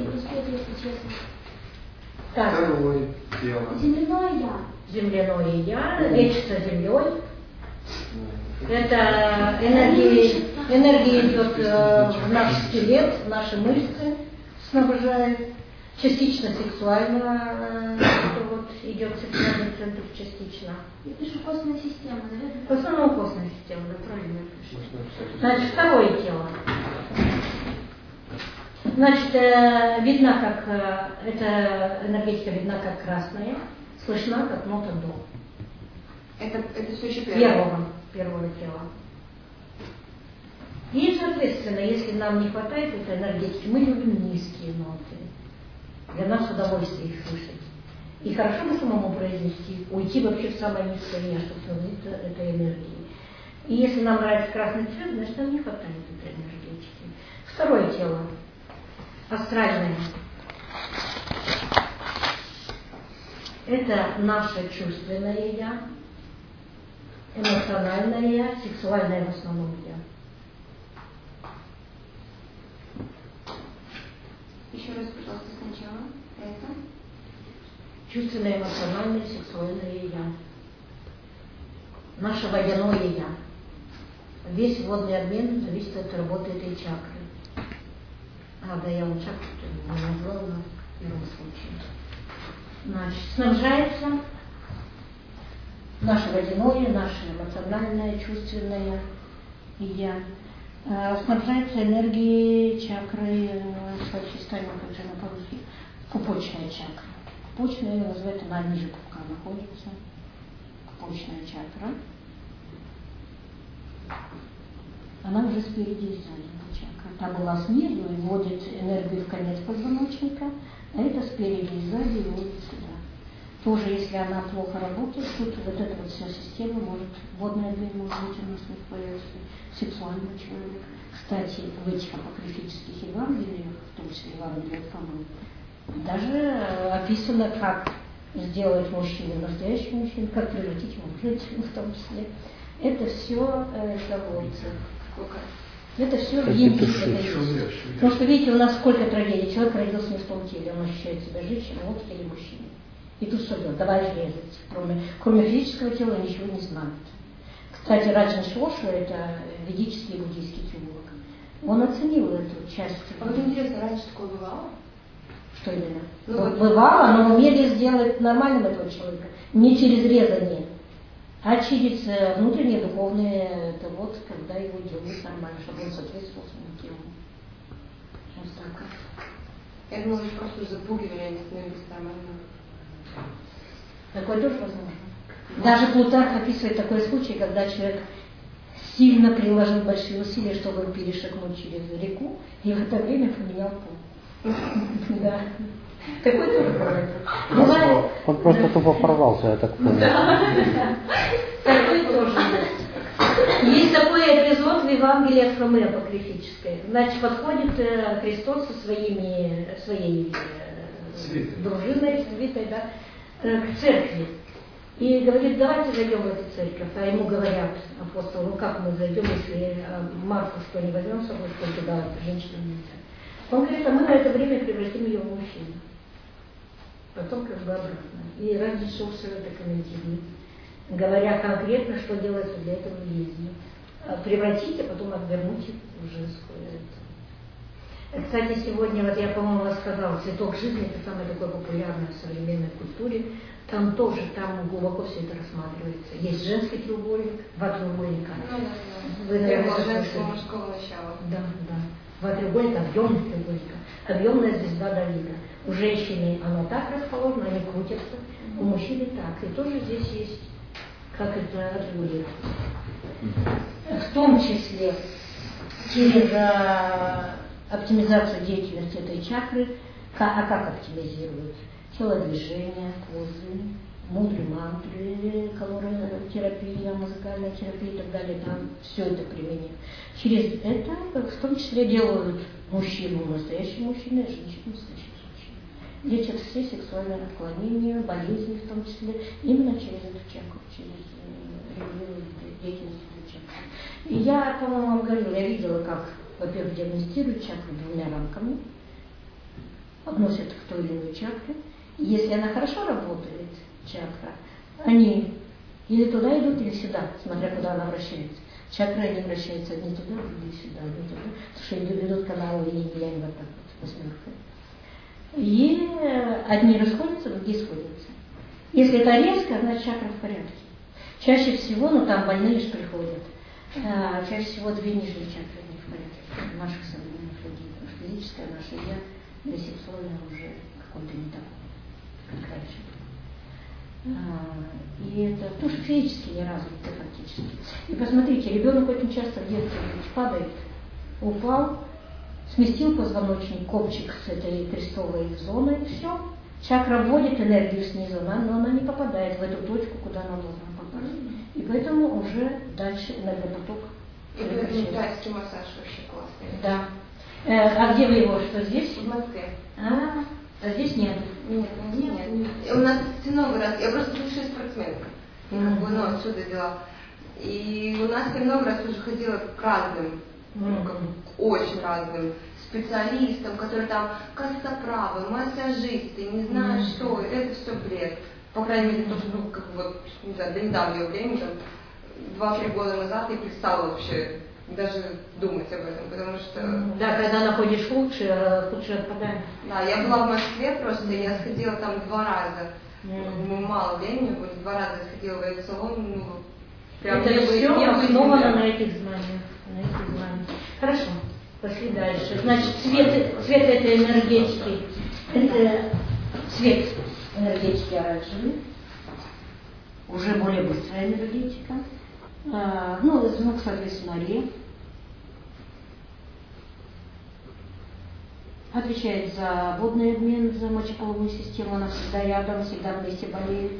Так. Второе тело. Земляное я. Земляное я, лечится землей. Это энергия, энергия идет в наш скелет, в наши мышцы снабжает. Частично сексуально вот, идет сексуальный центр, частично. Это же костная система, наверное. В основном костная система, да, правильно. Значит, второе тело. Значит, э, видно, как э, эта энергетика видна как красная, слышна как нота до. Это, это все еще первое. Первого, первого тела. И, соответственно, если нам не хватает этой энергетики, мы любим низкие ноты. Для нас удовольствие их слышать. И хорошо бы самому произнести, уйти вообще в самое низкое я, чтобы снабдиться этой энергией. И если нам нравится красный цвет, значит нам не хватает этой энергетики. Второе тело. Астральное. Это наше чувственное я, эмоциональное я, сексуальное в основном я. Еще раз, пожалуйста, сначала. Это? Чувственное, эмоциональное, сексуальное я. Наше водяное я. Весь водный обмен зависит от работы этой чакры. А, да, я вот чакру не назвала в первом случае. Значит, снабжается наше водяное, наше эмоциональное, чувственное я. Снабжается энергией чакры, сочетаемой, как же на по-русски, пупочная чакра. Пупочная ее называют, она ниже пупка находится. Пупочная чакра. Она уже спереди и сзади чакра. Там была снизу и вводит энергию в конец позвоночника, а это спереди и сзади и вводит сюда. Тоже, если она плохо работает, тут вот эта вот вся система может, водная дверь может быть у нас не появится, сексуальный человек. Кстати, в этих апокрифических Евангелиях, в том числе Евангелие от Фомы, даже описано, как сделать мужчину настоящим мужчиной, как превратить его в женщину в том числе. Это все э, заводится. Это все в Индии. Потому что, видите, у нас сколько трагедий. Человек родился не в том теле, он ощущает себя женщиной, вот в теле мужчины. И тут что делать? Давай резать. Кроме, кроме физического тела ничего не знает. Кстати, Раджан Шоша, это ведический буддийский теолог, он оценил эту часть. А вот интересно, раньше такое бывало? Что именно? Ну, вот вот... Бывало, но умели сделать нормальным этого человека. Не через резание, а через внутреннее духовное, это вот, когда его делают нормально, чтобы он соответствовал своему телу. Вот так. Я думала, что просто запугивали, они становились нормальными. Такое тоже возможно. Даже Плутарх описывает такой случай, когда человек сильно приложил большие усилия, чтобы перешагнуть через реку, и в это время поменял пол. Да. Такое тоже бывает. Он просто тупо порвался, я так понял. Такое тоже есть. Есть такой эпизод в Евангелии от Фомы апокрифической. Значит, подходит Христос со своими, своей дружиной, свитой, да, к церкви. И говорит, давайте зайдем в эту церковь. А ему говорят апостолы, ну как мы зайдем, если Марфу что не возьмем с собой, что туда женщинам нельзя. Он говорит, а мы на это время превратим ее в мужчину. Потом как бы обратно. И Раджан Шоша это комментирует, говоря конкретно, что делается для этого в жизни. Превратить, а потом обвернуть в женскую. Кстати, сегодня, вот я, по-моему, рассказала, цветок жизни, это самое такое популярное в современной культуре. Там тоже, там глубоко все это рассматривается. Есть женский треугольник, два треугольника. Ну, да, да. Вы, наверное, женского мужского начала. Да, да. Два треугольника, объемных треугольника. Объемная звезда Давида. У женщины оно так расположено, они крутятся. У мужчины так. И тоже здесь есть, как это отрегулировать. В том числе через оптимизацию деятельности этой чакры. А как оптимизируют? Телодвижения, позы, мудрые мантры, которые арт-терапия, музыкальная терапия и так далее, там все это применяют. Через это в том числе делают мужчину настоящим мужчиной, женщину настоящим женщиной. Лечат все сексуальные отклонения, болезни в том числе, именно через эту чакру, через регулируют деятельность этой чакры. И я, по-моему, вам говорила, я видела, как, во-первых, диагностируют чакру двумя рамками, относят к той или иной чакре. И если она хорошо работает, чакра, они или туда идут, или сюда, смотря куда она вращается. Чакры, они вращаются одни туда, другие сюда, одни туда, потому что идут каналы инь-янь вот так вот, восьмеркой. И одни расходятся, другие сходятся. Если это резко, значит чакра в порядке. Чаще всего, ну там больные же приходят, а, чаще всего две нижние чакры не в порядке, наших современных людей, потому что физическая наша я, да сексуальная уже какой-то не такой, как раньше. А, и это тоже физически не развито фактически. И посмотрите, ребенок очень часто в детстве падает, упал, сместил позвоночник, копчик с этой крестовой зоны, и все. Чакра вводит энергию снизу, но она не попадает в эту точку, куда она должна попасть. И поэтому уже дальше энергопоток прекращается. И тайский массаж вообще классный. Да. Э, а где вы его? Что здесь? В Москве. А, а здесь нет. Нет, нет, нет. И у нас много раз, я просто бывшая спортсменка, mm-hmm. как бы, ну, отсюда дела. И у нас я много раз уже ходила к разным, mm-hmm. как бы, очень разным специалистам, которые там костоправы, массажисты, не знаю mm-hmm. что, это все бред. По крайней мере, то, что, ну, как бы, вот, не знаю, до недавнего времени, там, два-три года назад я перестала вообще даже думать об этом, потому что... Да, когда находишь лучше, лучше отпадаем. Да, я была в Москве просто, я сходила там два раза. Mm. Мало времени было, два раза я сходила в этот салон. Ну, прям это не все не основано на этих знаниях. На этих знаниях. Хорошо, пошли дальше. Значит, цвет, цвет этой энергетики, это цвет энергетики оранжевый, уже более быстрая энергетика. А, ну, звук, соответственно, ре. Отвечает за водный обмен, за мочеполовую систему, она всегда рядом, всегда вместе болеет.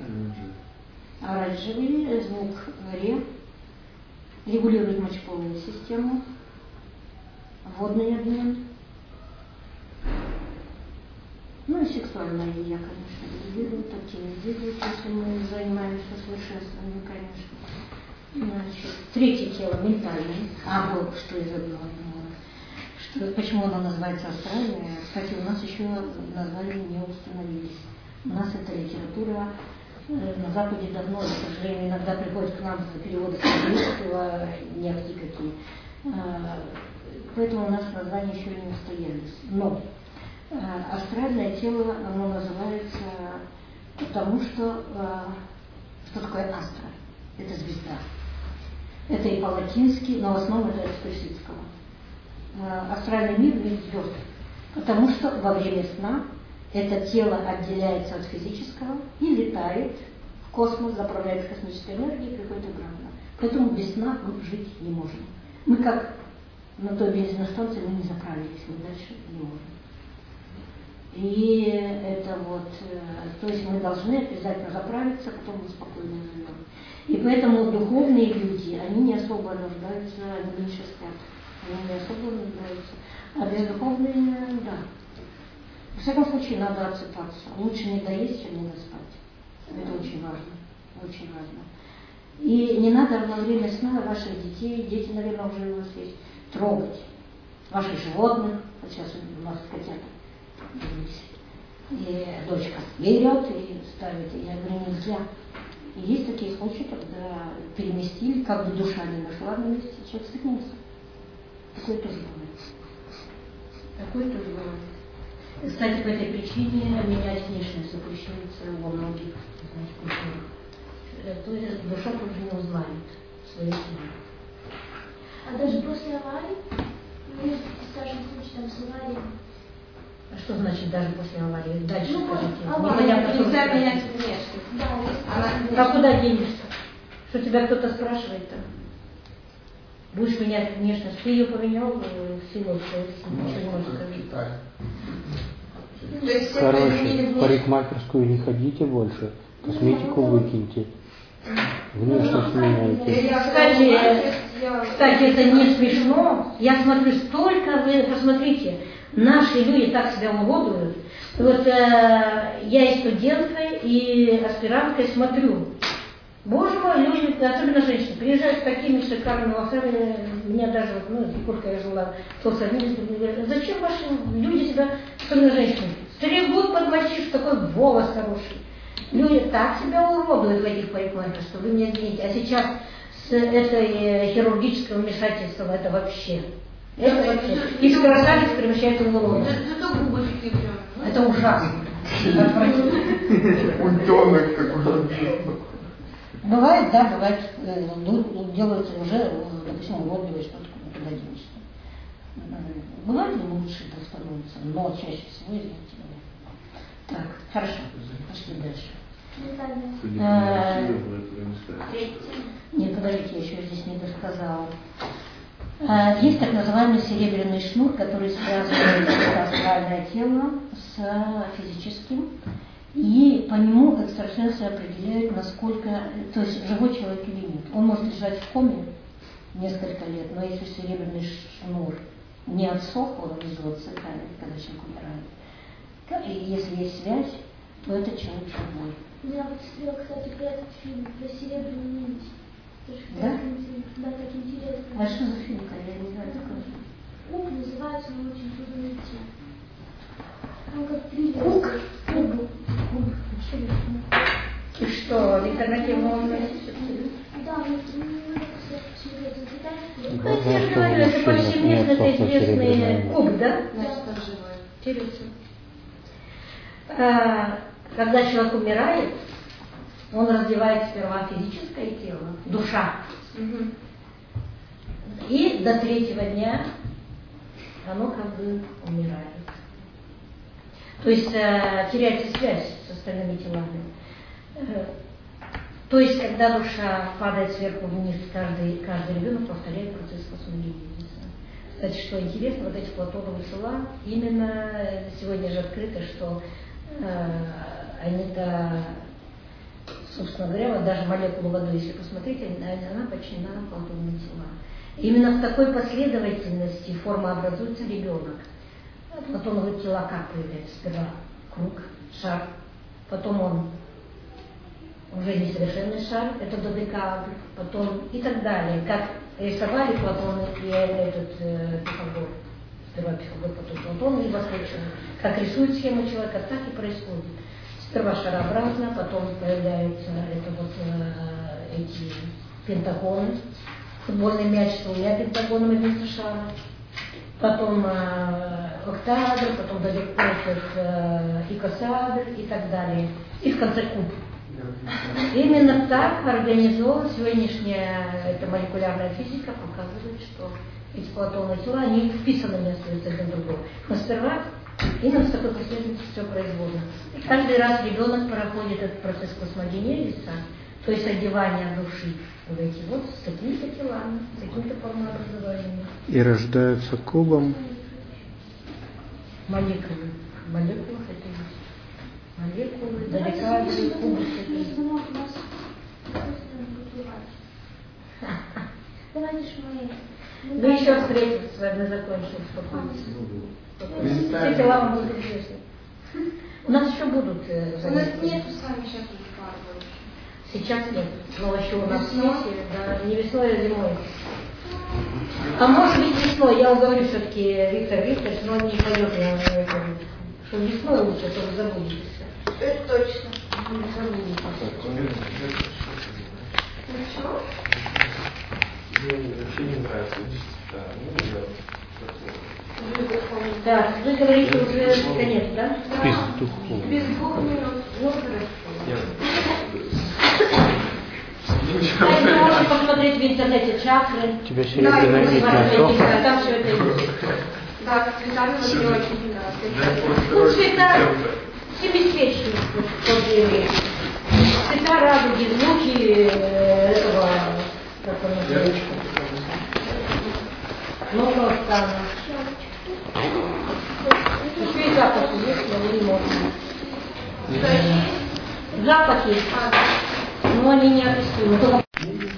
Оранжевый, звук ре. Регулирует мочеполовую систему, водный обмен. Ну и сексуальная я, конечно, регулирует, оптимизирует, если мы занимаемся совершенствованием, конечно. Значит, третье тело ментальное. А вот что я забыла. Что, почему оно называется астральное? Кстати, у нас еще названия не установились. У нас эта литература на Западе давно, к сожалению, иногда приходит к нам за переводы с английского, не ахти какие. Поэтому у нас названия еще не устоялись. Но астральное тело, оно называется потому, что что такое астра? Это звезда. Это и по-латински, но в основном это из персидского. Астральный мир — мир звезд. Потому что во время сна это тело отделяется от физического и летает в космос, заправляется космической энергией и приходит обратно. Поэтому без сна мы жить не можем. Мы как на той бензиновой станции, мы не заправились, мы дальше не можем. И это вот, то есть мы должны обязательно заправиться, потом мы спокойно живем. И поэтому духовные люди, они не особо нуждаются, они меньше спят. Они не особо нуждаются. А бездуховные, да. Во всяком случае, надо отсыпаться. Лучше не доесть, чем не доспать. Это очень важно. Очень важно. И не надо во время сна ваших детей, дети, наверное, уже у вас есть, трогать. Ваших животных, вот сейчас у нас котята. И дочка берет и ставит. Я говорю, нельзя. И есть такие случаи, когда переместили, как бы душа не нашла на месте, человек стыкнулся. Такое тоже бывает. Такое тоже бывает. Кстати, по этой причине менять внешность запрещается во многих культурах. То есть душа тоже не узнает свою семью. А даже после аварии? Ну, скажем, случай там с аварией. А что значит даже после аварии? Дальше Ну, скажите. авария, Непонятно, что нельзя вы менять скажете. внешность. Да, Она- А куда денешься? Что тебя кто-то спрашивает-то? Будешь менять внешность. Ты ее поменял в силу своей ничего не скажешь. То есть все Короче, изменили в внешность. парикмахерскую не ходите больше, косметику выкиньте. Внешность меняетесь. Кстати, кстати, это не смешно. Я смотрю, столько вы, посмотрите, наши люди так себя уродуют. Вот э, я и студенткой, и аспиранткой смотрю. Боже мой, люди, особенно женщины, приезжают с такими шикарными волосами. Меня даже, вот, ну, сколько я жила в Лос-Анджелесе, говорят, зачем ваши люди себя, особенно женщины, стригут под мальчишку, такой волос хороший. Люди так себя уродуют в этих парикмахерах, что вы меня извините. А сейчас с этой хирургического вмешательства это вообще. Это вообще. Из красавиц превращается в урод. Это ужасно. Утенок такой. Бывает, да, бывает, делается уже, допустим, уродливое что-то, куда денешься. Бывает и лучше, так становится, но чаще всего, извините меня. Так, хорошо, пошли дальше. Нет, подождите, я еще здесь не досказала. Есть так называемый серебряный шнур, который связывает астральное тело с физическим. И по нему экстрасенсы определяют, насколько, то есть живой человек или нет. Он может лежать в коме несколько лет, но если серебряный шнур не отсох, он внизу отсыхает, когда человек умирает. И если есть связь, то это человек живой. Я вот смотрела, кстати, про этот фильм, про серебряную нить. Да? Да, так интересно. А что за фильм-то? Я не знаю, такой. Куб называется, но очень трудно найти. Ну, как триллер. Куб? Куб. Куб. И что, Виктор Накимов? Да, ну, ну, это китайский. Ну, я же говорю, это повсеместно, это известный куб, да? Интересно. Когда человек умирает, он развивает сперва физическое тело, душа. Угу. И до третьего дня оно как бы умирает. То есть э, теряется связь с остальными телами. Э, то есть, когда душа падает сверху вниз, каждый, каждый ребенок повторяет процесс космогенезиса. Кстати, что интересно, вот эти платоновые тела, именно сегодня же открыто, что э, они-то, собственно говоря, вот даже молекулу воды, если посмотреть, она подчинена платоновым телам. Именно в такой последовательности формообразуется ребенок. Платоновые тела как появляются? Сперва круг, шар, потом он уже несовершенный шар, это додекаэдр, потом и так далее. Как рисовали Платон и этот э, Пифагор. Сперва Пифагор, потом Платон и Восточный. Как рисует схему человека, так и происходит. Сперва шарообразно, потом появляются это вот, э, эти пентагоны. Футбольный мяч с двумя пентагонами вместо шара. Потом э, октаэдр, потом додекаэдр, э, икосаэдр и так далее. И в конце куб. Именно так организована сегодняшняя эта молекулярная физика, показывает, что эти платоновые тела, они вписаны не остаются один в другого. Но сперва именно с такой последовательностью все производно. И каждый раз ребенок проходит этот процесс космогенезиса, то есть одевания души в эти вот с какими-то телами, с какими-то формообразованиями. И рождаются кубом. Молекулы. Молекулы это есть. Молекулы, додекаэдры, кубусы. Давайте ж мы... Вы еще встретитесь с вами, закончим спокойно. Все тела вам будут известны. У нас еще будут э, У нас занятия. нет с вами сейчас разговаривать. Сейчас нет, но еще у нас сессия, да, не весной, а зимой. А может быть весной, я уговорю все-таки Виктор Викторович, но он не пойдет, я не говорю. Что весной лучше, а то вы забудете все. Это точно. Не забудете. Ну что? Мне вообще не нравится чистота. Так, вы говорите уже конец, да? Без духов. Без двух минут. Ну, хорошо. А если можете посмотреть в интернете чакры. У тебя серебряная нить насохла. Там все это есть. Да, с цветами вот мне очень нравится. Ну, цвета семисвечных поделили. Цвета радуги, звуки этого, как он называется. Нового стана. Еще и запахи есть, но не можно. Запахи. но они неописуемы.